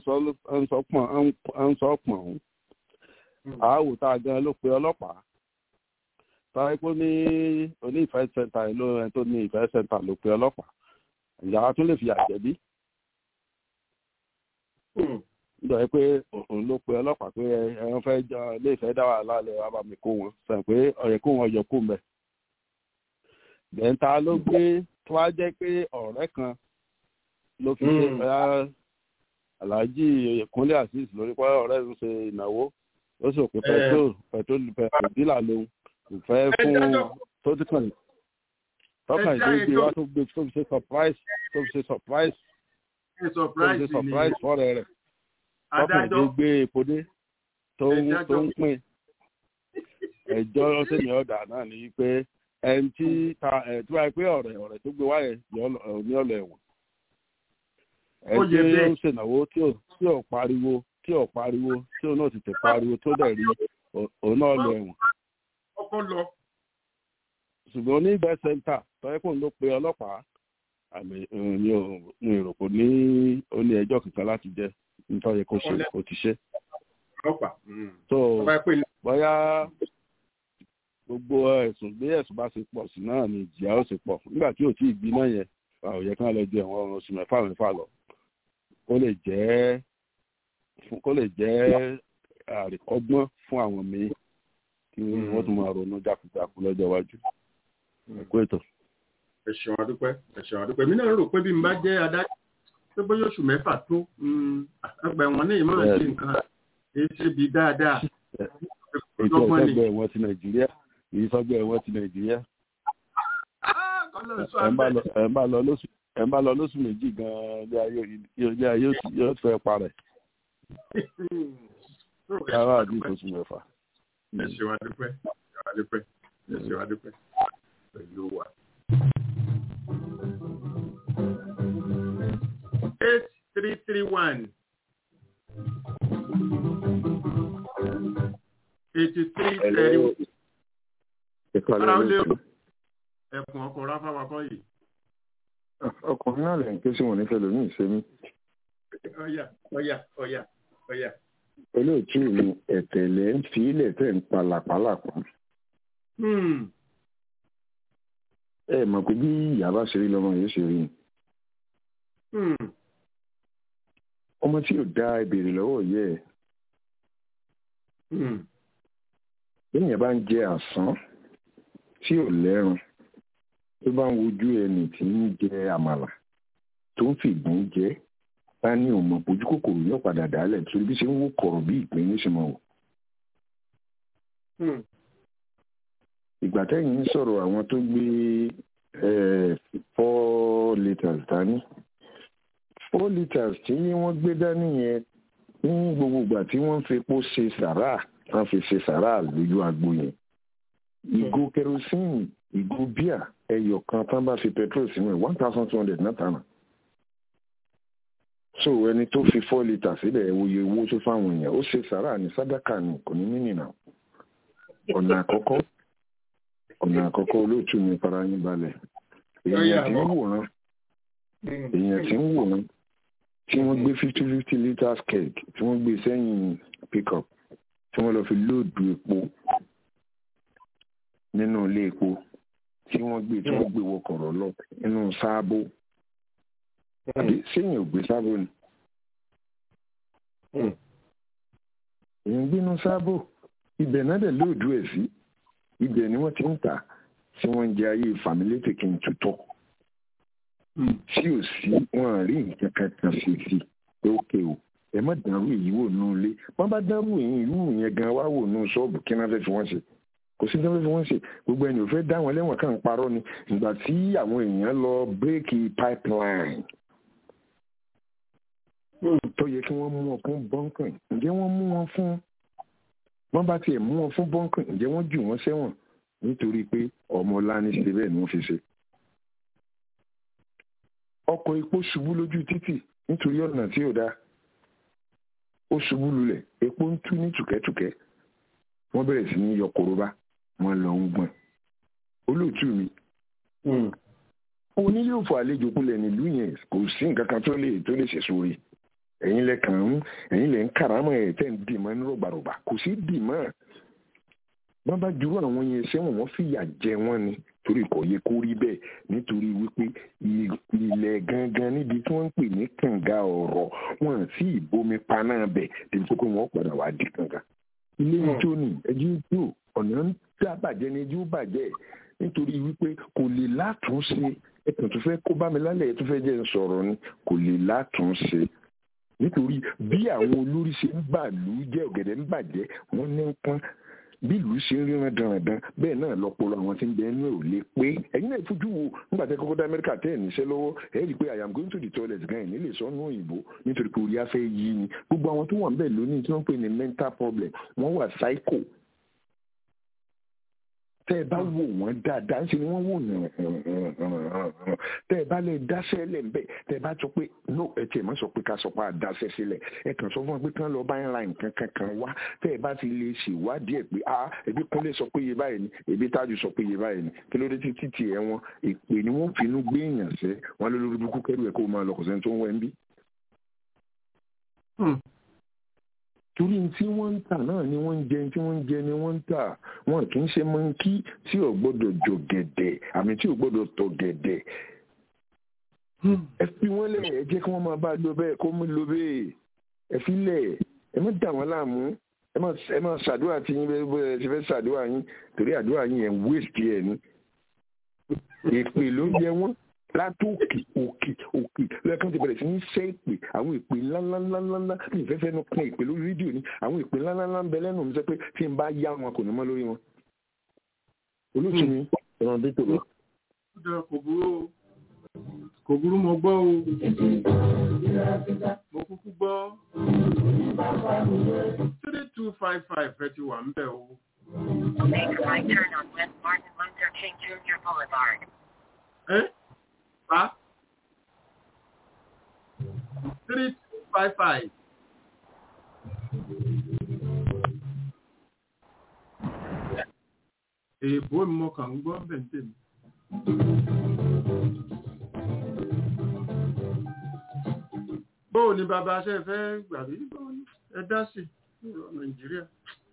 ń sọ pọ̀n àáwò tá a gan ló pe ọlọ́pàá táwọn epo ní oní ìfẹ́ sẹ́ńtà ló ẹni tó ní ìfẹ́ sẹ́ńtà ló pe ọlọ́pàá ìyàwó tún lè fi àjẹbí nítorí pé òun ló pe ọlọ́pàá pé ẹran fẹ́ jọ ilé ìfẹ́ dá wàhálà lẹ̀ wá bá mi kó wọn sàn pé ọ̀yẹ̀ kó wọn yọ kó mẹ́ bẹ́ńtà ló gbé tó wá jẹ́ pé ọ̀rẹ́ kan ló fi ṣe bẹ́ẹ̀ Alhaji Oyèkúnlé Azeez lórí pé ọ̀rẹ́ ń ṣe ìnáwó ó sì pé petrol dílà lòun kò fẹ́ fún tó ti kàn tọ́kàn ìgbé wá tó gbé tó fi ṣe surprise fọ́rẹ́ rẹ̀ tọ́kàn ìgbé epo dé tó ń pín ẹjọ́ sẹ́ni ọ̀dà náà ní pé ẹni tí wáyé pé ọ̀rẹ́ tó gbé wáyé ní ọ̀lẹ̀ ẹ̀wọ̀n ẹni tí ó ń ṣènáwó tí ò pariwo tí ò náà ti tẹ̀ pariwo tó dẹ̀ rí òun náà lọ ẹ̀wọ̀n. ṣùgbọ́n ní best center tọ́yẹ́pọ̀ ló pe ọlọ́pàá àmì ní ìròpò ní ó ní ẹjọ́ kankan láti jẹ́ nítorí kó ṣe kó ti ṣe. so bóyá gbogbo ẹ̀sùn bí ẹ̀sùn bá ṣe pọ̀ sí náà ni ìjìyà ó ṣe pọ̀ nígbà tí ò tí ì gbiná yẹn àwọn yẹ kán lọ ju ẹ̀wọ̀n oṣù mẹ́fà lọ kó lè jẹ́ àríkọ́gbọ́n fún àwọn míì kí wọ́n tún máa ronú jákujàku lọ́jọ́ iwájú. ẹ̀kú ètò. ẹ̀sùn àdúpẹ́ mi náà rò pé bí n bá jẹ́ adájọ́ pé bóyá oṣù mẹ́fà tó àgbà ẹ̀wọ̀n ní ìmọ̀ ṣe nǹkan èyí ṣe bí dáadáa. ètò ìsọgbẹ́ ẹ̀wọ̀n ti Nàìjíríà èyí sọgbẹ́ ẹ̀wọ̀n ti Nàìjíríà. ẹ̀ ń bá lọ lóṣù méjì gan-an ilé ayé yóò fẹ́ parẹ́. Yàrá àdúgbò oṣù mẹ́fà. Ẹ̀sùn àdúpẹ́ pẹ̀lú wa. 8331 8331. Ẹkùn ọkọ̀ ráfà wà kọ́ yìí. Ọkùnrin náà lè ń ké sí wọn nífẹ̀ẹ́ lómi ìṣẹ́mi. Ọ̀yà. Olóòtú ìlú ẹ̀tẹ̀lẹ̀ ń fi ilẹ̀ tẹ̀ ń pa làpálàpá. ẹ mọ̀ pé bí ìyá bá ṣe rí lọ́mọ yóò ṣe rí ni. ọmọ tí ò dá ìbéèrè lọ́wọ́ yẹ ẹ̀. lẹ́yìn bá ń jẹ àsán tí ò lẹ́rùn tó bá ń wojú ẹni tí ń jẹ àmàlà tó ń fìgbín jẹ bá ní òun mọ̀ ojú kòkòrò yóò padà dálẹ̀ torí bí ṣe ń wó kọ̀rọ̀ bí ìpín ní ṣe mọ̀ wò. ìgbà tẹ́yìn ń sọ̀rọ̀ àwọn tó gbé 4 litres dání 4 litres tí wọ́n gbé dání yẹn ní gbogbo ìgbà tí wọ́n fi epo ṣe sàrà wọ́n fi ṣe sàrà lójú agbo yẹn ìgò kerosene ìgò bíà ẹyọ kan tán bá fi petrol sínú ẹ̀ 1,200 náà tánà. so ẹni tó fi 4 litres síbẹ̀ ẹ̀ wòye owó tó fáwọn èèyàn ó ṣe sàrà ní sàdákà ní kò ní mínìnà. ọ̀nà àkọ́kọ́ olóòtú mi fara yín balẹ̀ èèyàn tí ń wòran tí wọ́n gbé 50 litres keg tí wọ́n gbé sẹ́yìn pickup tí wọ́n lọ fi lóòdù epo nínú ilé epo tí wọ́n gbé wọkọ̀rọ̀ lọ nínú sáàbò sẹ́yìn ò gbé sáàbò ni èèyàn gbénú sáàbò ibẹ̀ náà dẹ̀ lóòdù ẹ̀ sí ibẹ̀ ni wọ́n ti ń tà tí wọ́n ń jẹ ayé fàmílétè kí n tutọ́ tí ò sí wọn rí nǹkan kankan ṣe sí pé ókè o ẹ má dàrú èyí wò nínú ilé wọ́n bá dàrú èyí ìlú yẹn gan wá wò nínú ṣọ́ọ̀bù kí wọ́n fẹ́ fi wọ́n ṣe kò sí dáwọ́ fi wọ́n ṣe gbogbo ẹni ò fẹ́ dá wọn lẹ́wọ̀n kan parọ́ ni ìgbà tí àwọn èèyàn lọ bírèkì pipeline tó yẹ kí wọ́n mú wọn fún bọ́ńkìn ǹjẹ́ wọ́n mú wọn fún wọ́n bá tiẹ̀ mú wọn fún bọ́ńkìn ǹjẹ́ wọ́n jù wọ́n sẹ́wọ̀n nítorí pé ọmọ ọlá ní ṣe bẹ́ẹ̀ ni wọ́n fi ṣe. ọkọ̀ epo ṣubú lójú títì nítorí ọ̀nà tí ò dáa ó ṣubú lulẹ̀ epo ń tú ní tùkẹ́tùkẹ́ wọ́n bẹ̀rẹ̀ sí ní yọ kòróbá wọ́n lọ ń gbọ̀n olóòtú mi onílé òfò àlejò kulẹ̀ nílùú yẹn kò sí nǹkan kan tó lè ṣe sórí ẹ̀yin lẹ ń kàrámọ̀ ẹ̀ tẹ́ ń dì mọ́ ní rọ̀gbàrọ̀gbà kò sí dì mọ́ wọ́n bá jurú àwọn yẹn sẹ́wọ̀n wọ́n fìyà jẹ wọ́n ni torí kò yẹ kó rí bẹ́ẹ̀ nítorí wípé ilẹ̀ gangan níbi tí wọ́n ń pè ní kànga ọ̀rọ̀ wọn sí ìbomi paná bẹ̀ débi tó kó wọn padà wá di kànga ilé ijó ni ẹjọ́ ijó ọ̀nà ń dábàjẹ́ ni ẹjọ́ bàjẹ́ nítorí wípé kò lè látúnṣe ẹ̀tàn tó fẹ́ kó bá mi lálẹ́ tó fẹ́ jẹ́ ń sọ̀rọ̀ ni kò lè látúnṣe nítorí bí àwọn olórí ṣe ń bàlú jẹ́ ọ̀gẹ̀dẹ̀ ń bàjẹ́ wọ́n ní ń pọ́n bí ìlú ṣe ń ríran dandan bẹ́ẹ̀ náà lọ́pọ̀lọ́ àwọn tí ń bẹ ẹnu ẹ̀ ò lè pé ẹ̀yin náà fojú wo nígbà tí kọ́kọ́ dá Amẹ́ríkà tẹ́ ẹ̀ níṣẹ́ lọ́wọ́ ẹ̀ rí i pé I am going to the toilet gan ẹ̀ nílé sọ́nù òyìnbó nítorí pé orí afẹ́ yí ni gbogbo àwọn tó wà ń bẹ̀ lónìí tí wọ́n pè ní mental problem wọ́n wà psycho tẹ́ ẹ bá wò wọ́n dáadáa ṣe ni wọ́n wò yàn tẹ́ ẹ bá lè dáṣẹ́ lẹ̀ ńbẹ̀ tẹ́ ẹ bá sọ pé no ẹ tiẹ̀ má sọ pé ká sọ pé a dáṣẹ́ sílẹ̀ ẹ kàn sọ fún wọn pé kán lọ bá ń ra nǹkan kankan wá tẹ́ ẹ bá ti lè ṣèwádìí ẹ̀ pé ẹbí Kúnlé sọ pé iye báyìí ni ẹbí Tájù sọ pé iye báyìí ni kí ló dé títí tiẹ̀ wọn èpè ni wọ́n finú gbé èèyàn sẹ́ wọn lórí burúkú kẹ́rù ẹ̀ kó máa lọ kò sẹ́ni tó ń wẹ́ ń bí. torí tí wọ́n ń tà náà ni wọ́n ń jẹ tí wọ́n ń jẹ ni wọ́n ń tà wọn kì í ṣe mọ́ńkì tí ò gbọ́dọ̀ jò gẹ̀dẹ̀ àmì tí ò gbọ́dọ̀ tọ̀ gẹ̀dẹ̀. ẹ fi wọ́n lẹ̀ ẹ jẹ́ kí wọ́n máa bá lo bẹ́ẹ̀ kó mú lo bẹ́ẹ̀ ẹ fi lẹ̀ ẹ má dà wọ́n láàmú ẹ má ṣàdúrà tí yín bẹ́ẹ̀ ṣe fẹ́ ṣàdúrà yín torí àdúrà yín yẹn waste ẹ̀ ní. èpè ló ń jẹ wọ́n látòkè òkè lẹ́ẹ̀kan ti bẹ̀rẹ̀ sí ní ṣẹ́ ìpè àwọn ìpè ńláńláńláńlá ní ìfẹ́fẹ́ nu kan ìpè lórí rédíò ni àwọn ìpè ńláńláńlá ń bẹ lẹ́nu mi sọ pé tí n bá yá wọn kò ní mọ́ lórí wọn. olóòtú mi ẹ̀rọ dé tó lọ. kò burú mo gbọ́ o mo kúkú gbọ́ 3255 ẹ ti wà ń bẹ̀ o. Make a right turn on West Martin Luther King Jr. Boulevard. Eh? 3255. Èèbó ni mo kàn ń gbọ́ bẹ̀ǹtẹ̀ mi. Bóò ni bàbá ṣe fẹ́ gbàgbé ẹ dá sí Nàìjíríà.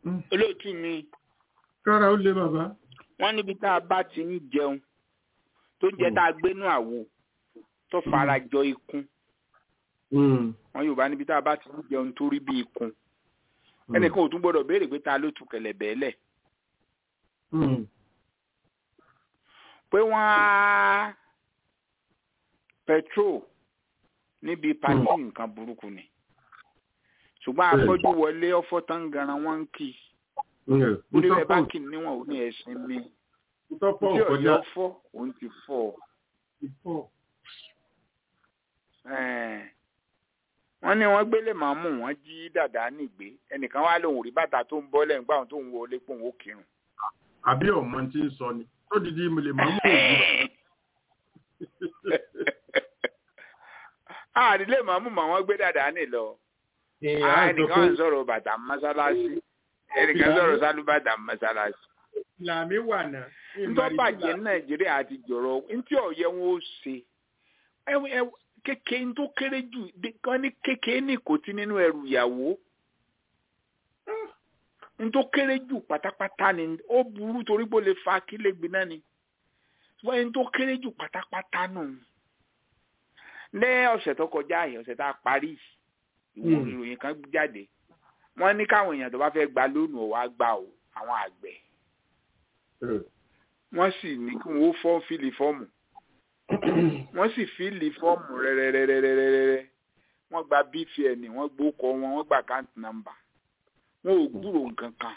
Olóòtú mi. Kára ó lé bàbá. Wọ́n níbi tá a bá ti ń jẹun tó jẹ́ tá a gbénú àwo tó fara jọ ikùn. Wọ́n Yorùbá níbi tá a bá ti ń jẹun tó rí bí ikùn ẹnìkan ò tún gbọ́dọ̀ béèrè pé ta ló tu kẹ̀lẹ̀bẹ̀ lẹ̀. Pé wọ́n á petrol níbi pàtí nǹkan burúkú ni ṣùgbọ́n afọ́jú wọlé ọ̀fọ̀ tán ganan wọ́n ń kì í onílẹ̀ báńkì níwọ̀n ò ní ẹ̀sìn mi tí ọ̀yọ́ fọ́ òun ti fọ́ wọ́n ní wọ́n gbélé màmú wọ́n jí dàdá nígbé ẹnìkan wá lòun rí bàtà tó ń bọ́ lẹ́yìn gbà wọn tó ń wọlé pòun ó kírun. àbí ọmọ tí ń sọ ni tó dìde mo lè máa mú òògùn. àdílé màmú mà wọ́n gbé dàdá ní lọ ẹnìkan ń sọ̀rọ̀ bàtà mọ́sálásí ẹnìkan sọ̀rọ̀ sálúbàtà mọ́sálásí. làmì wà náà. ntọ́ bàjẹ́ Nàìjíríà àti jọ̀rọ̀ ntí ọ̀yẹ́ wọn ó ṣe kékeré tó kéré jù kan ní kékeré ní kòtí nínú ẹrù ìyàwó tó kéré jù pátápátá ni ó burú torí bó lè fa kílẹ̀gbẹ̀ náà ni wọ́n tó kéré jù pátápátá nù. ní ọ̀sẹ̀ tó kọjá yìí ọ̀sẹ̀ tá a parí ìròyìn kan jáde wọ́n ní káwọn èèyàn tó bá fẹ́ gba lónìí ò wá gbà ó àwọn àgbẹ̀ wọ́n sì ní kí wọ́n fọ́ fílì fọ́ọ̀mù wọ́n sì fíìlì fọ́ọ̀mù rẹ́rẹ́rẹ́rẹ́rẹ́rẹ́ wọ́n gba BVN wọ́n gbókọ wọn wọ́n gba account number wọn ò gbúrò nǹkan kan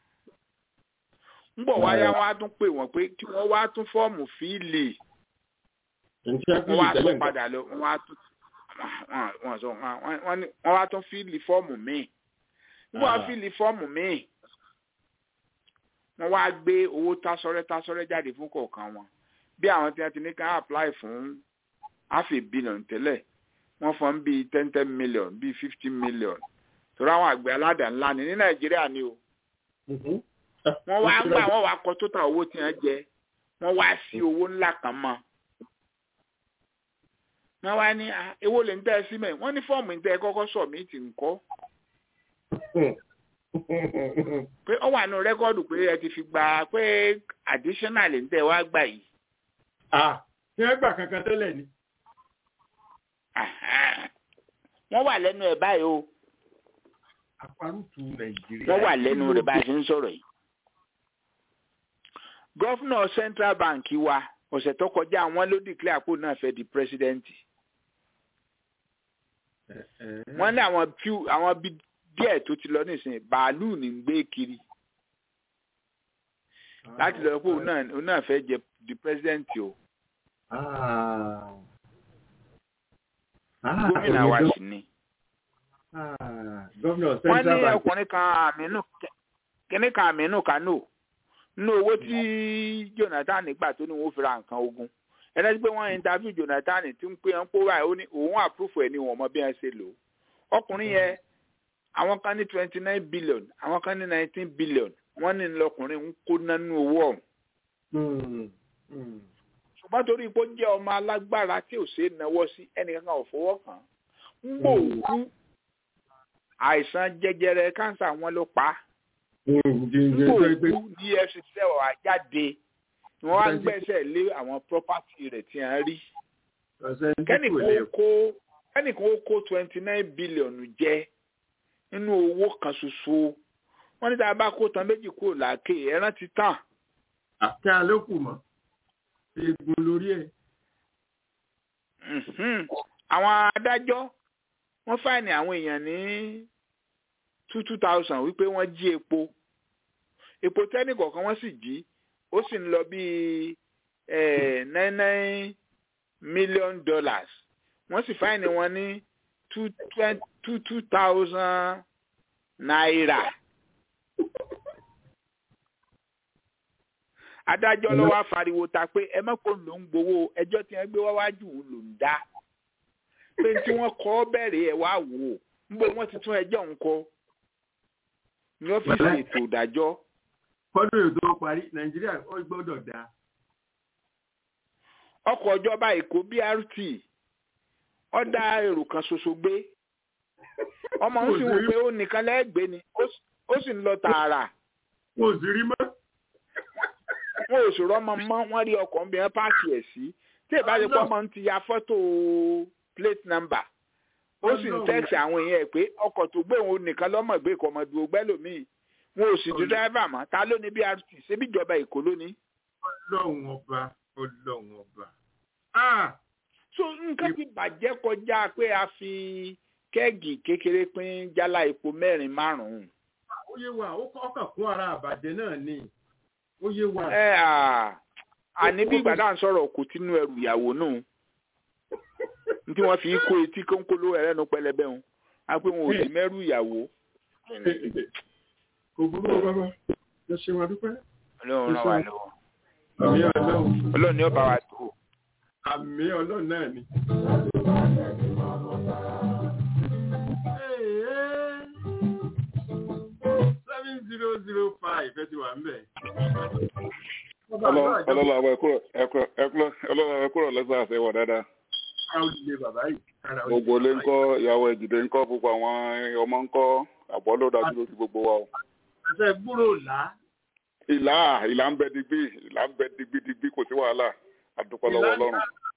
ńbọ̀ wáyá wọn á tún pè wọ́n pé kí wọ́n wá tún fọ́ọ̀mù fíìlì wọ́n wá tún padà lọ wọ́n wá tún fíìlì fọ́ọ̀mù míì ńbọ̀ wá fíìlì fọ́ọ̀mù míì wọ́n wá gbé owó tásọ́rẹ́ jáde fún kọ̀ọ̀kan wọn bí àwọn tí wọ́n ti ní ká apply fún $500 million tẹ́lẹ̀ wọ́n fọ́n bíi 10 million bíi 50 million torí àwọn àgbẹ̀ aládàá ńlá ni ní Nàìjíríà ni o. wọ́n wá gbà wọ́n wá kọ tóta owó tí wọ́n jẹ wọ́n wá sí owó ńlá kan mọ́. wọ́n wá ní èwo lè ń tẹ́ ẹ sí mẹ́ wọ́n ní fọ́ọ̀mù ń tẹ́ ẹ kọ́kọ́ submit ńkọ́. pé ó wà nù rẹ́kọ́ọ̀dù pé ẹ ti fi gbà pé additional ń tẹ́ wá gbà yìí. Ṣé ẹ gbà kankan tẹ́lẹ̀ ni? Wọ́n wà lẹ́nu ẹ̀ báyìí o. Àparùtù Nàìjíríà. Wọ́n wà lẹ́nu rẹ̀ bá a ṣe ń sọ̀rọ̀ yìí. Gọ́fúnà Central Bank wa ọ̀sẹ̀ tó kọjá àwọn ló declare àpò náà fẹ́ di president. Wọ́n ní àwọn bí díẹ̀ tó ti lọ nísìnyí bàálù ní gbé kiri. Láti lọ pé òun náà fẹ́ jẹ di president o. Gómìnà wa sì ni. Wọ́n ní ọkùnrin kan Aminu Kano nínú owó tí Jonathan gbà tó ní wọ́n fi ra nǹkan ogun. Ẹni pé wọ́n interview Jonathan tí ń pè ń pò báyìí ó ní òun àpúrúfù ẹ̀ ní wọ́n mọ bí wọ́n ṣe lò. Ọkùnrin yẹn àwọn kan ní 29 billion àwọn kan ní 19 billion wọ́n ní lọkùnrin ń kó nánú owó ọ̀hún. Ṣùgbọ́n torí pé ó jẹ́ ọmọ alágbára tí ò ṣe é náwó sí ẹnìkan kan ò fọwọ́ kàn án. ń gbòòkú àìsàn jẹjẹrẹ kánsà wọn ló pa á. gbòòkú EFCC wà jáde ni wọ́n wá ń gbẹ́sẹ̀ lé àwọn property rẹ̀ tí a rí. kẹ́nìkan ó kó 29 billion jẹ nínú owó kan ṣoṣo. wọ́n ní tá a bá kó tán méjì kúrò láàkè ẹran ti tàn. àti àlékù mọ́ egun lórí ẹ̀. àwọn adájọ́ wọ́n fáìní àwọn èèyàn ní 2,000 wípé wọ́n jí epo tẹ́nì kọ̀ọ̀kan wọ́n sì jí ó sì ń lọ bíi $99 million wọ́n sì fáìní wọn ní 2,000 naira. adájọ́ ló wá fariwo ta pé ẹ mọ̀ kó ló ń gbowó ẹjọ́ tí wọ́n gbé wá wájú ló ń dá pé tí wọ́n kọ́ bẹ̀rẹ̀ ẹ̀ wá wò ó níbo wọ́n ti tún ẹjọ́ ń kọ́ ní ọ́fíìsì ètò ìdájọ́. kọ́dún ètò parí Nàìjíríà ó gbọ́dọ̀ dá. ọkọ̀ ìjọba Èkó BRT ó dá èrò kan ṣoṣo gbé ọmọ ń sì wò pé ó nìkan lẹ́gbẹ̀ẹ́ ni ó sì ń lọ tààrà. kò sí rí mọ́. wọn ò sọ̀rọ̀ ọmọ mọ́ wọ́n rí ọkọ̀ bí wọ́n páàkì ẹ̀ sí tí ìbáṣepọ̀ ọmọ ń ti ya fọ́tò plate number ó sì ń tẹ́ẹ̀sì àwọn èèyàn ẹ̀ pé ọkọ̀ tó gbé òun nìkan lọ́mọ̀ gbé kọ́ ọmọdé ògbẹ́lòmíì wọn ò sì di dráìvà mọ́ ta ló ní BRT ṣébí ìjọba Èkó ló ní. Ọlọ́run ọba. So nǹkan ti bàjẹ́ kọjá pé a fi kẹ́ẹ̀gì kékeré pín jálá epo 4-5. Ó yé wa ọkàn kún ara àbàdé náà ni ó yé wa. Àní bí ìgbà náà ń sọ̀rọ̀ kò tínú ẹrù ìyàwó náà tí wọ́n fi kó etí kónkóló ẹlẹ́nu pẹlẹbẹ wọn á pé wọn ò sí mẹ́rù ìyàwó. Kò burú bàbá ẹ ṣe wà dúpẹ́. Ọlọ́run ràn wá lọ́wọ́. Àmì Ọlọ́run. Ọlọ́run ni ó bá wa tó. Àmì Ọlọ́run náà ni. 7005 ẹ ti wà ń bẹ̀. Ọlọ́run ẹ̀kúrọ̀ lẹ́sà àṣẹ wọ̀ dáadáa. Gbogbo ilé ńkọ́, ìyàwó Èjìdé ńkọ́, gbogbo àwọn ọmọ ńkọ́, àbọ̀ ló dájú lójú gbogbo wa o. Ẹsẹ̀ gbúrò là. Ìlà ń bẹ digbí kò sí wàhálà. Àdúpọ̀ lọ́wọ́ Ọlọ́run.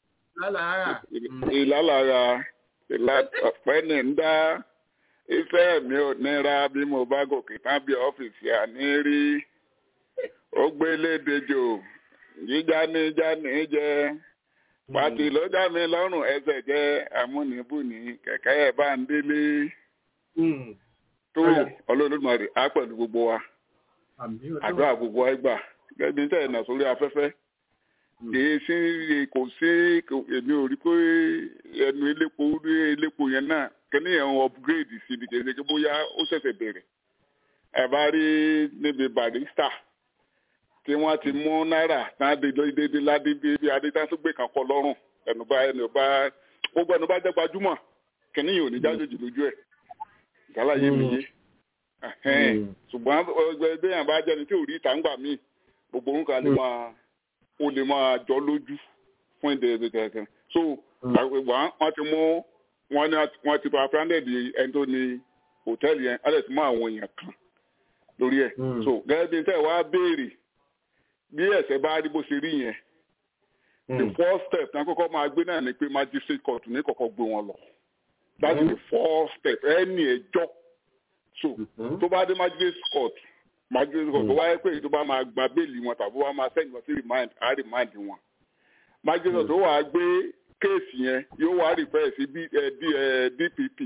Ìlà lára ọ̀pẹ́ ní ń dá. Ìfẹ́ mi ò nira bí mo bá gòkè tán bí ọ́fíìsì àní rí. Ó gbé lédejò, jíjá ní jẹ. Pàtì ló já mi lọ́rùn ẹsẹ̀ jẹ́ amúnibùnì kẹ̀kẹ́ ẹ̀ bá ń délé. Tó Olódùmarè á pẹ̀lú gbogbo wa. Àdúrà gbogbo wa gbà. Gẹ́gẹ́ bí tẹ̀ ẹ̀nà sórí afẹ́fẹ́. Kò sí èmi ò rí pé ẹnu elépo yẹn náà kẹ́ni yẹn upgrade sí ibi kẹ́sẹ̀ kí bóyá ó ṣẹ̀ṣẹ̀ bẹ̀rẹ̀. Ẹ bá rí níbi Barrister tí wọ́n ti mú náírà náà dédé ládébí bí adétásúgbè kan kọ lọ́rùn gbogbo ẹnu bá jẹ́ gbajúmọ̀ kẹ́ni yìí ò ní jájòjì lójú ẹ̀ gálà yé mi yé. Ṣùgbọ́n ẹgbẹ́ yẹn bá jẹ́ni tí ò rí ìtàǹgbà míì gbogbo orúkọ lè máa jọ lójú fún ìdè kẹ̀kẹ́. So wọ́n ti mú wọ́n ti pa branded ẹni tó ní hòtẹ́ẹ̀lì yẹn á lè ti mú àwọn èèyàn kan lórí ẹ̀. So gẹ́gẹ́ bí tẹ́ wá béèrè bí ẹ̀ṣẹ̀ bá rí bó ṣe rí yẹn the first step náà kọ́kọ́ máa gbé náà ni pé magistrate court ní kọ́kọ́ gbé wọn lọ. That is the first step ẹni ẹjọ́. So tó bá dé magistrate court tó wáyé pé tó bá máa gba béèlì wọn tàbí wọ́n máa sẹ́yìn wọn sí remind wọn. Magistrate tó wàá gbé kéèsì yẹn yóò wá refer sí DPP.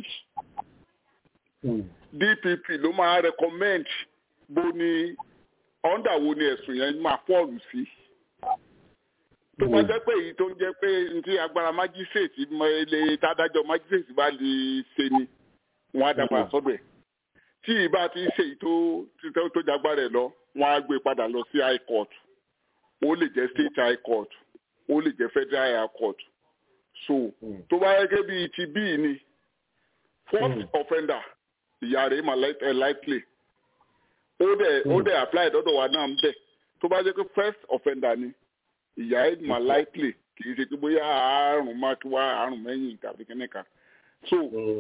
DPP ló máa recommend bó ni ọ̀ndà wo ni ẹ̀sùn yẹn máa fọ́ọ̀lù sí. Tó bá jẹ́ pé èyí tó ń jẹ́ pé ní agbára magistrate ilé tádájọ́ magistrate bá lè ṣe ni wọ́n á dàgbà sọ́dọ̀ ẹ̀. Tí ìbá ti ṣe èyí tó jagbára ẹ̀ lọ wọ́n á gbé padà lọ sí high court. Ó lè jẹ́ state high court ó lè jẹ́ federal high court. So tó bá yẹ kí bíi ti bíi ni first offender ìyá rẹ̀ mà likely ó dẹ̀ apply dọ́dọ̀ wa náà ń bẹ̀ tó bá jẹ́ pé first offender ni ìyá rẹ̀ mà likely kì í ṣe pé bóyá àárùn máa kí wá àárùn mẹ́yìn tàbí kíní kan. So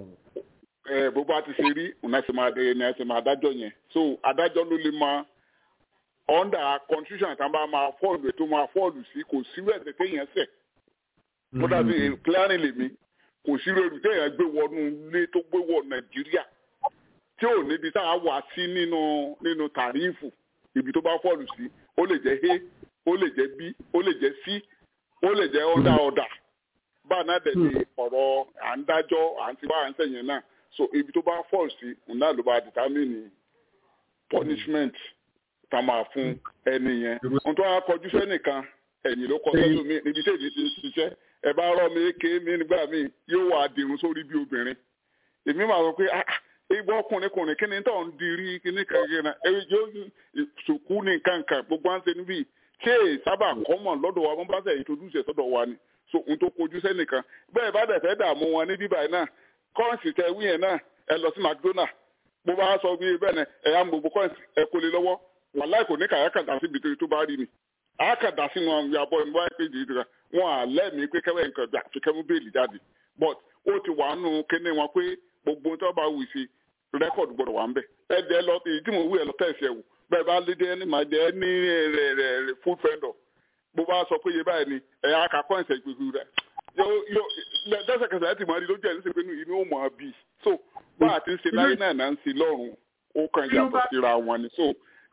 bó bá ti ṣe rí òun náà ṣe máa dájọ́ yẹn. So adájọ́ ló lè máa under constitution tá a bá máa fọ́ọ̀lù ètò máa fọ́ọ̀lù sí kò sí wẹ̀sẹ̀ téèyàn ṣẹ̀. Ó dàbí clearing lèmi kò sí rẹ̀rù téèyàn gbé wọnú ilé tó gbé wọ Nàìjíríà tí ò níbi tá a wà sí nínú tàrífù ibi tó bá fọ́ọ̀lù sí ó lè jẹ́ A ó lè jẹ́ B ó lè jẹ́ C ó lè jẹ́ ọ̀dà báà náà dẹ̀ ní ọ̀rọ̀ à ń dájọ́ à ń ti bá à ń sẹ̀yìn náà so ibi tó bá fọ́ọ̀lù sí òun náà ló bá determine punishment tá a máa fún ẹni yẹn. Ohun tó wá kọjú sẹ́nìkan ẹ̀yìn ló kọ sẹ́nu mi níbi tí èmi ti ń ṣiṣẹ́ ẹ bá rọ́ mi ké mi nígbà míì yóò wá dirun sórí bí obìnrin. Èmi máa sọ pé ìgbọ́ ọkùnrin kí ni tó ń dirí kíní kankan náà yóò sùkú ní kankan gbogbo à ń ṣe níbí ṣé sábà kọ́mọ̀ lọ́dọ̀ wa wọ́n bá ṣe introduce sọ́dọ̀ wa ni so ohun tó kojú sẹ́nìkan bẹ́ẹ̀ bá dẹ̀ fẹ́ dààmú wọn ní bíbáyìí náà kọ́ǹsì tẹ wí yẹn náà ẹ lọ sí McDonald bó bá sọ bí bẹ́ẹ̀ ni ẹ̀yà gbogbo kọ́ǹsì ẹ kó lé lọ́wọ́ wàláì kò ní kàyákàdá síbi tó bá rí ni àákàdá sí wọn yàbọ̀ ní wáyé pé jìjìrà wọn à lẹ́mìí pé kẹ́wẹ́ nǹkan gbà fi kẹ́mú bẹ́ẹ̀lì jáde but ó ti wà nù kéne wọn pé gbogbo tó bá wù sí rẹ́kọ̀dù gbọ́dọ̀ wà ń bẹ̀ ẹ̀dẹ̀ lọ èyí tí mo wú ẹ̀ lọ tẹ̀sí ẹ̀ wò bẹ́ẹ̀ bá lédè ẹni máa jẹ́ ní rẹ̀ food vendor bó bá sọ pé iye báyìí ni ẹ̀yà akakọ́ ẹ̀sẹ̀ gbogbo rẹ̀ yóò lẹ́sẹ̀kẹsẹ̀ láti mọ̀ rí lójú ẹ̀ níṣẹ́ pé inú ó mọ̀ ọ́ bí so bá a ti ń ṣe láyé náà náà ń ṣe lọ́rùn ó kàn yàtọ̀ síra wọn ni so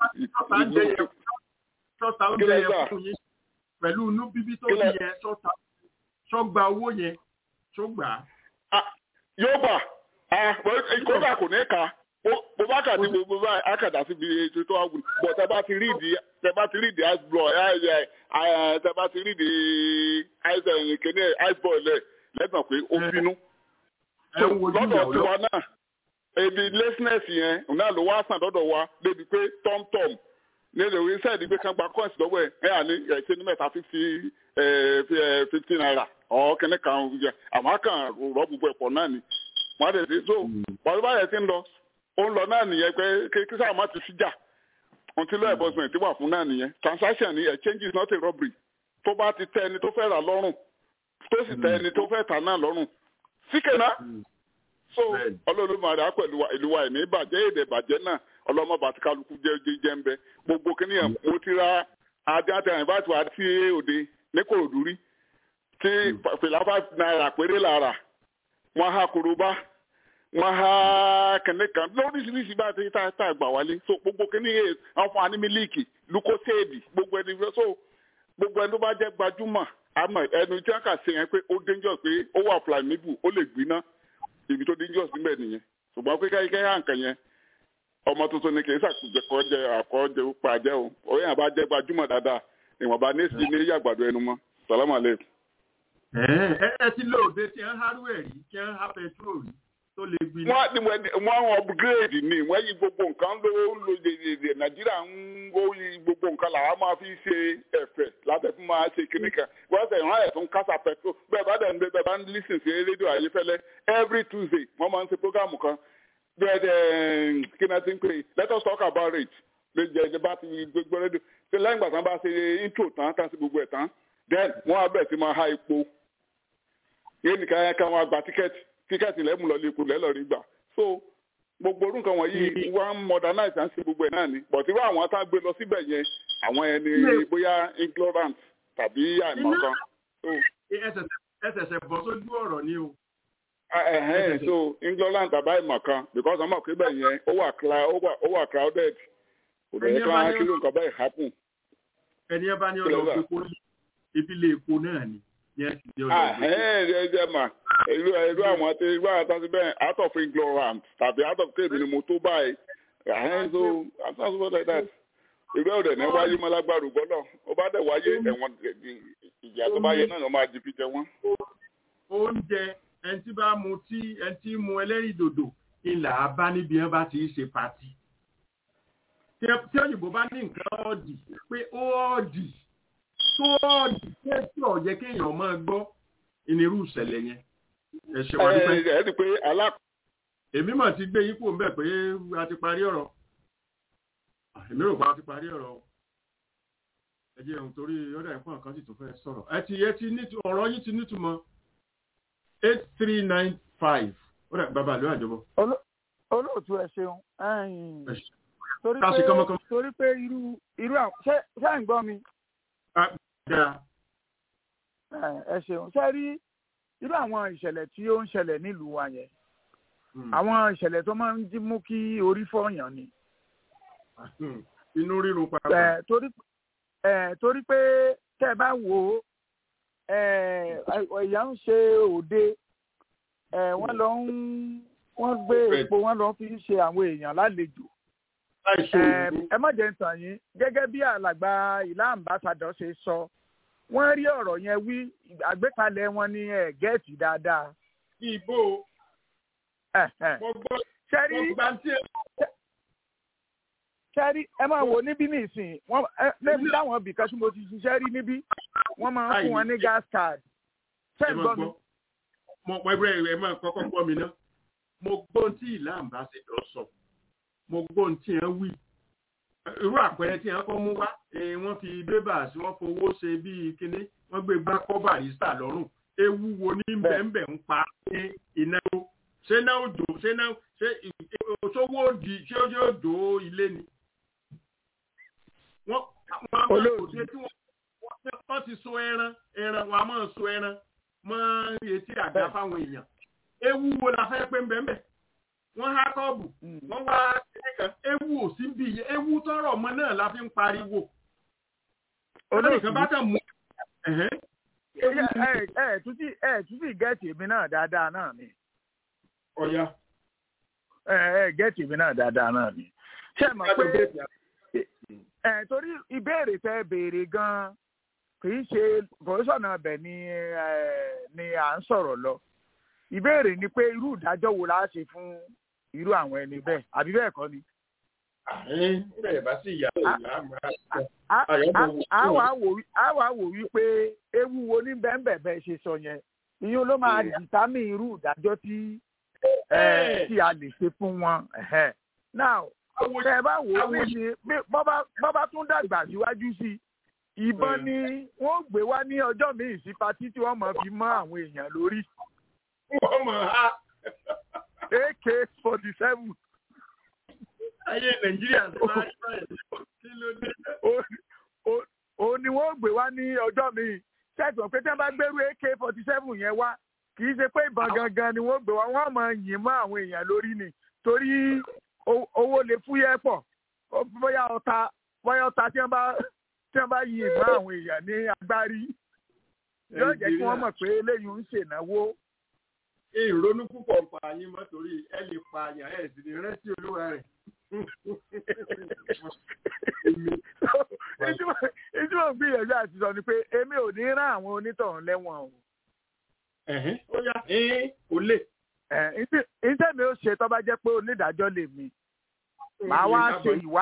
ṣọ́ta oúnjẹ yẹn fún yín pẹ̀lú inú bíbí tó bí yẹn ṣọ́gba owó yẹn ṣọ́gbà. yóò gbà kódà kò ní ka bó bá kà sí gbogbo báyìí akàdá síbi ètò tó wà bọ̀ tẹ bá ti rí ìdí ice block tẹ bá ti rí ìdí ice boil lẹ́gbọ̀n pé ó bínú. lọ́dọ̀ tiwa náà ebi laziness yẹn náà ló wá sàn lọ́dọ̀ wa débi pé tọ́mtọ́m nílò iṣẹ́ ìdígbé kan gba coins lọ́wọ́ ẹ̀ àní ẹ̀ṣẹ́ ní mẹ́ta 50 naira ọ̀ọ́kẹ́ni kan àmọ́ kàn rọ́ gbogbo ẹ̀pọ̀ náà ni wọ́n á dẹ̀ sí so wọ́n bá yẹ ti ń lọ ó ń lọ náà nìyẹn pé kí sáà má ti fi jà until law enforcement wà fún náà nìyẹn transaction ni exchange is not a robbery tó bá ti tẹ ẹni tó fẹ́ rà lọ́rùn tó sì tẹ ẹni tó fẹ́ tà náà lọ́rùn síkẹ̀ náà so ọlọ́run á pẹ̀lú ìlú wa ìní ìbàjẹ́ èdè ìbàjẹ́ náà ọlọ́mọ bàtí kálukú jẹ́ ń bẹ gbogbo kí nìyẹn mo ti ra adé àti àyìnbáàtì wa tí òde ní Kòròdú rí tí fìlà 5 naira péré lára wọn ha korobá wọn ha kẹ̀nẹ́kan lóríṣiríṣi bá ti tá àgbà wálé so gbogbo kí nìyẹn àwọn fún wa ní mílíìkì lukoséèdì gbogbo ẹni so gbogbo ẹni tó bá jẹ́ gbajúmọ̀ àmọ́ ẹnu tí wọ́n kà sí yẹn pé ó dangerous pé ó wà flammable ó lè gbiná ibi tó dangerous níbẹ̀ nìyẹn ṣùgbọ́n pé káyíkáyá nǹkan yẹn ọmọ tuntun ni kì í ṣàkójẹ àkọjẹ pàjẹ o òyìn àbá jẹ gbajúmọ̀ dáadáa ìwọ̀nba ní èsì ní yàgbàdo ẹnu mọ́ sàlámù alẹ́. ẹ ti lóde tí ń hárú ẹ̀ rí tí ń há pẹtrol rí tó lè gbiná. wọ́n upgrade ni wọ́n yí gbogbo nǹkan ló nàìjíríà ń yí gbogbo nǹkan làwọn máa fi ṣe ẹ̀fẹ̀ láti fún máa ṣe kíní kan wọ́n sẹ̀ ìrànlẹ́ tó ń kásá pẹtrol bẹ́ẹ̀ bá ń lísìn sí rédíò Ayéfẹ́lẹ́ every Tuesday wọ́n máa ń ṣe prógámù kan bẹ́ẹ̀ kí náà ti ń pè let us talk about it lè jẹ́ ìjọba ti gbogbo rédíò ṣe lẹ́yìn ìgbà tán bá ṣe intro tán tán sí gbogbo ẹ̀ tán then wọ́n á bẹ̀rẹ̀ sí máa ha epo yéé nìkan yẹn ká wọn gba tíkẹ́ẹ̀tì lẹ́mú lọ lè kú lẹ́lọ́rí gbà so gbogbo orú nǹkan wọ̀nyí wọ́n modernize and ṣe gbogbo ẹ̀ náà ni but irú àwọn tá a gbé lọ síbẹ̀ yẹn àwọn ẹni bóyá ignorant tàbí àìmọ̀kan. ẹsẹ̀sẹ̀ bọ́ sójú ọ̀rọ̀ ni o. So England àbá ìmọ̀ kan because ọmọ òkè bẹ́ẹ̀ yẹn ó wà crowded kò dẹ̀ yẹ kí wọ́n á kí ló nǹkan bẹ́ẹ̀ happen. ẹni ẹ bá ní ọ̀rọ̀ epo ìbílẹ̀ epo náà ni ẹ jẹ́ mà irú àwọn àtàtì bẹ́ẹ̀ out of ignorant tàbí out of kéèmì ni mo tó báyìí so something like that irú ọ̀rẹ́ ní wáyé mọ́lágbárù gbọ́dọ̀ ó bá dẹ̀ wáyé ẹ̀wọ̀n ìyá tó bá yẹ náà ló máa di fi jẹ wọ́n. oúnjẹ ẹni tí bá mu ẹni tí mu ẹlẹ́rìndòdò ilà bá níbi ẹ bá ti ṣe pàtì. tí òyìnbó bá ní nǹkan ọ̀dì pé ó ọ̀dì tó ọ̀dì tí ọ̀yẹ́ kéèyàn máa gbọ́ ìnirú ìṣẹ̀lẹ̀ yẹn. ẹ ṣe wà nípa ẹni pé èmi mà ti gbé yípo ń bẹ̀ pé a ti parí ọ̀rọ̀ èmi rò pé a ti parí ọ̀rọ̀ ẹ jẹ́ ohun torí ọ̀dà ẹ̀kọ́ nǹkan sì tún fẹ́ sọ̀rọ̀ ọ̀rọ̀ yìí ti nítumọ̀ 8395 ó dà bàbá àlọ́ àjọbọ. olóòtú ẹ ṣeun torí pé irú ṣé ń gbọ́ mi. ẹ ṣeun ṣé rí irú àwọn ìṣẹ̀lẹ̀ tí ó ń ṣẹlẹ̀ nílùú wa yẹn àwọn ìṣẹ̀lẹ̀ tó máa ń mú kí orí fọ́yàn ni. inú rírun pàápàá. torí pé tẹ́ ẹ bá wò ó ìyá ń ṣe òde wọ́n gbé epo wọ́n lọ fi ń ṣe àwọn èèyàn lálejò. ẹ má jẹ́ ń tàn yín gẹ́gẹ́ bí alàgbà ìlà àmbásádọ̀ ṣe sọ wọ́n rí ọ̀rọ̀ yẹn wí àgbékalẹ̀ wọn ní gẹ́ẹ̀tì dáadáa. ìbò sẹ́rí ẹ máa wò níbí nìsín lẹ́yìn láwọn ibìkan tí mo ti ṣiṣẹ́ rí níbí wọ́n máa ń fún wọn ní gas card. ṣé ń gbọ́ mi. mo pẹ́ bẹ́ẹ̀ ẹ máa kọ́kọ́ gbọ́ mi ná mo gbọ́ tí ìlà àmbásádọ̀ sọ mo gbọ́ tí ẹ wí irú àpẹẹrẹ tí ẹ kọ́ mú wá wọ́n fi bébà sí wọ́n fowó ṣe bíi kinní wọ́n gbé gbá kọ́ barista lọ́rùn ewu wo ní bẹ́ẹ̀ ń pa ní ìnáwó ṣé náà ó dò ṣé sówó òdì ṣé ó yóò dò ilé ni wọ́n ti so ẹran wọn a máa so ẹran mọ́ etí àga fáwọn èèyàn ewu wo la fẹ́ pé mbẹ́mbẹ́ wọ́n há kọ́ọ̀bù wọ́n wá ẹ̀kan ewu ò sí bí ewu tọrọ ọmọ náà la fi ń pariwo olóòtú bá kàn mú tútì gẹ́ẹ̀tì mi náà dáadáa náà ni. ọ̀ya. Gẹ́ẹ̀tì mi náà dáadáa náà ni. ṣé mọ̀ pé torí ìbéèrè tẹ́ béèrè gan-an kì í ṣe pòfẹ́sọ̀nà ọbẹ̀ ni à ń sọ̀rọ̀ lọ. ìbéèrè ni pé irú ìdájọ́ wo la ṣe fún irú àwọn ẹni bẹ́ẹ̀ àbí bẹ́ẹ̀ kọ́ ni. bẹ́ẹ̀ bá sì yà á wà wò wípé ewu wo ní bẹ́ẹ̀ ṣe sọ yẹn ìyẹn ló máa dìtámì irú ìdájọ́ tí a lè ṣe fún wọn. now tẹ ẹ bá wò ó ní bọ́bá tún dàgbà síwájú sí ìbọn ni wọ́n gbé wá ní ọjọ́ míì sí patí tí wọ́n mọ̀ fi mọ́ àwọn èèyàn lórí. wọ́n mọ̀ á. AK-47. ayé nàìjíríà tó máa ń báyìí kí ló dé. ó ní wọ́n gbé wá ní ọjọ́ míì ṣẹ́gun pé tí wọ́n bá gbérú AK-47 yẹn wá kì í ṣe pé ìbọn gangan ni wọ́n gbé wá wọ́n mọ̀ yìn mọ́ àwọn èèyàn lórí ni torí owó lè fúyẹ́ pọ̀ bóyá ọta tí wọ́n bá yìn mọ́ àwọn èèyàn ní agbárí yóò jẹ́ kí wọ́n mọ̀ pé eléyìí ń ṣènáwó. ìrònú púpọ̀ pa yín mọ́ torí ẹ lè pa àyàn ẹ̀ sì ní rántí olúwa rẹ̀. ìjọba gbìyànjú àti sọ ni pé èmi ò ní rán àwọn onítọ̀hún lẹ́wọ̀n o. ó yá kò lè. iṣẹ́ mi ò ṣe tó bá jẹ́ pé onídàájọ́ lè mi màá wá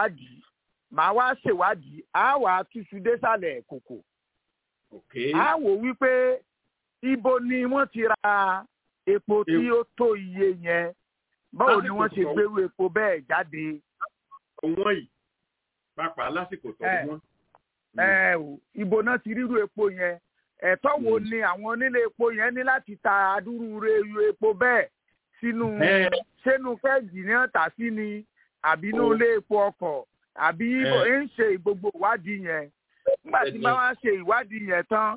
ṣèwádìí á wà á túṣu désàlẹ̀ kòkò. á wò wípé ibo ni wọ́n ti ra epo tí ó tó iye yẹn báwo ni wọ́n ṣe gbérú epo bẹ́ẹ̀ jáde. wọ́n yìí pàápàá lásìkò tó wọ́n. ibo náà ti rírú epo yẹn ẹ̀tọ́ wo ni àwọn onílé epo yẹn ní láti ta adúrú epo bẹ́ẹ̀ sínú kẹ́ẹ̀gì ní tà sí ni àbí inú ilé epo ọkọ̀ àbí ń ṣe gbogbo ìwádìí yẹn nígbà tí bá wá ṣe ìwádìí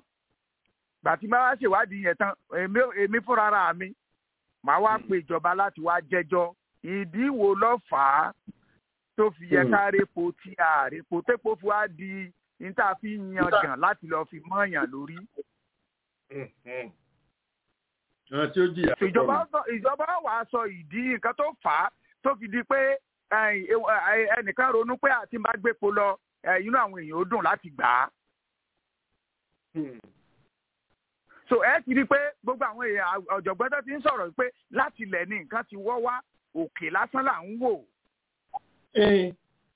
yẹn tán èmi fúnra mi màá wá pe ìjọba láti wá jẹ́jọ́ ìdí wo ló fà á tó fi yẹ ká repo tí a repo tépo fi wá di níta fi yan jàn láti lọ fi mọ́ọ̀yàn lórí. ìjọba wà sọ ìdí nǹkan tó fà á tó fi di pé ẹnìkan ronú pé àti bá gbépo lọ inú àwọn èèyàn ó dùn láti gbà á. so ẹ ti rí i pé gbogbo àwọn èèyàn ọ̀jọ̀gbọ́n tó ti ń sọ̀rọ̀ pé láti ilẹ̀ ní nǹkan ti wọ́ wá òkè lásán là ń wò. ẹ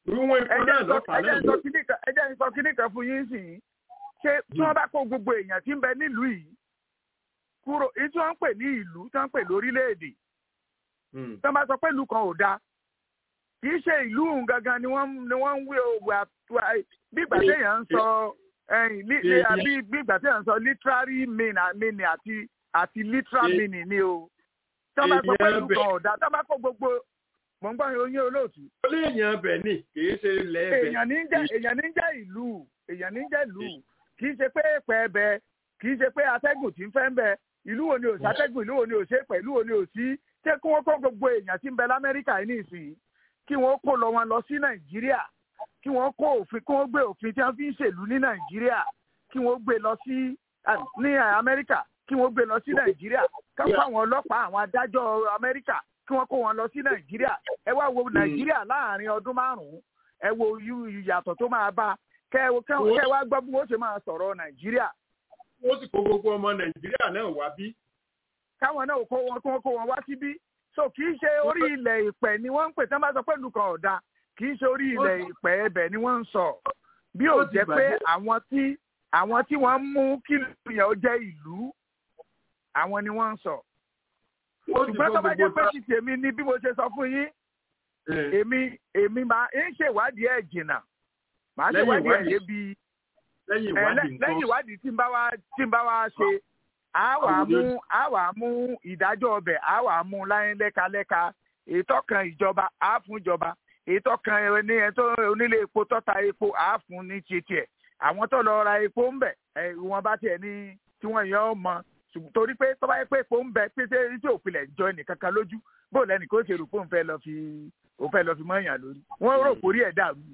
jẹ́ n sọ kíní kan fún yín sìn ṣé tí wọ́n bá kó gbogbo èèyàn tí ń bẹ nílùú yìí kúrò èyí tí wọ́n ń pè ní ìlú tí wọ́n ń pè lórílẹ̀‐èdè tí wọ́n bá sọ pé ìlú kan ò dáa kì í ṣe ìlú gangan ni wọ́n ń wé òwò bí ìgbà téèyàn ń sọ bí ìgbà téèyàn ń sọ literary meaning àti literal meaning ni o tí wọ́n bá sọ pé ìlú kan ò dáa tí wọ́n bá kó gbogbo mọ̀ ń gbọ́ oyún olóòtú. ó lé èèyàn bẹ̀ ni kì í ṣe ilẹ̀ ẹ̀bẹ̀. èèyàn ní jẹ́ ìlú kì í ṣe pé èèpẹ̀ ẹ̀bẹ̀ kì í ṣe pé atẹ́gùn tí ń fẹ́ ń bẹ ìlú wo ni ò sátẹ́gùn ìlú wo ni ò ṣe pẹ̀ ìlú wo ni ò sí ṣé kí wọ́n kó gbogbo èèyàn tí ń bẹ lamẹ́ríkà yìí nìsín kí wọ́n kó lọ wọn lọ sí nàìjíríà kí wọ́n kó òfin kí wọ́n gbé òfin tí wọ́n fi ń ṣèlú ní nàìjíríà kí wọ́n gbé lọ sí ní amẹ́ríkà kí wọ́n gbé lọ sí nàìjíríà káwọn àwọn ọlọ́pàá àwọn adájọ́ amẹ́ríkà kí wọ́n kó wọn lọ sí nàìjíríà ẹ wá wo nàìjíríà láàrin ọdún 5 ẹ wo ìyàtọ̀ tó máa bá kẹ wá gbọ́ bí wọ́n ṣe máa sọ̀rọ̀ nàìjíríà. wọ́n sì kó gbogbo ọmọ nàìjíríà náà wá bí. káwọn náà kó wọn wá síbí so kì í ṣe orí ilẹ̀ ìpẹ́ ni wọ́n ń pè tí wọ́n bá sọ pé lùkàn ọ̀dà kì í ṣe orí ilẹ̀ ìpẹ́ ẹbẹ̀ ni wọ́n ń sọ bí ó jẹ́ pé àwọn tí wọ́n mú kí lóyún ó jẹ́ ìlú àwọn ni wọ́n ń sọ. ṣùgbọ́n tó bá jẹ́ pé ti tèmi ni bí mo ṣe sọ fún yín èmi máa ń ṣèwádìí ẹ̀ jìnnà màá ṣèwádìí ẹ̀ débi lẹ́yìn ìwádìí tí n bá wá ṣe á wà mú ìdájọ́ ọbẹ̀ á wà mú láyé lẹ́kalẹ́ka ètò kan ìjọba á fún ìjọba èyí tó kan ní ẹ tó onílé epo tó ta epo àáfún ní tiẹ̀ àwọn tó lọ ra epo ń bẹ̀ wọn bá tiẹ̀ ní tí wọ́n yàn ọ́ mọ torí pé tó bá yẹ pé epo ń bẹ pété tí òpilẹ̀ jọ ẹnìkankan lójú bóun lẹ́nu kó ṣe rò pé òun fẹ́ lọ fi mọ́yàn lórí wọ́n rò pórí ẹ̀ dàrú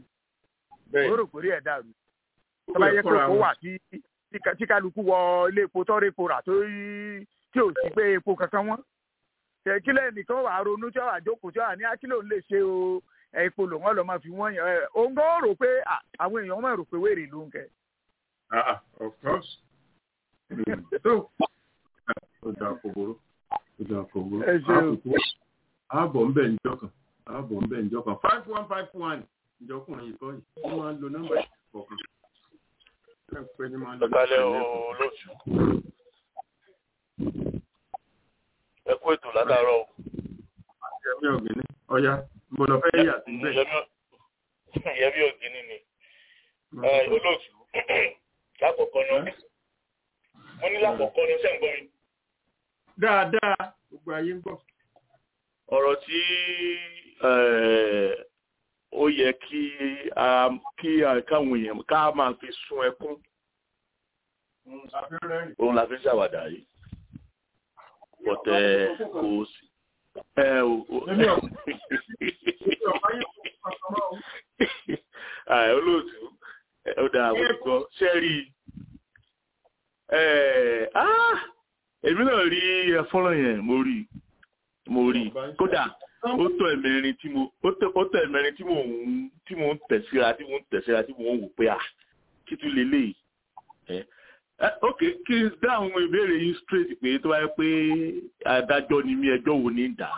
tó bá yẹ pé epo wà tí kálukú wọ ilé epo tó rí epo rà tí ò sí pé epo kankan wọ́n kílẹ̀ nìkan wà á ronú tí wọ́n àjókòó tí wọ́n ní akílò ń lè ṣe o epo lò wọ́n lọ máa fi wọ́n yàn òun gan rò pé àwọn èèyàn máa rò pé wèrè ló ń kẹ́. Of course. So, ó dáa kòkòrò. ẹ ṣe o. ààbọ̀ ń bẹ̀ ǹjọ́ kan 5151 ìjọkùnrin yìí kọ́ yìí ó máa ń lo nọ́mbà ìkọ̀ọ̀kan. ọ̀kálẹ̀ olóòtú ẹ kú ètò látàárọ̀ o. Yẹmí Ògìní ọ̀yá mo lọ fẹ́ yà sí bẹ́ẹ̀. Yẹmí Ògìní ni olóòtú lákọ̀ọ́kọ́ náà mo ní lákọ̀ọ́kọ́ ní sẹ́ǹgbọ́n mi. Dáadáa gbogbo ayé ń gbọ́. Ọ̀rọ̀ tí ó yẹ kí káwọn èèyàn ká máa fi sun ẹkún òun la fi ń ṣàwàdà yìí bọ̀tẹ́ kò sí. Olóòtú ó dáa gbogbo ṣẹ́rí èmi náà rí ẹ̀fọ́nrán yẹn mo rí kódà ó tó ẹ̀mẹrin tí mo ń tẹ̀síra tí mo ń wò pé kí tún lélẹ́yìí. Ok, kí n dá àwọn ìbéèrè yìí straight pé tó wáyé pé adájọ́ ni mí ẹjọ́ wo ní dà.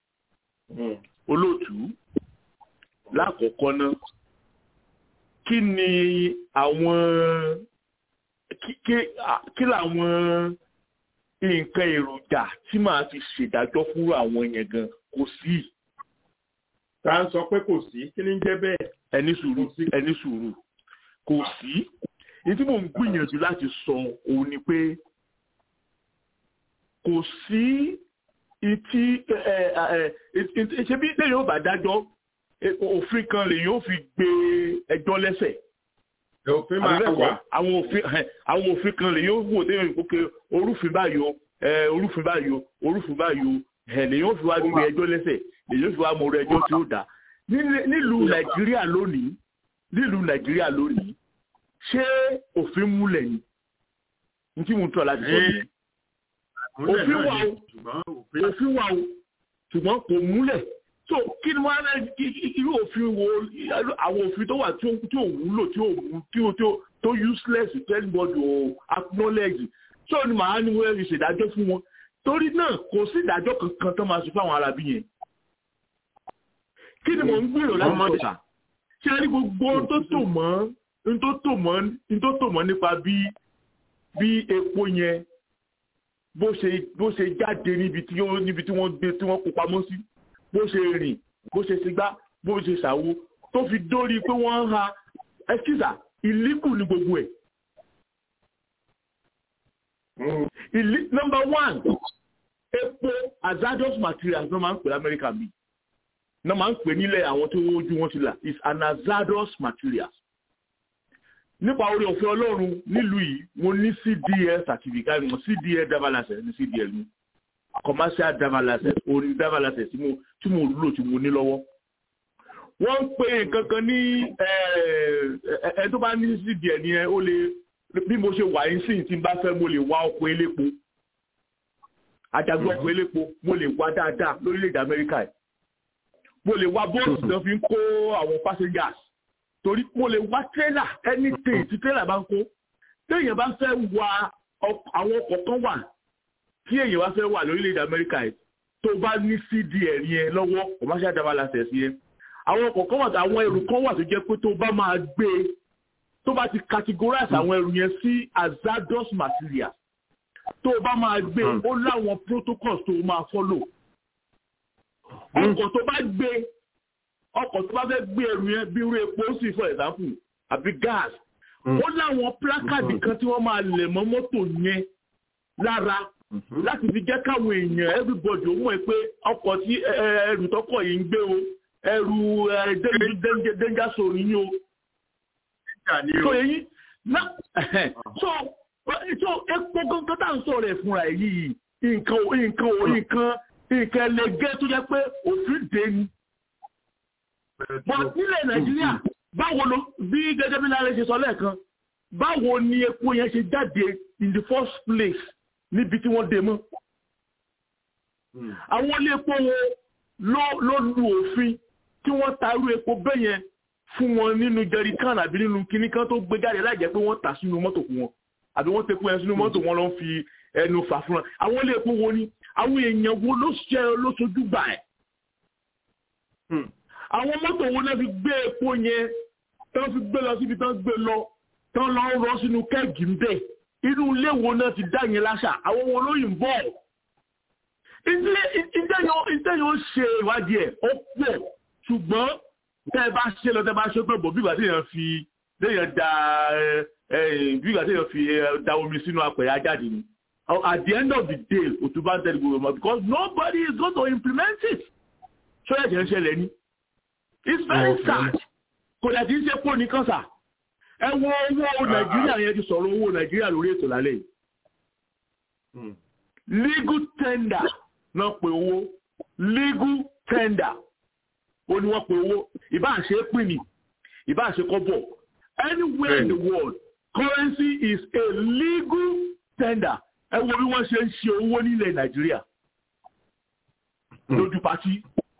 Olóòtú lákọ̀ọ́kọ́ náà kí ni àwọn kí làwọn nǹkan èròjà tí màá fi ṣèdájọ́ fún àwọn yẹn gan kò sí. Ta ń sọ pé kò sí kí ni ń jẹ́ bẹ́ẹ̀. ẹni sùúrù kò sí. Èyí tí mò ń gbìyànjú láti sọ òun ni pé kò sí ṣe bí lẹ́yìn ó bá dájọ́ òfin kan lè yóò fi gbé ẹjọ́ lẹ́sẹ̀. Òfin máa wà. Àwọn òfin kan lè yóò wò lẹ́yìn òkè orúfin báyò lè yóò fi wá gbé ẹjọ́ lẹ́sẹ̀ lè yóò fi wá mọ ẹjọ́ tí ó dá. Nílùú Nàìjíríà lónìí ṣé òfin múlẹ̀ ni ní tí mo ń tọ́ láti sọ yẹn òfin wà o ṣùgbọ́n kò múlẹ̀ so kí ni wọ́n á irú òfin wo àwọn òfin tó wà tí ò wúlò tó useless to anybody o acknowledge so ni màá ní wọ́n fi ṣèdájọ́ fún wọn torí náà kò sí ìdájọ́ kankan tó máa ṣe fáwọn arábí yẹn kí ni mò ń gbèrò láti sọ̀tà ṣé a ní gbogbo tó tò mọ́ nípa bí epo yẹn bó ṣe jáde níbi tí wọ́n gbé tí wọ́n kó pamọ́ sí bó ṣe rìn bó ṣe sígbá bó ṣe ṣàwo tó fi dórí pé wọ́n ń ha ẹ̀kísà ìlíkù ní gbogbo ẹ̀. Number one, epo hazardous materials náà máa ń pè lamẹ́ríkà mi náà máa ń pè nílẹ̀ àwọn tó ojú wọn ti là is an hazardous materials. Nípa orí ọ̀fẹ́ Ọlọ́run nílùú yìí mo ní CDL certificate mo CDL driver license ní CDL mi commercial driver license orí driver license tí mo lò tí mo ní lọ́wọ́. Wọ́n ń pè kankan ní ẹ tó bá ní CDL ni ó lè bí mo ṣe wà ní sí tí n bá fẹ́ mo lè wá ọkọ̀ elépo àjàgbé ọkọ̀ elépo mo lè wá dáadáa lórílẹ̀-èdè Amẹ́ríkà yìí mo lè wá bóòtù tó fi ń kó àwọn passengers torí mo lè wá trailer anything tí trailer bá ń kó téèyàn bá fẹ́ wá àwọn ọkọ̀ kan wà tí èèyàn bá fẹ́ wà lórílẹ̀-èdè Amẹ́ríkà yìí tó bá ní CDL yẹn lọ́wọ́ commercial driver license yẹn àwọn ọkọ̀ kan wà àwọn ẹrù kan wà tó jẹ́ pé tó bá máa gbé tó bá ti categorize àwọn ẹrù yẹn sí hazardous materials tó bá máa gbé ó láwọn protocols tó máa follow ọkọ̀ tó bá fẹ́ gbé ẹrù yẹn bí irú epo sí for example àbí gas ó láwọn plákàdì kan tí wọ́n máa lẹ̀ mọ́ mọ́tò yẹn lára láti fi jẹ́ káwọn èèyàn everybody ó mọ̀ pé ọkọ̀ tí ẹrù tọkọ̀ yìí ń gbé o ẹrù danger zone ni o. so èyí so epo gangan tá à ń sọ̀rọ̀ ẹ̀ fúnra ẹ̀ yìí nǹkan ẹlẹgẹ́ tó jẹ́ pé òfin dé ni. but nílẹ̀ Nàìjíríà báwo ló bí gẹ́gẹ́ bí Láre ṣe sọ lẹ́ẹ̀kan báwo ni epo yẹn ṣe jáde in the first place níbi tí wọ́n dé mọ́. àwọn ilé epo wo ló lu òfin tí wọ́n ta irú epo bẹ́ẹ̀ yẹn fún wọn nínú jerrycan àbí nínú kinní kan tó gbé jáde láì jẹ́ pé wọ́n tà sínú mọ́tò fún wọn àbí wọ́n tepo yẹn sínú mọ́tò wọn lọ ń fi ẹnu fà fún wọn. àwọn ilé epo wo ni àwọn èèyàn wo ló sojú gbà ẹ̀. àwọn mọ́tò wo náà fi gbé epo yẹn tán fi gbé lọ síbi tán gbé lọ tán lọ rọ sínú kẹ́ẹ̀gì ń bẹ̀ inú ilé wo náà ti dá yẹn láṣà àwọn wo ló yìn bọ̀. ìjẹ́ yóò ṣe ìwádìí ẹ̀ ó pọ̀ ṣùgbọ́n tẹ́ ẹ bá ṣe lọ tẹ́ ẹ bá ṣe pé bọ̀ bí ìgbà tí èèyàn da omi sínú apẹ̀ ajáde ni at the end of the day òtúbá ń tẹ́lẹ̀ gbogbo because nobody is going to implement it. ṣọ́yà jẹ́ ń ṣẹlẹ̀ ni it's very sad kò dẹ̀ tí ń ṣe pò ní kànsà ẹ wo owó Nàìjíríà yẹn ti sọ̀rọ̀ owó Nàìjíríà lórí ètò lálẹ́ yìí legal tender náà pé owó legal tender ó ní wọ́n pé owó ìbá ṣe pín ní ìbá ṣe kọ́bọ̀ anywhere in the world currency is a legal tender ẹ wo bí wọ́n ṣe ń ṣe owó nílẹ̀ Nàìjíríà lójú pàtí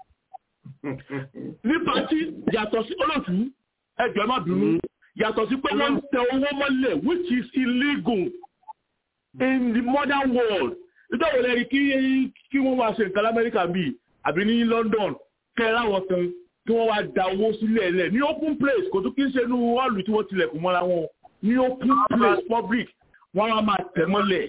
ní pàtí yàtọ̀ sí olóòtú ẹgbẹ́ má bínú yàtọ̀ sí pé wọ́n ń tẹ owó mọ́lẹ̀ which is illegal in the modern world nítorí lẹ́rí kí wọ́n wá ṣe nǹkan l'Amẹ́ríkà bíi àbí ní London kẹ́ra wọn kan kí wọ́n wá da owó sílẹ̀ lẹ̀ ní open place kò tó kí ń ṣe inú hall tí wọ́n tilẹ̀kùn mọ́ra wọn ní open place public wọ́n á máa tẹ̀ mọ́lẹ̀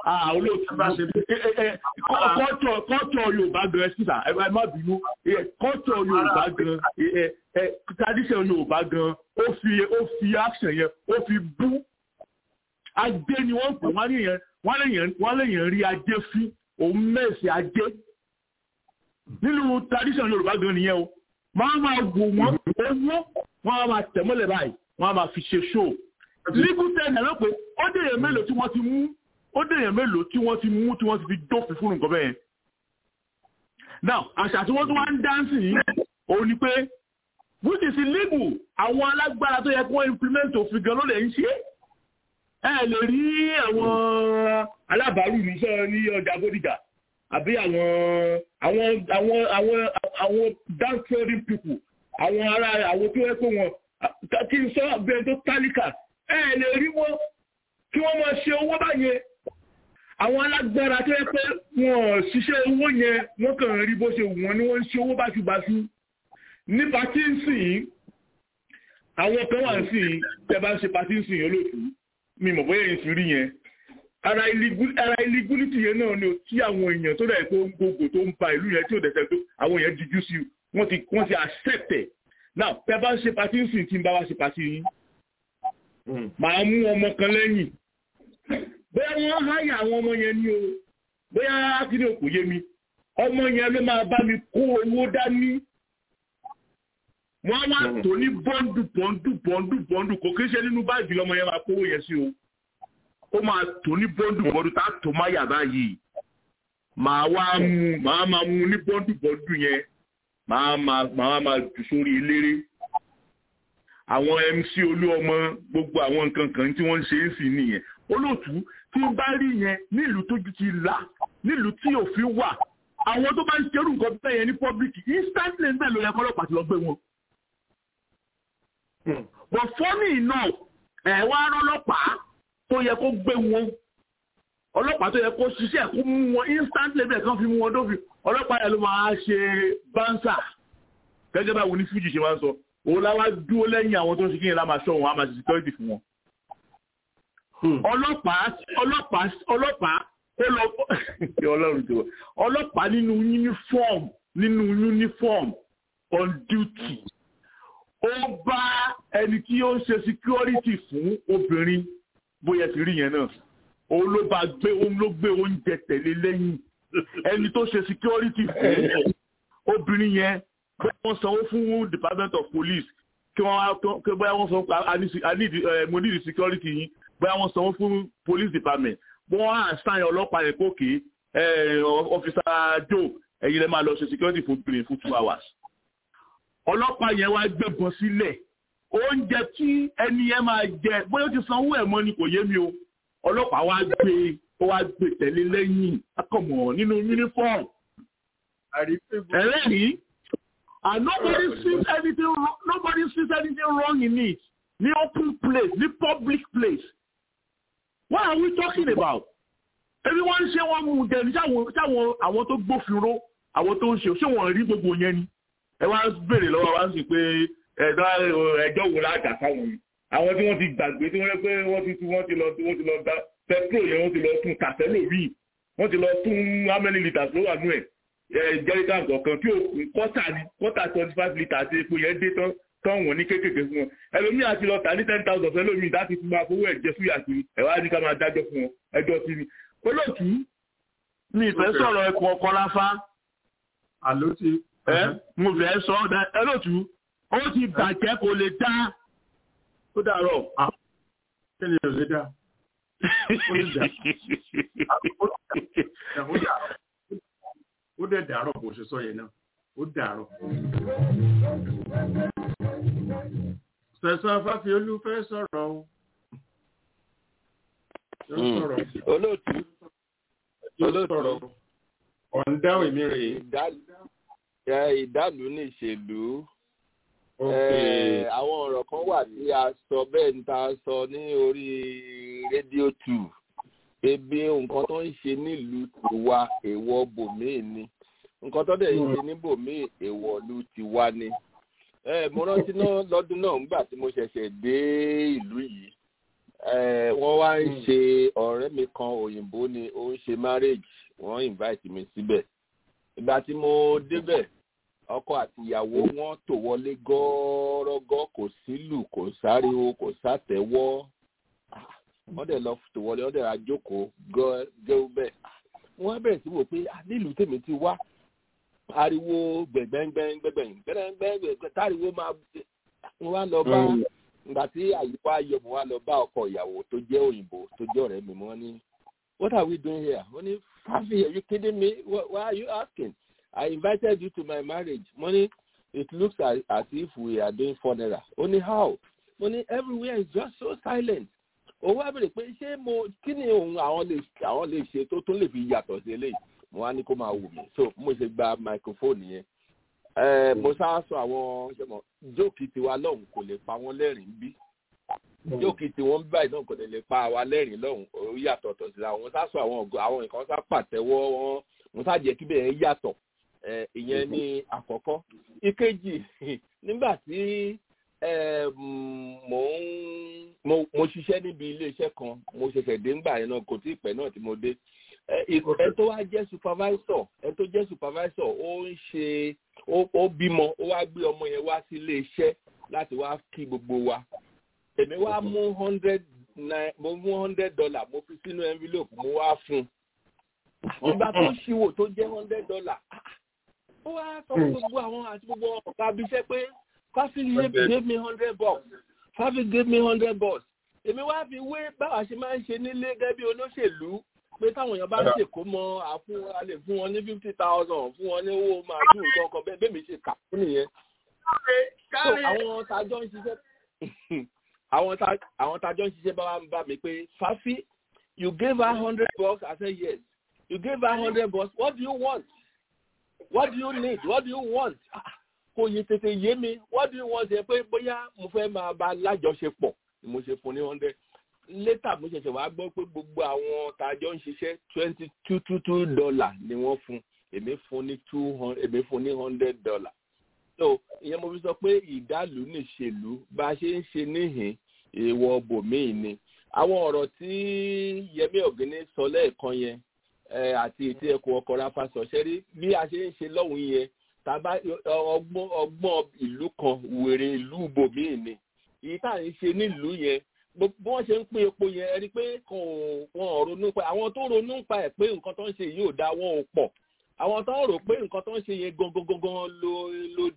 kọ́tọ̀ Yorùbá gan ẹ̀sìtà ẹ má bínú kọ́tọ̀ Yorùbá gan tradition Yorùbá gan ó fi action yẹn ó fi bú ajé ni wọ́n pè wọ́n lè yàn rí ajé fún òun mẹ́sì ajé nínú tradition Yorùbá gan nìyẹn o máa máa wò wọ́n owó wọ́n á máa tẹ̀ mọ́lẹ̀ báyìí wọ́n á máa fi ṣe show legal tender náà pé ó dèèyàn mélòó tí wọ́n ti mú tí wọ́n ti fi dófin fún nǹkan bẹ́ẹ̀. now àṣà tí wọ́n tún wá ń dáńsì yìí òun ni pé which is illegal àwọn alágbára tó yẹ kí wọ́n implement òfin gan ló lè ń ṣe ẹ lè rí àwọn alábàárù ní ọjà Bódìjà àbí àwọn downtrodden people àwọn ará àwọn tó yẹ pé wọn kí n sọ bẹ́ẹ̀ tó tálíkà ẹ lè rí wọn kí wọ́n máa ṣe owó báyẹn àwọn alágbára tó yẹ pé wọn ṣiṣẹ́ owó yẹn wọ́n kàn rí bó ṣe wù wọ́n ni wọ́n ń ṣe owó báṣubàṣu ní pàtí ń sìn àwọn kan wà ń sìn tẹ́ bá ń ṣe pàtí ń sìn olóòtú mi mọ̀ bóyá èyí ti rí yẹn ara illegality yẹn náà ni tí àwọn èèyàn tó dẹ̀ tó ń gbogbo tó ń ba ìlú yẹn tí ò dẹ̀ tó àwọn èèyàn dijú sí wọ́n ti accept ẹ̀ now tẹ́ bá ń ṣe pàtí ń sìn tí ń bá wá ṣe pàtí yín màá mú ọmọ kan lẹ́yìn bóyá wọ́n háyà àwọn ọmọ yẹn ní o bóyá kíni kò yé mi ọmọ yẹn ló máa bá mi kó owó dání wọ́n wá tó ní bọ́ndù kò kí ń ṣe nínú báàgì lọ́mọ yẹn máa kówó yẹn sí o ó máa tó ní bọ́ndù tá a tó má yà báyìí màá máa mú ní bọ́ndù yẹn màá máa jù sórí eléré àwọn MC Olúọmọ gbogbo àwọn nǹkan kan tí wọ́n ń ṣe é sí nìyẹn olóòtú tí ń bá rí yẹn nílùú tójú ti là nílùú tí òfin wà àwọn tó bá ń ṣerú nǹkan bẹ́ẹ̀ yẹn ní public instantly ń bẹ̀ ló yẹ kọ́lọ́pàá ti lọ gbé wọn. but funny enough ẹ̀ wá rọ́lọ́pàá tó yẹ kó gbé wọn ọlọ́pàá tó yẹ kó ṣiṣẹ́ kó mú wọn instantly bẹ́ẹ̀ kan fi mú wọn dófin ọlọ́pàá yẹn ló máa ṣe bánsà gẹ́gẹ́ báwo ní fújì ṣe máa ń sọ òun láwá dúró lẹ́yìn àwọn tó ń ṣe kí yẹn lá máa ṣọ́ wọn á máa ṣe security fún wọn. ọlọ́pàá nínú uniform on duty ó bá ẹni tí ó ń ṣe security fún obìnrin bóyá ti rí yẹn náà òun ló gbé oúnjẹ tẹ̀lé lẹ́yìn ẹni tó ṣe security fún obìnrin yẹn wọ́n sanwó fún Department of Police kí bóyá wọ́n sọ pé mo need security yín bóyá wọ́n sanwó fún Police Department wọ́n á sáyẹn ọlọ́pàá yẹn kókè Officer Joe ẹ̀yin lè máa lọ ṣe security fún 2 hours. Ọlọ́pàá yẹn wá gbẹ̀gbọ́n sílẹ̀ oúnjẹ tí ẹni yẹn máa jẹ bóyá ó ti sanwó ẹ̀ mọ́ ni kò yé mi o ọlọ́pàá wá gbé tẹ̀lé lẹ́yìn akọ̀mọ̀ nínú uniform. Ẹlẹ́rìí and nobody sees anything wrong in it ní open place ní public place. What are we talking about? Ẹbí wọ́n ń ṣe wọ́n mú jẹ ní sáwọn àwọn tó gbófinró àwọn tó ń ṣe wọ́n rí gbogbo yẹn ni. Ẹ wá béèrè lọ́wọ́ wá sí pé ẹjọ́ wo láàjà sáwọn yìí. Àwọn tí wọ́n ti gbàgbé tí wọ́n rẹ́ pé wọ́n ti lọ gba petrol yẹn wọ́n ti lọ tún kàtẹ́lò rí wọ́n ti lọ tún how many litres ló wà nú ẹ̀ jerrycan kọ̀ọ̀kan tí kọ́tà 25 litres àti epo yẹn dé tán wọ̀n ní kéékèèké fún wọn. Ẹlòmíì àti lọ tà ní 10,000 ẹlòmíì láti fi máa fowó ẹ̀jẹ̀ fúyà kiri ẹ̀wá ní ká máa dájọ́ fún wọn ẹjọ́ sí ni. Olóòtú mi ìfẹ́ sọ̀rọ̀ ẹ̀kọ́ ọkọ̀ láfá. Àló ti. Mo fẹ́ sọ olóòtú ó ti bàjẹ́ kò lè dá. Ó dàrọ̀. Kí ni ò lè dá? Ó dẹ̀ dàrọ̀ bó ṣe sọ yẹn náà. Ó dàrọ̀. Sẹ̀sán Fáfiolú fẹ́ sọ̀rọ̀ o. Olóòtú. Ọ̀ndáwò mi rè é. Ìdálù ní ìṣèlú. Àwọn ọ̀rọ̀ kan wà tí a sọ bẹ́ẹ̀ ní ta sọ ní orí rédíò 2. Ebi nǹkan tó ń ṣe nílùú tiwa èèwọ̀ bòmíì ni. Nǹkan tó dẹ̀ ń ṣe ní bòmíì èèwọ̀ ìlú tiwa ni. Mo rántí náà lọ́dún náà nígbà tí mo ṣẹ̀ṣẹ̀ dé ìlú yìí. Wọ́n wá ń ṣe ọ̀rẹ́ mi kan òyìnbó ni ó ń ṣe marriage wọ́n invite mi síbẹ̀. Ìgbà tí mo débẹ̀ ọkọ àti ìyàwó wọn tò wọlé gọ́ọ́rọ́gọ́ kò sílù kò sáriwo kò sátẹ́wọ́ wọ́n dẹ̀ lọ tò wọlé wọ́n dẹ̀ ra jókòó gẹ́gẹ́ bẹ́ẹ̀. Wọ́n bẹ̀rẹ̀ sí wò pé nílùú tèmi ti wá ariwo gbẹ̀gbẹ̀ngbẹ̀ngbẹ̀ngbẹ̀ngbẹ̀ táriwo máa wọ́n wá lọ bá ìgbà tí àyíkọ́ ayọ̀ mo wá lọ bá ọkọ ìyàwó tó jẹ́ òyìnbó tó jẹ́ ọ̀rẹ́ mi wọ́n ní what are we doing here? Wọ́n ní Fafi, are you kidding me? Why are you asking? I invited you to my marriage. Money, it looks as if we are doing funeral. Only how? Money, everywhere is just so silent. Owó abẹ́rẹ́ pé ṣé kí ni ohun àwọn lè ṣe tó tún lè fi yàtọ̀ sí eléyìí? Mo wá ní kó máa wù mí. So mo ṣe gba microphone yẹn. Mo sá sọ àwọn jókì tiwa lọ́hùn kò lè pa wọ́n lẹ́rìn bí. Jókì tí wọ́n báyìí náà kò lè pa wa lẹ́rìn lọ́hùn ó yàtọ̀ tọ̀ sí àwọn sá sọ àwọn nǹkan sá pàtẹ́wọ́ wọn mo sá jẹ́ kí bẹ́ẹ̀ yàtọ̀. Ìyẹn ní àkọ́kọ́. Ìkejì nígbà tí mo ṣiṣẹ́ níbi iléeṣẹ́ kan mo ṣẹ̀ṣẹ̀ dé ńgbà yẹn náà kò tí ì pẹ́ náà tí mo dé. Ẹ tó wá jẹ́ supervisor ó bímọ ó wá gbé ọmọ yẹn wá sí iléeṣẹ́ láti wá kí gbogbo wa. Èmi wá mú $100 mo fi sínú envelope mo wá fún un. Ìgbà tó ṣíwò tó jẹ́ $100 ó wá sọ fún gbogbo àwọn àti gbogbo ọ̀gá abiṣẹ́ pé Fafi gave me $100. Fafi gave me $100. Èmi wá fi wé báwa ṣe máa ń ṣe nílé gẹ́gẹ́ bí olóṣèlú pé táwọn èèyàn bá ń ṣèkó mọ́ a lè fún wọn ní 50,000 fún wọn ní owó màálù nǹkan kan bẹ́ẹ̀ mi ṣe kà fún nìyẹn. So àwọn tájọ́ ń ṣiṣẹ́ àwọn tájọ́ ń ṣiṣẹ́ bá wá ń bá mi pé Fafi, you gave her $100. I said yes. You gave her $100. What do you want? What do you need? What do you want? Kò yí tètè yé mi. What do you want? Ṣe pé bóyá mo fẹ́ máa bá lájọṣepọ̀ ni mo ṣe fún ní 100. Later mo ṣẹ̀ṣẹ̀ wá gbọ́ pé gbogbo àwọn tájọ́ ń ṣiṣẹ́ $22 ni wọ́n fún. Èmi fún ní $100. So ìyẹn mo fi sọ pé ìdálù nìṣèlú bá a ṣe ń ṣe níhìn èèwọ̀ bòmíì ni. Àwọn ọ̀rọ̀ tí Yẹmí Ọ̀gíní sọ lẹ́ẹ̀kan yẹn àti ètí ẹ̀kọ́ ọkọ̀ ráfà sọ̀ṣẹ́rí bí a ṣe ń ṣe lọ́hùn yẹn tàbá ọgbọ́n ìlú kan wèrè ìlú bòmíì ni èyí tá à ń ṣe nílùú yẹn bí wọ́n ṣe ń pín epo yẹn ẹni pé wọn ronú pa àwọn tó ronú pa ẹ̀ pé nǹkan tó ń ṣe yìí ò dá wọn ò pọ̀ àwọn tó ń rò pé nǹkan tó ń ṣe yẹn gangan lójú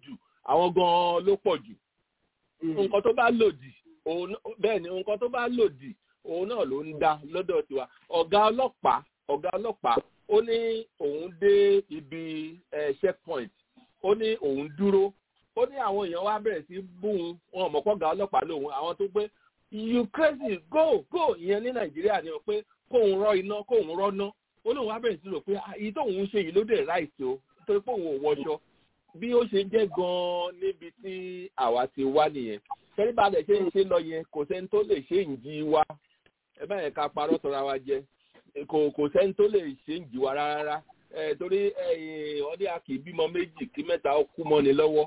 àwọn gan-an ló pọ̀ jù. Nǹkan tó bá lòdì bẹ́ẹ̀ ni nǹkan tó bá lòdì òun náà ló ń dá lọ́dọ̀ tiwa. Ọ̀gá ọlọ́pàá ó ní òun dé ibi checkpoint, ó ní òun dúró, ó ní àwọn èèyàn wá bẹ̀rẹ̀ sí búun, wọn mọ̀ pọ́gà ọlọ́pàá lòun, àwọn tó pé you crazy go ìyẹn ní Nàìjíríà ni pé kóun rọ́ iná kóun rọ́ná, ó lóun wá bẹ̀rẹ̀ sí rò pé èyí tóun ń ṣe yìí ló dé ráìtì o torí pé òun ò wọṣọ. Bí ó ṣe jẹ́ gan-an níbi tí àwa ti wá nìyẹn. Fẹ́rí bá dẹ̀ ṣe ń ṣe lọ yẹn kò sẹ́ni tó lè ṣe ìjì wa, ẹ bá yẹn ká parọ́ tọ́ra wa jẹ, kò sẹ́ni tó lè ṣe ìjì wa rárá. Torí ọdẹ a kì í bímọ méjì kí mẹ́ta ó kú mọ́ni lọ́wọ́,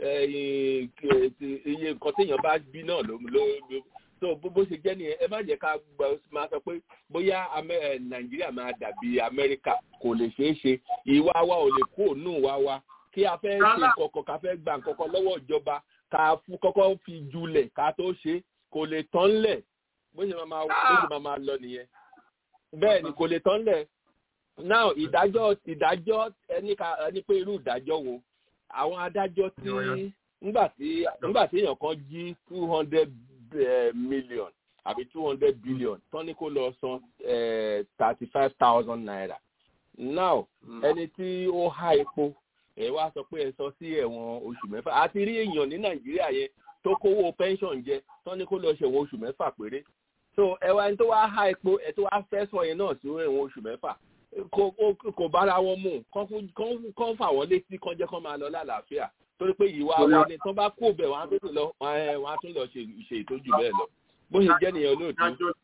iye nǹkan téèyàn bá bí náà ló so bó ṣe jẹ́ nìyẹn. Ẹ má jẹ́ ká máa sọ pé bóyá Nàìjíríà máa dàbí Amẹ́ríkà, kò lè ṣeé ṣe. Ìwà wa ò lè kú òun wa kí a fẹ́ ṣe kọ̀kọ̀ ká fẹ́ gba nǹkan lọ́wọ́ ìjọba ká kọ́kọ́ fi julẹ̀ ká tó ṣe, kò lè tán lẹ̀ bó ṣe máa lọ nìyẹn. Bẹ́ẹ̀ ni kò lè tán lẹ̀. Now ìdájọ́ ẹni pé irú ìdájọ́ wo àwọn adájọ́ tí nígbà tí èèyàn kan jí 200 million àbí 200 billion tán ní kó lọ san 35,000 naira. Now ẹni tí ó há epo ẹ wá sọ pé ẹ sọ sí ẹ̀wọ̀n oṣù mẹ́fà. Àti rí èèyàn ní Nàìjíríà yẹn tó kówó pension jẹ tán ní kó lọ ṣẹ̀wọ̀n oṣù mẹ́fà péré. So ẹwà ẹni tó wá há epo ẹ tó wá fẹ́ sọ yẹn náà sí ẹ̀wọ̀n oṣù mẹ́fà kò bára wọn mú kán fà wọ́n létí kán jẹ́ kán máa lọ lálàáfíà torí pé ìwà wọn ni tán bá kó bẹ̀ wọ́n á tún lọ ṣe ìtọ́jú bẹ́ẹ̀ lọ bó ṣe jẹ́ nìyẹn olóòtú.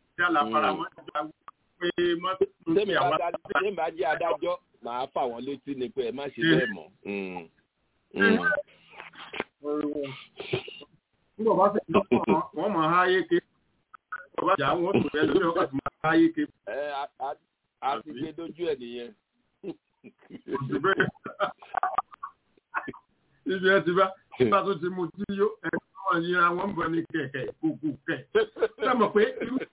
Tẹ́mi bá jẹ́ adájọ́ màá fà wọ́n létí ni pé ẹ má ṣe bẹ́ẹ̀ mọ́. Nígbà bá fẹ́ wọ́n mọ̀ háyé ké. Bàbá ìjà wọn tó rẹ lórí ọkọ̀ tó máa háyé ké. A ti gbé dójú ẹ̀ nìyẹn. Ibi ẹ ti bá tó ti mu tí yó ẹ̀ wọ́n yíra wọn ń bọ̀ ní kẹ̀kẹ́ kúkú kẹ̀. Sẹ́mọ̀ pé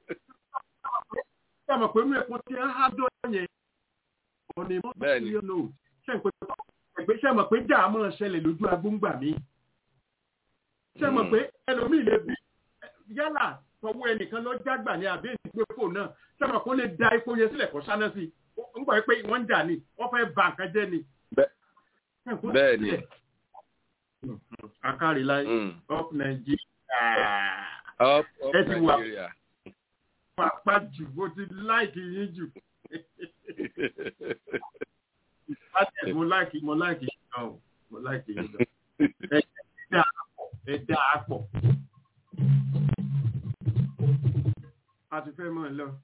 inú ẹ̀kọ́ tí ń há dọ́ yẹn. Bẹ́ẹ̀ni. Ṣé mọ̀ pé jà máa ṣẹlẹ̀ lójú agbóngbà mi? Ṣé mọ̀ pé ẹlòmíì lè bí yálà fọwọ́ ẹnìkan lọ jágbà ní àbí ìgbé fò náà? Ṣé mọ̀ kó lè da epo yẹn sílẹ̀ kó sáná sí i? Ń gbọ́ pé wọ́n ń jà ní, wọ́n fẹ́ ba nǹkan jẹ́ ni. Bẹ́ẹ̀ni. Akárí láyé, up Nàìjíríà. Up Nàìjíríà. Pàpà jù bó ti láìkì yín jù. Mo láìkì yín lọ. Ẹ dá a pọ̀. A ti fẹ́ mọ̀ lọ.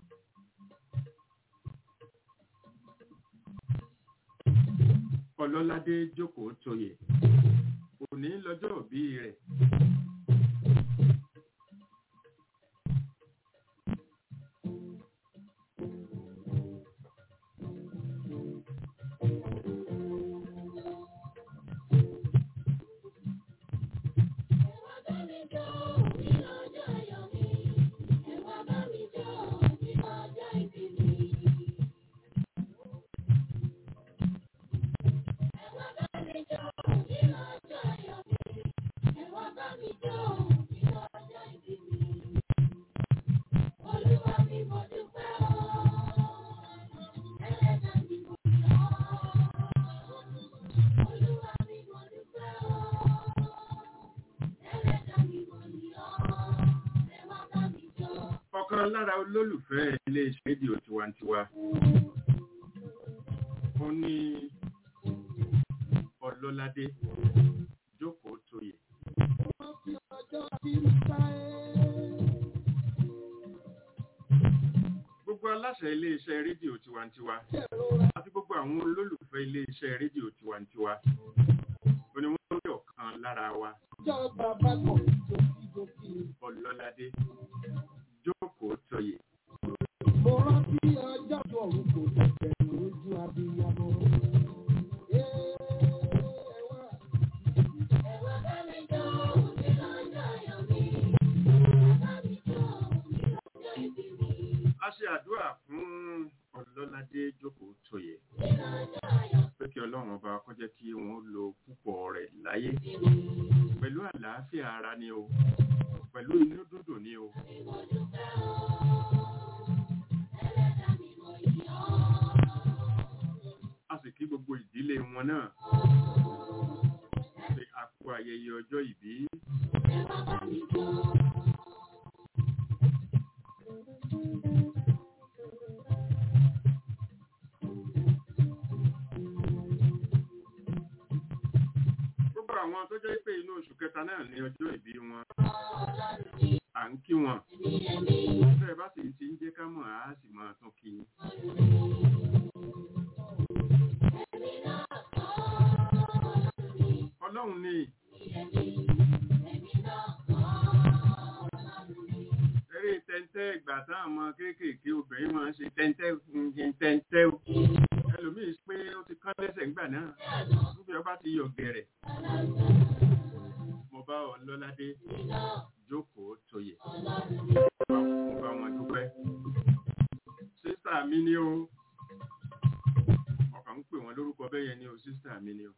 Ọlọ́ládé jókòó tóyè. Òní lọ́jọ́ òbí rẹ̀. Lára olólùfẹ́ ilé-iṣẹ́ rédíò tiwantiwa ó ní Ọlọ́ládé jókòó tóyè. Gbogbo aláṣẹ ilé-iṣẹ́ rédíò tiwantiwa àti gbogbo àwọn olólùfẹ́ ilé-iṣẹ́ rédíò tiwantiwa ó ní wọ́n rí ọ̀kan lára wa. Ọlọ́ládé jókòó tóyè. Mo rántí ọjọ́ ọ̀run kò tẹ̀sẹ̀ lójú abiyamọ. Ẹ̀wà bá mi jọ òní lọ́jọ́ ayọ̀ mi. Ẹ̀wà bá mi jọ òní lọ́jọ́ ìbí mi. A ṣe àdúrà fún Ọlọ́ládé jókòó tóyè. Pé kí Ọlọ́run ọba kó jẹ́ kí wọ́n wọn lo púpọ̀ rẹ̀ láyé pẹ̀lú àlàáfíà ara ni o pẹ̀lú inú dúdùn ni o. A sì kí gbogbo ìdílé wọn náà ṣe àkó ayẹyẹ ọjọ́ ìbí. Àwọn tó jẹ́ pé inú oṣù kẹta náà ní ọjọ́ ìbí wọn à ń kí wọn bẹ́ẹ̀ bá sì ti ń jẹ́ ká mọ̀ á sì máa tún kí i. Ọlọ́run ni eré tẹ́ntẹ́ ìgbà táwọn ọmọ kéékèèké obìnrin máa ń ṣe tẹ́ntẹ́ o ẹlòmíì pé ó ti kán lẹ́sẹ̀ ńgbà náà níbi ọba ti yọ gẹ̀rẹ̀. Mo bá Ọlọ́ládé jókòó tóyè mo bá wọn dúpẹ́. Sísà mi ni o ọkàn ń pè wọ́n lórúkọ bẹ́ẹ̀ yẹn ni o sísà mi ni o.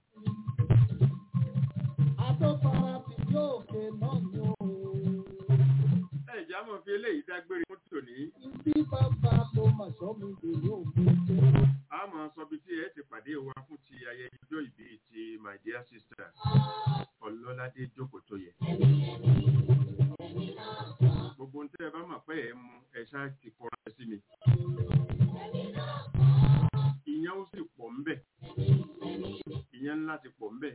Adófara ti yóò ké náà ni o. Ẹ̀já mọ̀ fi eléyìí dágbére fún tòní. Ibi bàbá mo mà sọ mi lè yóò gbé jẹ́. A máa sọ bí tí ẹ ti pàdé wa fún ti ayẹyẹ ọjọ́ ìbí ti my dear sister Ọlọ́ládé Jókòtóyè. Gbogbo ń tẹ́ ẹ bá mọ̀ pé ẹ mú ẹ ṣáà ti kọra sí mi. Ìyẹn ó sì pọ̀ ńbẹ̀. Ìyẹn ńlá ti pọ̀ ńbẹ̀.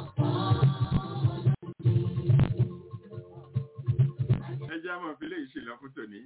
Ẹ jẹ́ àmọ̀ fi lè ṣe lọ fún tòní.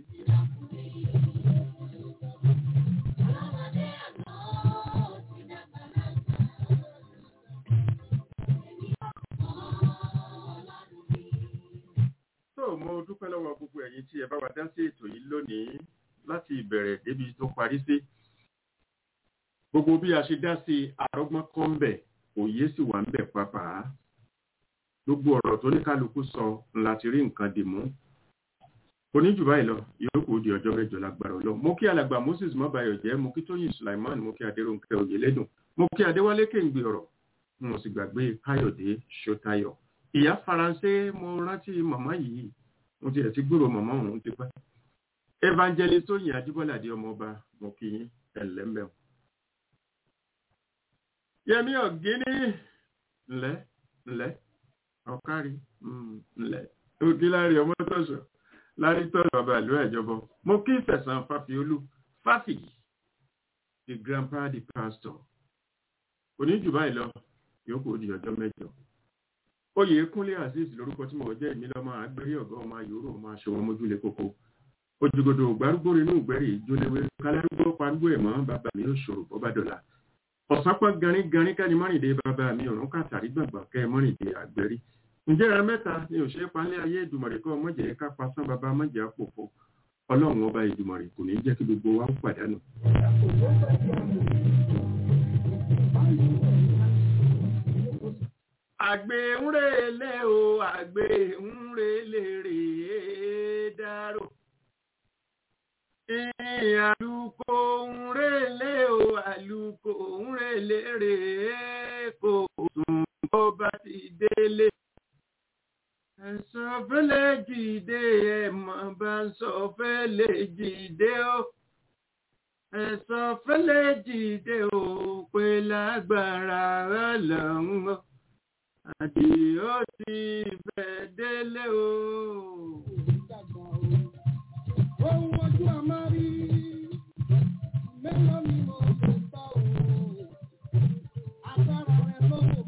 Mo dúpẹ́ lọ́wọ́ gbogbo ẹ̀yin tí ẹ bá wa dá sí ètò yìí lónìí láti ìbẹ̀rẹ̀ débi tó parí sí. Gbogbo bí a ṣe dá sí àrọ́gbọ́n kọ́ ń bẹ̀, òye sì wà ń bẹ̀ pàápàá. Gbogbo ọ̀rọ̀ tó ní kálukú sọ láti rí nǹkan dì mú. Kò ní jù báyìí lọ, yòókù di ọjọ́ mẹ́jọ lágbára Ọlọ́run. Mo kí alàgbà Moses Mọ́báyọ̀jẹ́, mo kí Tóyìn Sulaiman, mo kí Adérónkẹ́ Oyèlédùn, mo kí Adéwálé Kéǹgbé ọ̀rọ̀, mo sì gbàgbé Káyọ̀dé Ṣótáyọ̀. Ìyá Faransé mo rántí màmá yìí. Mo ti ẹ̀ ti gbúrò màmá òun ti pẹ́. Evangelist Tóyìn Ajíbọ́ládé ọmọọba mo kí yín ẹ̀lẹ́mbẹ̀. Yẹmí Ọ̀gíní ńlẹ́ ọ̀kárí ńlẹ̀ òkìlárí ọmọ tọ̀sọ̀ lárí tọ̀sọ̀ bàbá ìlú ẹ̀jọ̀bọ. Mo kí Fẹ̀sán Fáfiolú Fáfì the grandpa the pastor. Kò ní jù báyìí lọ yòókù di ọjọ́ mẹ́jọ. Oyèkúnlé Azeez lórúkọ tí mo jẹ́ ìmí lọ́mọ àgbẹ̀rí ọ̀gá ọmọ ayòrò ọmọ aṣọ wọn mójúlé kókó. Òjògòdò gbárùgbò inú ìgbẹ́rì ìjóléwé kálárúgbó parúgbó ẹ̀mọ́ bàbá mi ó ṣòro bọ́ bá dọ̀la. Ọ̀sánpọ̀ garin ká ní mọ́rìndé bàbá mi ọ̀run kàtàrí gbàgbà kẹ́ mọ́rìndé àgbẹ̀rí. Ǹjẹ́ ẹran mẹ́ta ni òṣèré palẹ́ ayé Èdùmàrè kọ́ mọ́jẹ̀ ká pasán bàbá mọ́jẹ̀ àpòfo. Ọlọ́run ọba Èdùmàrè kò ní jẹ́ kí gbogbo wa ó pàdánù. Àgbẹ̀ ń relé o, àgbẹ̀ ń relé rèé dárò. Àlùkò ń relé o, àlùkò ń relé rèé kò sùn tó bá ti délé. Ẹ̀sọ́ fẹ́lẹ̀ jìde ẹ̀mọ́ bá ń sọ fẹ́lẹ̀ jìde o. Ẹ̀sọ́ fẹ́lẹ̀ jìde o pé lágbára Ọlọ́run o. Àti ó ti fẹ́ délé o. Ohun ojú a máa rí, mélòó ni mo lè sọ o. Agbára rẹ̀ lọ́wọ́.